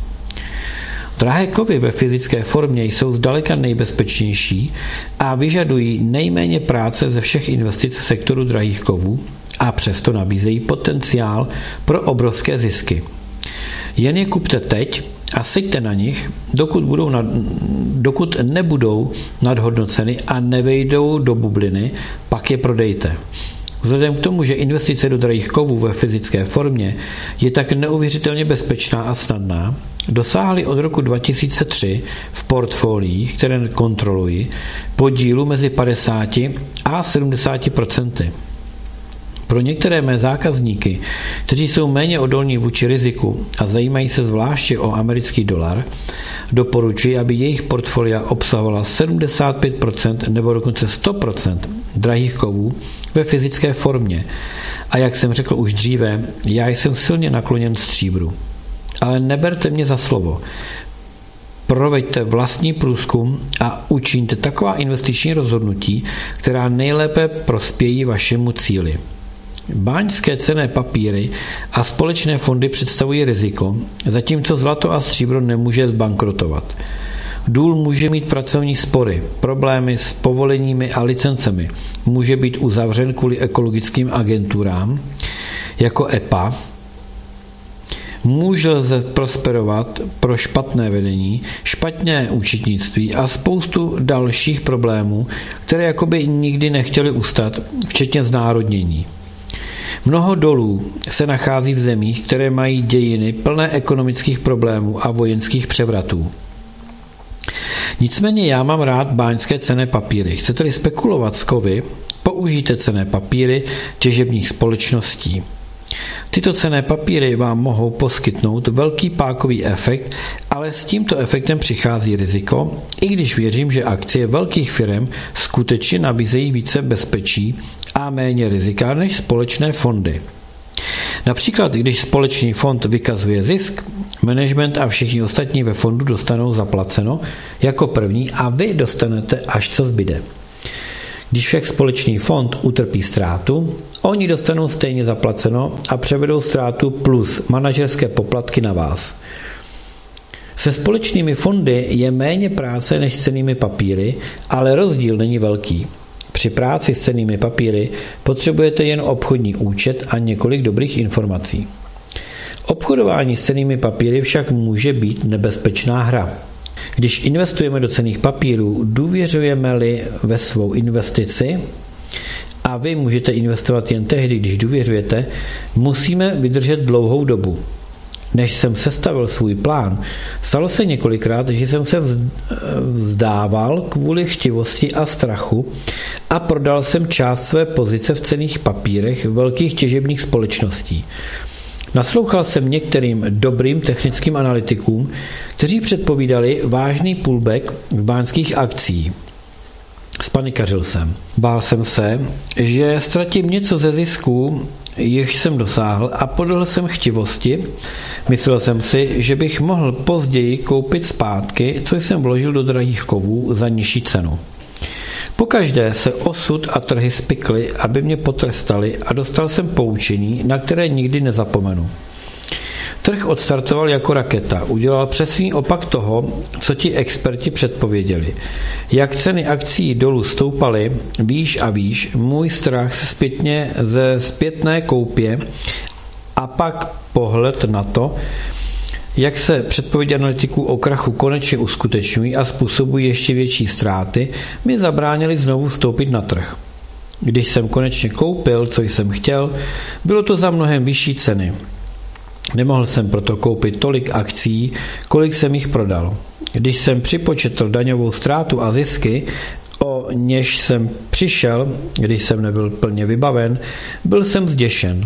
Drahé kovy ve fyzické formě jsou zdaleka nejbezpečnější a vyžadují nejméně práce ze všech investic v sektoru drahých kovů a přesto nabízejí potenciál pro obrovské zisky. Jen je kupte teď a seďte na nich, dokud, budou nad, dokud nebudou nadhodnoceny a nevejdou do bubliny, pak je prodejte. Vzhledem k tomu, že investice do drahých kovů ve fyzické formě je tak neuvěřitelně bezpečná a snadná, dosáhly od roku dva tisíce tři v portfoliích, které kontroluji, podílu mezi padesát a sedmdesát procenty. Pro některé mé zákazníky, kteří jsou méně odolní vůči riziku a zajímají se zvláště o americký dolar, doporučuji, aby jejich portfolia obsahovala sedmdesát pět procent nebo dokonce sto procent drahých kovů ve fyzické formě. A jak jsem řekl už dříve, já jsem silně nakloněn stříbru. Ale neberte mě za slovo. Proveďte vlastní průzkum a učiňte taková investiční rozhodnutí, která nejlépe prospějí vašemu cíli. Báňské cenné papíry a společné fondy představují riziko, zatímco zlato a stříbro nemůže zbankrotovat. Důl může mít pracovní spory, problémy s povoleními a licencemi, může být uzavřen kvůli ekologickým agenturám jako E P A, může lze prosperovat pro špatné vedení, špatné účetnictví a spoustu dalších problémů, které jakoby nikdy nechtěli ustat, včetně znárodnění. Mnoho dolů se nachází v zemích, které mají dějiny plné ekonomických problémů a vojenských převratů. Nicméně já mám rád báňské cenné papíry. Chcete-li spekulovat s kovy, použijte cenné papíry těžebních společností. Tyto cenné papíry vám mohou poskytnout velký pákový efekt, ale s tímto efektem přichází riziko, i když věřím, že akcie velkých firm skutečně nabízejí více bezpečí a méně rizika než společné fondy. Například, když společný fond vykazuje zisk, management a všichni ostatní ve fondu dostanou zaplaceno jako první a vy dostanete až co zbyde. Když však společný fond utrpí ztrátu, oni dostanou stejně zaplaceno a převedou ztrátu plus manažerské poplatky na vás. Se společnými fondy je méně práce než s cennými papíry, ale rozdíl není velký. Při práci s cennými papíry potřebujete jen obchodní účet a několik dobrých informací. Obchodování s cennými papíry však může být nebezpečná hra. Když investujeme do cenných papírů, důvěřujeme-li ve svou investici, a vy můžete investovat jen tehdy, když důvěřujete, musíme vydržet dlouhou dobu. Než jsem sestavil svůj plán, stalo se několikrát, že jsem se vzdával kvůli chtivosti a strachu a prodal jsem část své pozice v cenných papírech velkých těžebních společností. Naslouchal jsem některým dobrým technickým analytikům, kteří předpovídali vážný pullback v báňských akcí. Spanikařil jsem. Bál jsem se, že ztratím něco ze zisků, jichž jsem dosáhl, a podlehl jsem chtivosti. Myslel jsem si, že bych mohl později koupit zpátky, co jsem vložil do drahých kovů za nižší cenu. Pokaždé se osud a trhy spikly, aby mě potrestali, a dostal jsem poučení, na které nikdy nezapomenu. Trh odstartoval jako raketa, udělal přesný opak toho, co ti experti předpověděli. Jak ceny akcií dolů stoupaly výš a výš, můj strach se zpětně ze zpětné koupě a pak pohled na to, jak se předpovědi analytiků o krachu konečně uskutečňují a způsobují ještě větší ztráty, mi zabránili znovu vstoupit na trh. Když jsem konečně koupil, co jsem chtěl, bylo to za mnohem vyšší ceny. Nemohl jsem proto koupit tolik akcií, kolik jsem jich prodal. Když jsem připočetl daňovou ztrátu a zisky, o něž jsem přišel, když jsem nebyl plně vybaven, byl jsem zděšen.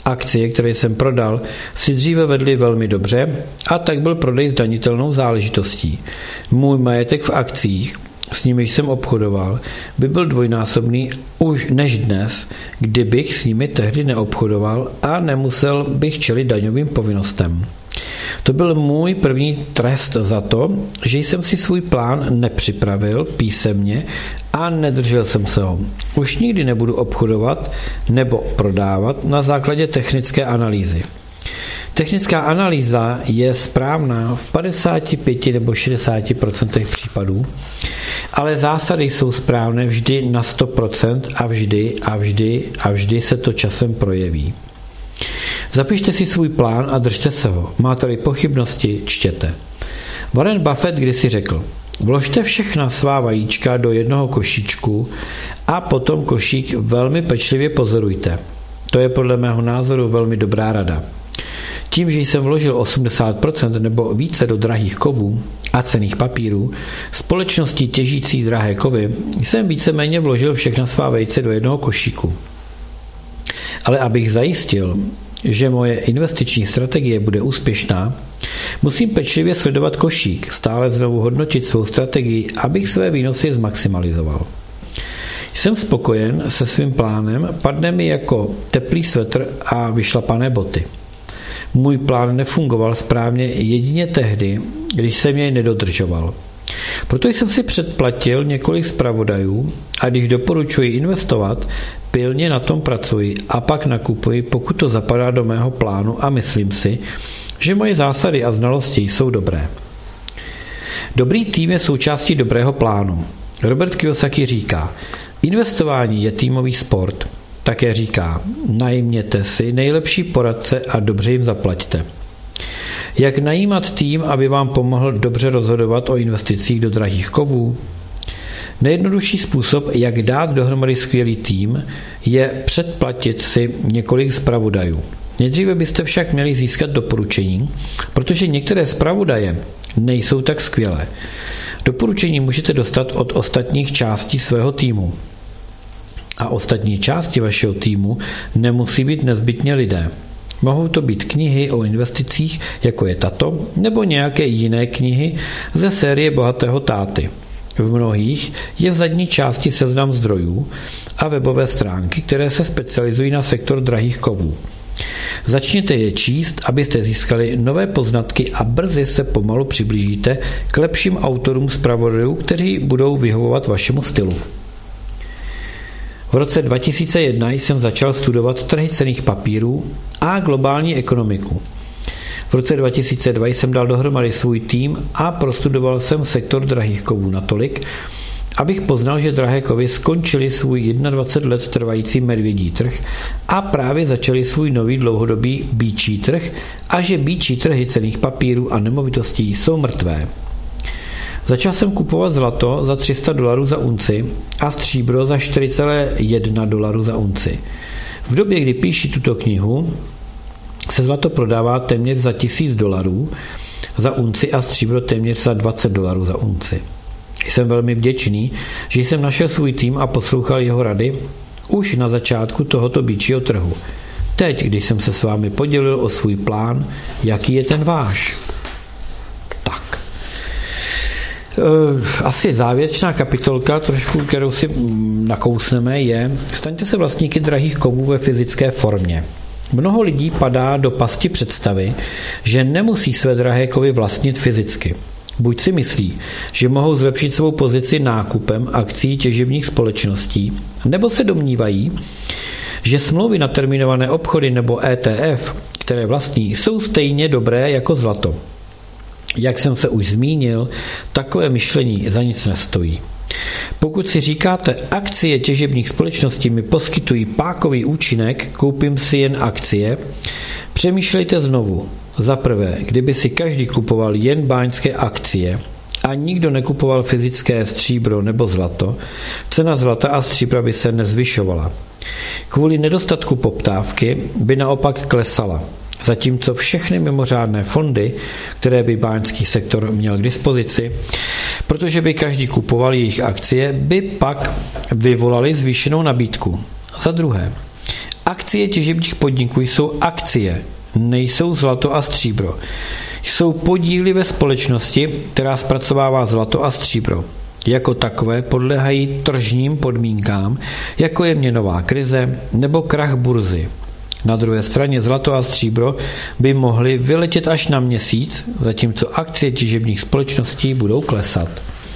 Akcie, které jsem prodal, si dříve vedly velmi dobře a tak byl prodej zdanitelnou záležitostí. Můj majetek v akcích, s nimi jsem obchodoval, by byl dvojnásobný už než dnes, kdybych s nimi tehdy neobchodoval a nemusel bych čelit daňovým povinnostem. To byl můj první trest za to, že jsem si svůj plán nepřipravil písemně a nedržel jsem se ho. Už nikdy nebudu obchodovat nebo prodávat na základě technické analýzy. Technická analýza je správná v padesát pět nebo šedesát procent případů, ale zásady jsou správné vždy na sto procent a vždy a vždy a vždy se to časem projeví. Zapište si svůj plán a držte se ho. Máte-li pochybnosti, čtěte. Warren Buffett kdysi řekl: vložte všechna svá vajíčka do jednoho košíčku a potom košík velmi pečlivě pozorujte. To je podle mého názoru velmi dobrá rada. Tím, že jsem vložil osmdesát procent nebo více do drahých kovů a cenných papírů, společností těžící drahé kovy, jsem víceméně vložil všechna svá vejce do jednoho košíku. Ale abych zajistil, že moje investiční strategie bude úspěšná, musím pečlivě sledovat košík, stále znovu hodnotit svou strategii, abych své výnosy zmaximalizoval. Jsem spokojen se svým plánem, padne mi jako teplý svetr a vyšlapané boty. Můj plán nefungoval správně jedině tehdy, když jsem jej nedodržoval. Proto jsem si předplatil několik zpravodajů a když doporučuji investovat, pilně na tom pracuji a pak nakupuji, pokud to zapadá do mého plánu a myslím si, že moje zásady a znalosti jsou dobré. Dobrý tým je součástí dobrého plánu. Robert Kiyosaki říká: investování je týmový sport. Také říká: najměte si nejlepší poradce a dobře jim zaplaťte. Jak najímat tým, aby vám pomohl dobře rozhodovat o investicích do drahých kovů? Nejjednodušší způsob, jak dát dohromady skvělý tým, je předplatit si několik zpravodajů. Nejdříve byste však měli získat doporučení, protože některé zpravodaje nejsou tak skvělé. Doporučení můžete dostat od ostatních částí svého týmu. A ostatní části vašeho týmu nemusí být nezbytně lidé. Mohou to být knihy o investicích, jako je tato, nebo nějaké jiné knihy ze série Bohatého táty. V mnohých je v zadní části seznam zdrojů a webové stránky, které se specializují na sektor drahých kovů. Začněte je číst, abyste získali nové poznatky a brzy se pomalu přiblížíte k lepším autorům zpravodajů, kteří budou vyhovovat vašemu stylu. V roce dva tisíce jedna jsem začal studovat trhy cenných papírů a globální ekonomiku. V roce dva tisíce dva jsem dal dohromady svůj tým a prostudoval jsem sektor drahých kovů natolik, abych poznal, že drahé kovy skončily svůj dvacet jedna let trvající medvědí trh a právě začali svůj nový dlouhodobý býčí trh a že býčí trhy cenných papírů a nemovitostí jsou mrtvé. Začal jsem kupovat zlato za tři sta dolarů za unci a stříbro za čtyři celá jedna dolaru za unci. V době, kdy píši tuto knihu, se zlato prodává téměř za tisíc dolarů za unci a stříbro téměř za dvacet dolarů za unci. Jsem velmi vděčný, že jsem našel svůj tým a poslouchal jeho rady už na začátku tohoto býčího trhu. Teď, když jsem se s vámi podělil o svůj plán, jaký je ten váš? Tak. Asi závěrečná kapitolka, trošku, kterou si nakousneme, je: staňte se vlastníky drahých kovů ve fyzické formě. Mnoho lidí padá do pasti představy, že nemusí své drahé kovy vlastnit fyzicky. Buď si myslí, že mohou zlepšit svou pozici nákupem akcií těžebních společností, nebo se domnívají, že smlouvy na termínované obchody nebo E T F, které vlastní, jsou stejně dobré jako zlato. Jak jsem se už zmínil, takové myšlení za nic nestojí. Pokud si říkáte, akcie těžebních společností mi poskytují pákový účinek, koupím si jen akcie, přemýšlejte znovu. Za prvé, kdyby si každý kupoval jen báňské akcie a nikdo nekupoval fyzické stříbro nebo zlato, cena zlata a stříbra by se nezvyšovala. Kvůli nedostatku poptávky by naopak klesala, zatímco všechny mimořádné fondy, které by báňský sektor měl k dispozici, protože by každý kupoval jejich akcie, by pak vyvolali zvýšenou nabídku. Za druhé, Akcie těžebních podniků jsou akcie, nejsou zlato a stříbro. Jsou podíly ve společnosti, která zpracovává zlato a stříbro. Jako takové podléhají tržním podmínkám, jako je měnová krize nebo krach burzy. Na druhé straně zlato a stříbro by mohly vyletět až na měsíc, zatímco akcie těžebních společností budou klesat.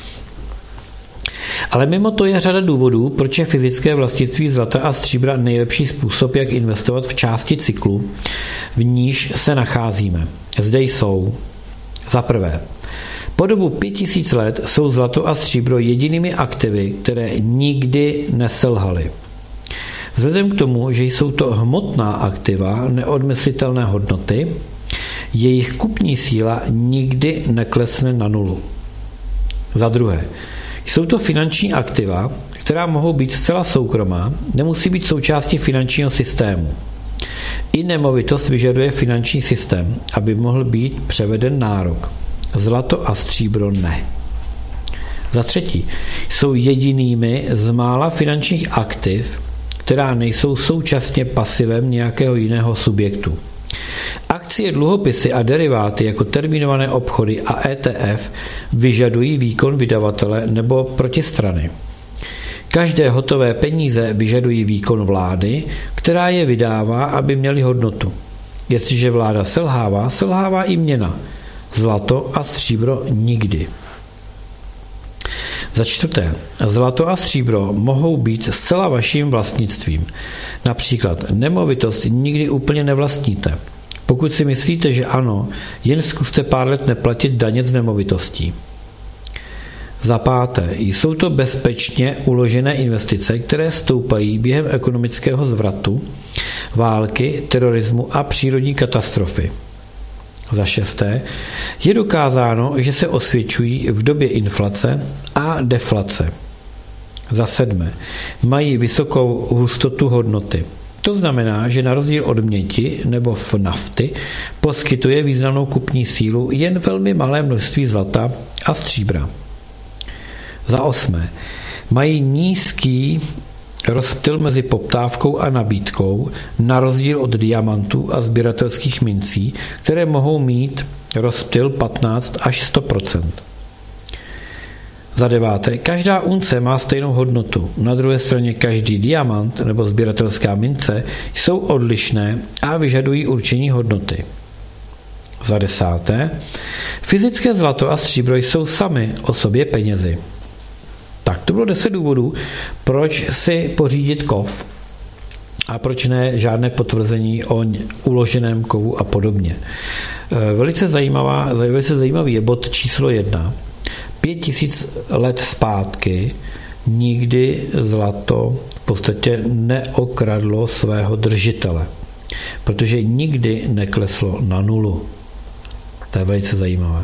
Ale mimo to je řada důvodů, proč je fyzické vlastnictví zlata a stříbra nejlepší způsob, jak investovat v části cyklu, v níž se nacházíme. Zde jsou. Za prvé, po dobu pět tisíc let jsou zlato a stříbro jedinými aktivy, které nikdy neselhaly. Vzhledem k tomu, že jsou to hmotná aktiva neodmyslitelné hodnoty, jejich kupní síla nikdy neklesne na nulu. Za druhé, jsou to finanční aktiva, která mohou být zcela soukromá, nemusí být součástí finančního systému. I nemovitost vyžaduje finanční systém, aby mohl být převeden nárok. Zlato a stříbro ne. Za třetí, jsou jedinými z mála finančních aktiv, která nejsou současně pasivem nějakého jiného subjektu. Akcie, dluhopisy a deriváty jako termínované obchody a E T F vyžadují výkon vydavatele nebo protistrany. Každé hotové peníze vyžadují výkon vlády, která je vydává, aby měly hodnotu. Jestliže vláda selhává, selhává i měna. Zlato a stříbro nikdy. Za čtvrté, zlato a stříbro mohou být zcela vaším vlastnictvím. Například nemovitost nikdy úplně nevlastníte. Pokud si myslíte, že ano, jen zkuste pár let neplatit daně z nemovitostí. Za páté, jsou to bezpečně uložené investice, které stoupají během ekonomického zvratu, války, terorismu a přírodní katastrofy. Za šesté, je dokázáno, že se osvědčují v době inflace a deflace. Za sedmé, mají vysokou hustotu hodnoty. To znamená, že na rozdíl od mědi nebo v nafty poskytuje významnou kupní sílu jen velmi malé množství zlata a stříbra. Za osmé, mají nízký rozptyl mezi poptávkou a nabídkou, na rozdíl od diamantů a sběratelských mincí, které mohou mít rozptyl patnáct až sto procent. Za deváté, každá unce má stejnou hodnotu. Na druhé straně každý diamant nebo sběratelská mince jsou odlišné a vyžadují určení hodnoty. Za desáté, fyzické zlato a stříbro jsou sami o sobě penězi. Tak, to bylo deset důvodů, proč si pořídit kov a proč ne žádné potvrzení o uloženém kovu a podobně. Velice, zajímavá, velice zajímavý je bod číslo jedna. Pět tisíc let zpátky nikdy zlato v podstatě neokradlo svého držitele, protože nikdy nekleslo na nulu. To je velice zajímavé.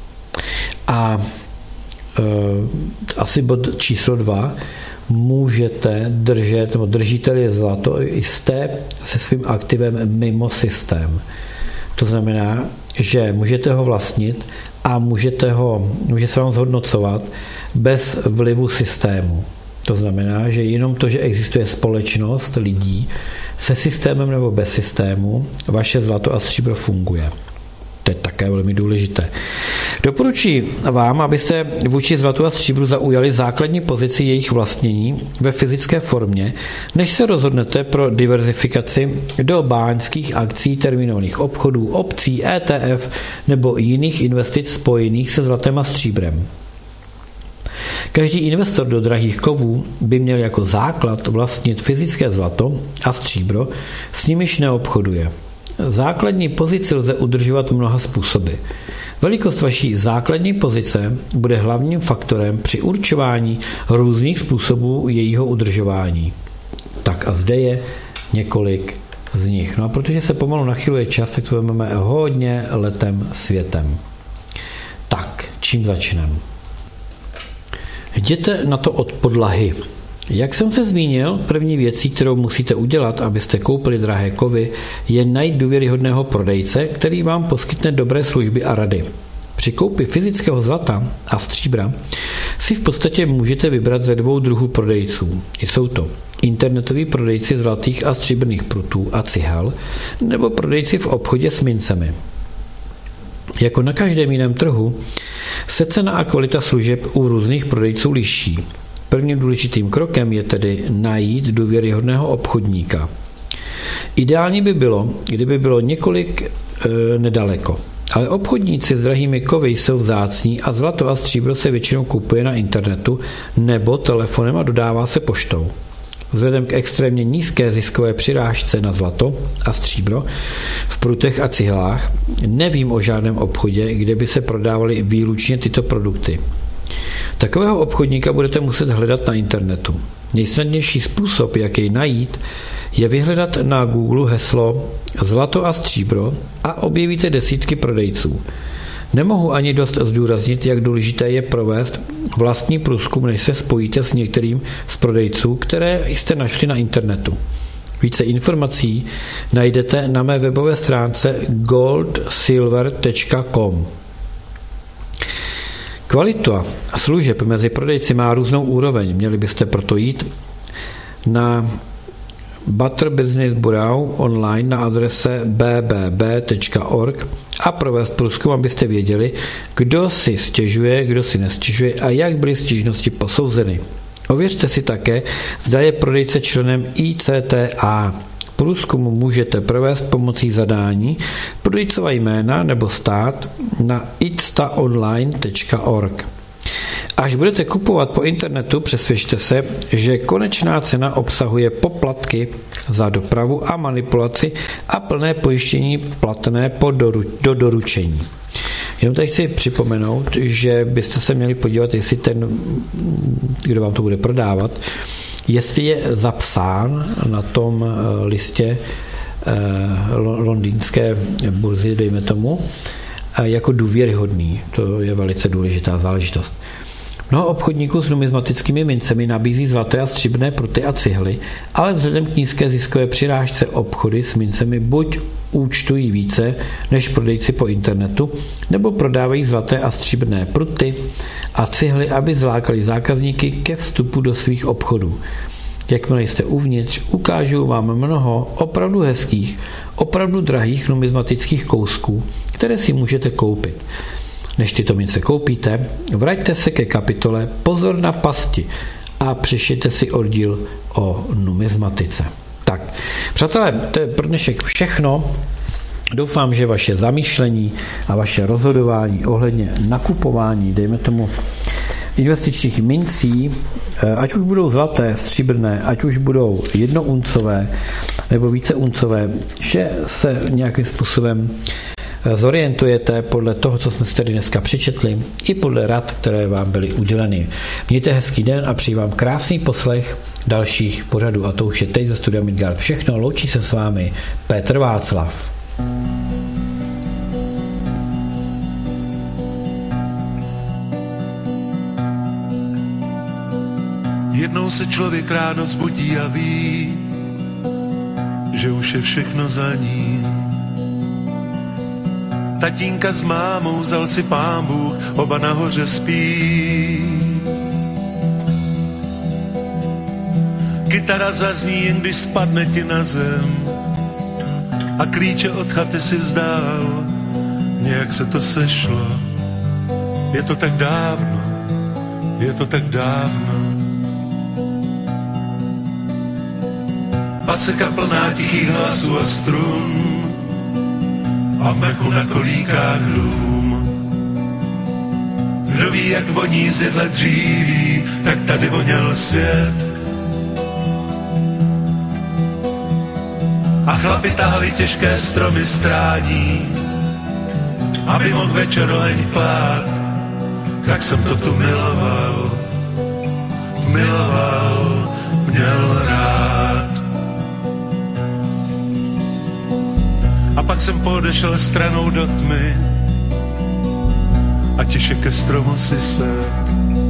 A e, asi bod číslo dva. Můžete držet, nebo držíte-li zlato, jste se svým aktivem mimo systém. To znamená, že můžete ho vlastnit a můžete ho, může se vám zhodnocovat bez vlivu systému. To znamená, že jenom to, že existuje společnost lidí se systémem nebo bez systému, vaše zlato a stříbro funguje. To je také velmi důležité. Doporučuji vám, abyste vůči zlatu a stříbru zaujali základní pozici jejich vlastnění ve fyzické formě, než se rozhodnete pro diverzifikaci do báňských akcí, termínovaných obchodů, opcí, E T F nebo jiných investic spojených se zlatem a stříbrem. Každý investor do drahých kovů by měl jako základ vlastnit fyzické zlato a stříbro, s nimiž neobchoduje. Základní pozici lze udržovat mnoha způsoby. Velikost vaší základní pozice bude hlavním faktorem při určování různých způsobů jejího udržování. Tak a zde je několik z nich. No a protože se pomalu nachyluje čas, tak to vezmeme hodně letem světem. Tak, čím začneme? Jděte na to od podlahy. Jak jsem se zmínil, první věcí, kterou musíte udělat, abyste koupili drahé kovy, je najít důvěryhodného prodejce, který vám poskytne dobré služby a rady. Při koupi fyzického zlata a stříbra si v podstatě můžete vybrat ze dvou druhů prodejců. Jsou to internetoví prodejci zlatých a stříbrných prutů a cihel nebo prodejci v obchodě s mincemi. Jako na každém jiném trhu se cena a kvalita služeb u různých prodejců liší. Prvním důležitým krokem je tedy najít důvěryhodného obchodníka. Ideální by bylo, kdyby bylo několik e, nedaleko. Ale obchodníci s drahými kovy jsou vzácní a zlato a stříbro se většinou kupuje na internetu nebo telefonem a dodává se poštou. Vzhledem k extrémně nízké ziskové přirážce na zlato a stříbro v prutech a cihlách nevím o žádném obchodě, kde by se prodávaly výlučně tyto produkty. Takového obchodníka budete muset hledat na internetu. Nejsnadnější způsob, jak jej najít, je vyhledat na Google heslo zlato a stříbro a objevíte desítky prodejců. Nemohu ani dost zdůraznit, jak důležité je provést vlastní průzkum, než se spojíte s některým z prodejců, které jste našli na internetu. Více informací najdete na mé webové stránce gold silver tečka com. Kvalita služeb mezi prodejci má různou úroveň. Měli byste proto jít na Better Business Bureau online na adrese b b b tečka org a provést průzkum, abyste věděli, kdo si stěžuje, kdo si nestěžuje a jak byly stížnosti posouzeny. Ověřte si také, zda je prodejce členem I C T A. Průzkum můžete provést pomocí zadání prodejcova jména nebo stát na i c t a online tečka org. Až budete kupovat po internetu, přesvědčte se, že konečná cena obsahuje poplatky za dopravu a manipulaci a plné pojištění platné po doru, do doručení. Jenom tady chci připomenout, že byste se měli podívat, jestli ten, kdo vám to bude prodávat, jestli je zapsán na tom listě eh, londýnské burzy, dejme tomu, eh, jako důvěryhodný. To je velice důležitá záležitost. Mnoho obchodníků s numizmatickými mincemi nabízí zlaté a stříbrné pruty a cihly, ale vzhledem k nízké ziskové přirážce obchody s mincemi buď účtují více než prodejci po internetu, nebo prodávají zlaté a stříbrné pruty a cihly, aby zlákali zákazníky ke vstupu do svých obchodů. Jakmile jste uvnitř, ukážu vám mnoho opravdu hezkých, opravdu drahých numizmatických kousků, které si můžete koupit. Než tyto mince koupíte, vraťte se ke kapitole Pozor na pasti a přečtěte si oddíl o numizmatice. Tak, přátelé, to je pro dnešek všechno. Doufám, že vaše zamýšlení a vaše rozhodování ohledně nakupování, dejme tomu investičních mincí, ať už budou zlaté, stříbrné, ať už budou jednouncové nebo víceuncové, že se nějakým způsobem zorientujete podle toho, co jsme si tady dneska přečetli, i podle rad, které vám byly uděleny. Mějte hezký den a přeji vám krásný poslech dalších pořadů. A to už je teď ze studia Midgard všechno. Loučí se s vámi Petr Václav. Jednou se člověk ráno zbudí a ví, že už je všechno za ním. Tatínka s mámou vzal si Pán Bůh, oba nahoře spí. Kytara zazní, jen když spadne ti na zem a klíče od chaty si vzdál. Nějak se to sešlo, je to tak dávno, je to tak dávno. Paseka plná tichých hlasů a strun a v mechu na kolíkách dům. Kdo ví, jak voní z jedle dříví, tak tady voněl svět. A chlapi tahali těžké stromy strání, aby mohl večer oheň plát. Tak jsem to tu miloval, miloval, měl rád. A pak jsem podešel stranou do tmy a tiše ke stromu si sedl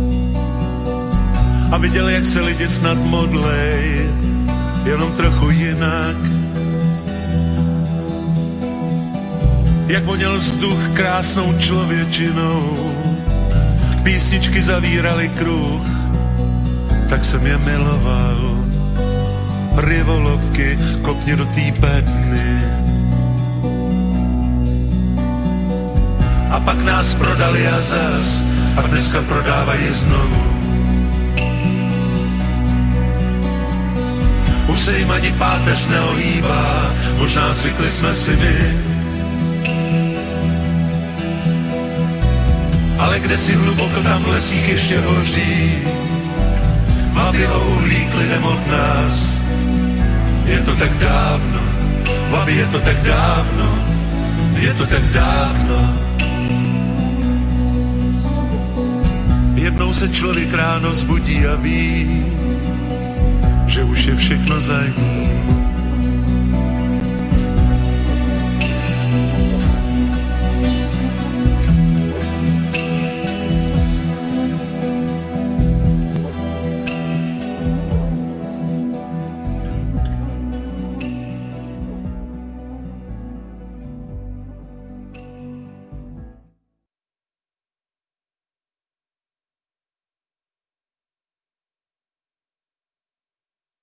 a viděl, jak se lidi snad modlej, jenom trochu jinak. jak voněl vzduch krásnou člověčinou. Písničky zavíraly kruh, tak jsem je miloval. Rivolovky, kopně do té bedny. A pak nás prodali a zas, a dneska prodávají znovu. Už se jim ani páteř neohýbá, možná zvykli jsme si my. Ale kde si hluboko tam v lesích ještě hoří, má běhouhlí klidem od nás. Je to tak dávno, babi, je to tak dávno, je to tak dávno. Jednou se člověk ráno zbudí a ví, že už je všechno za ním.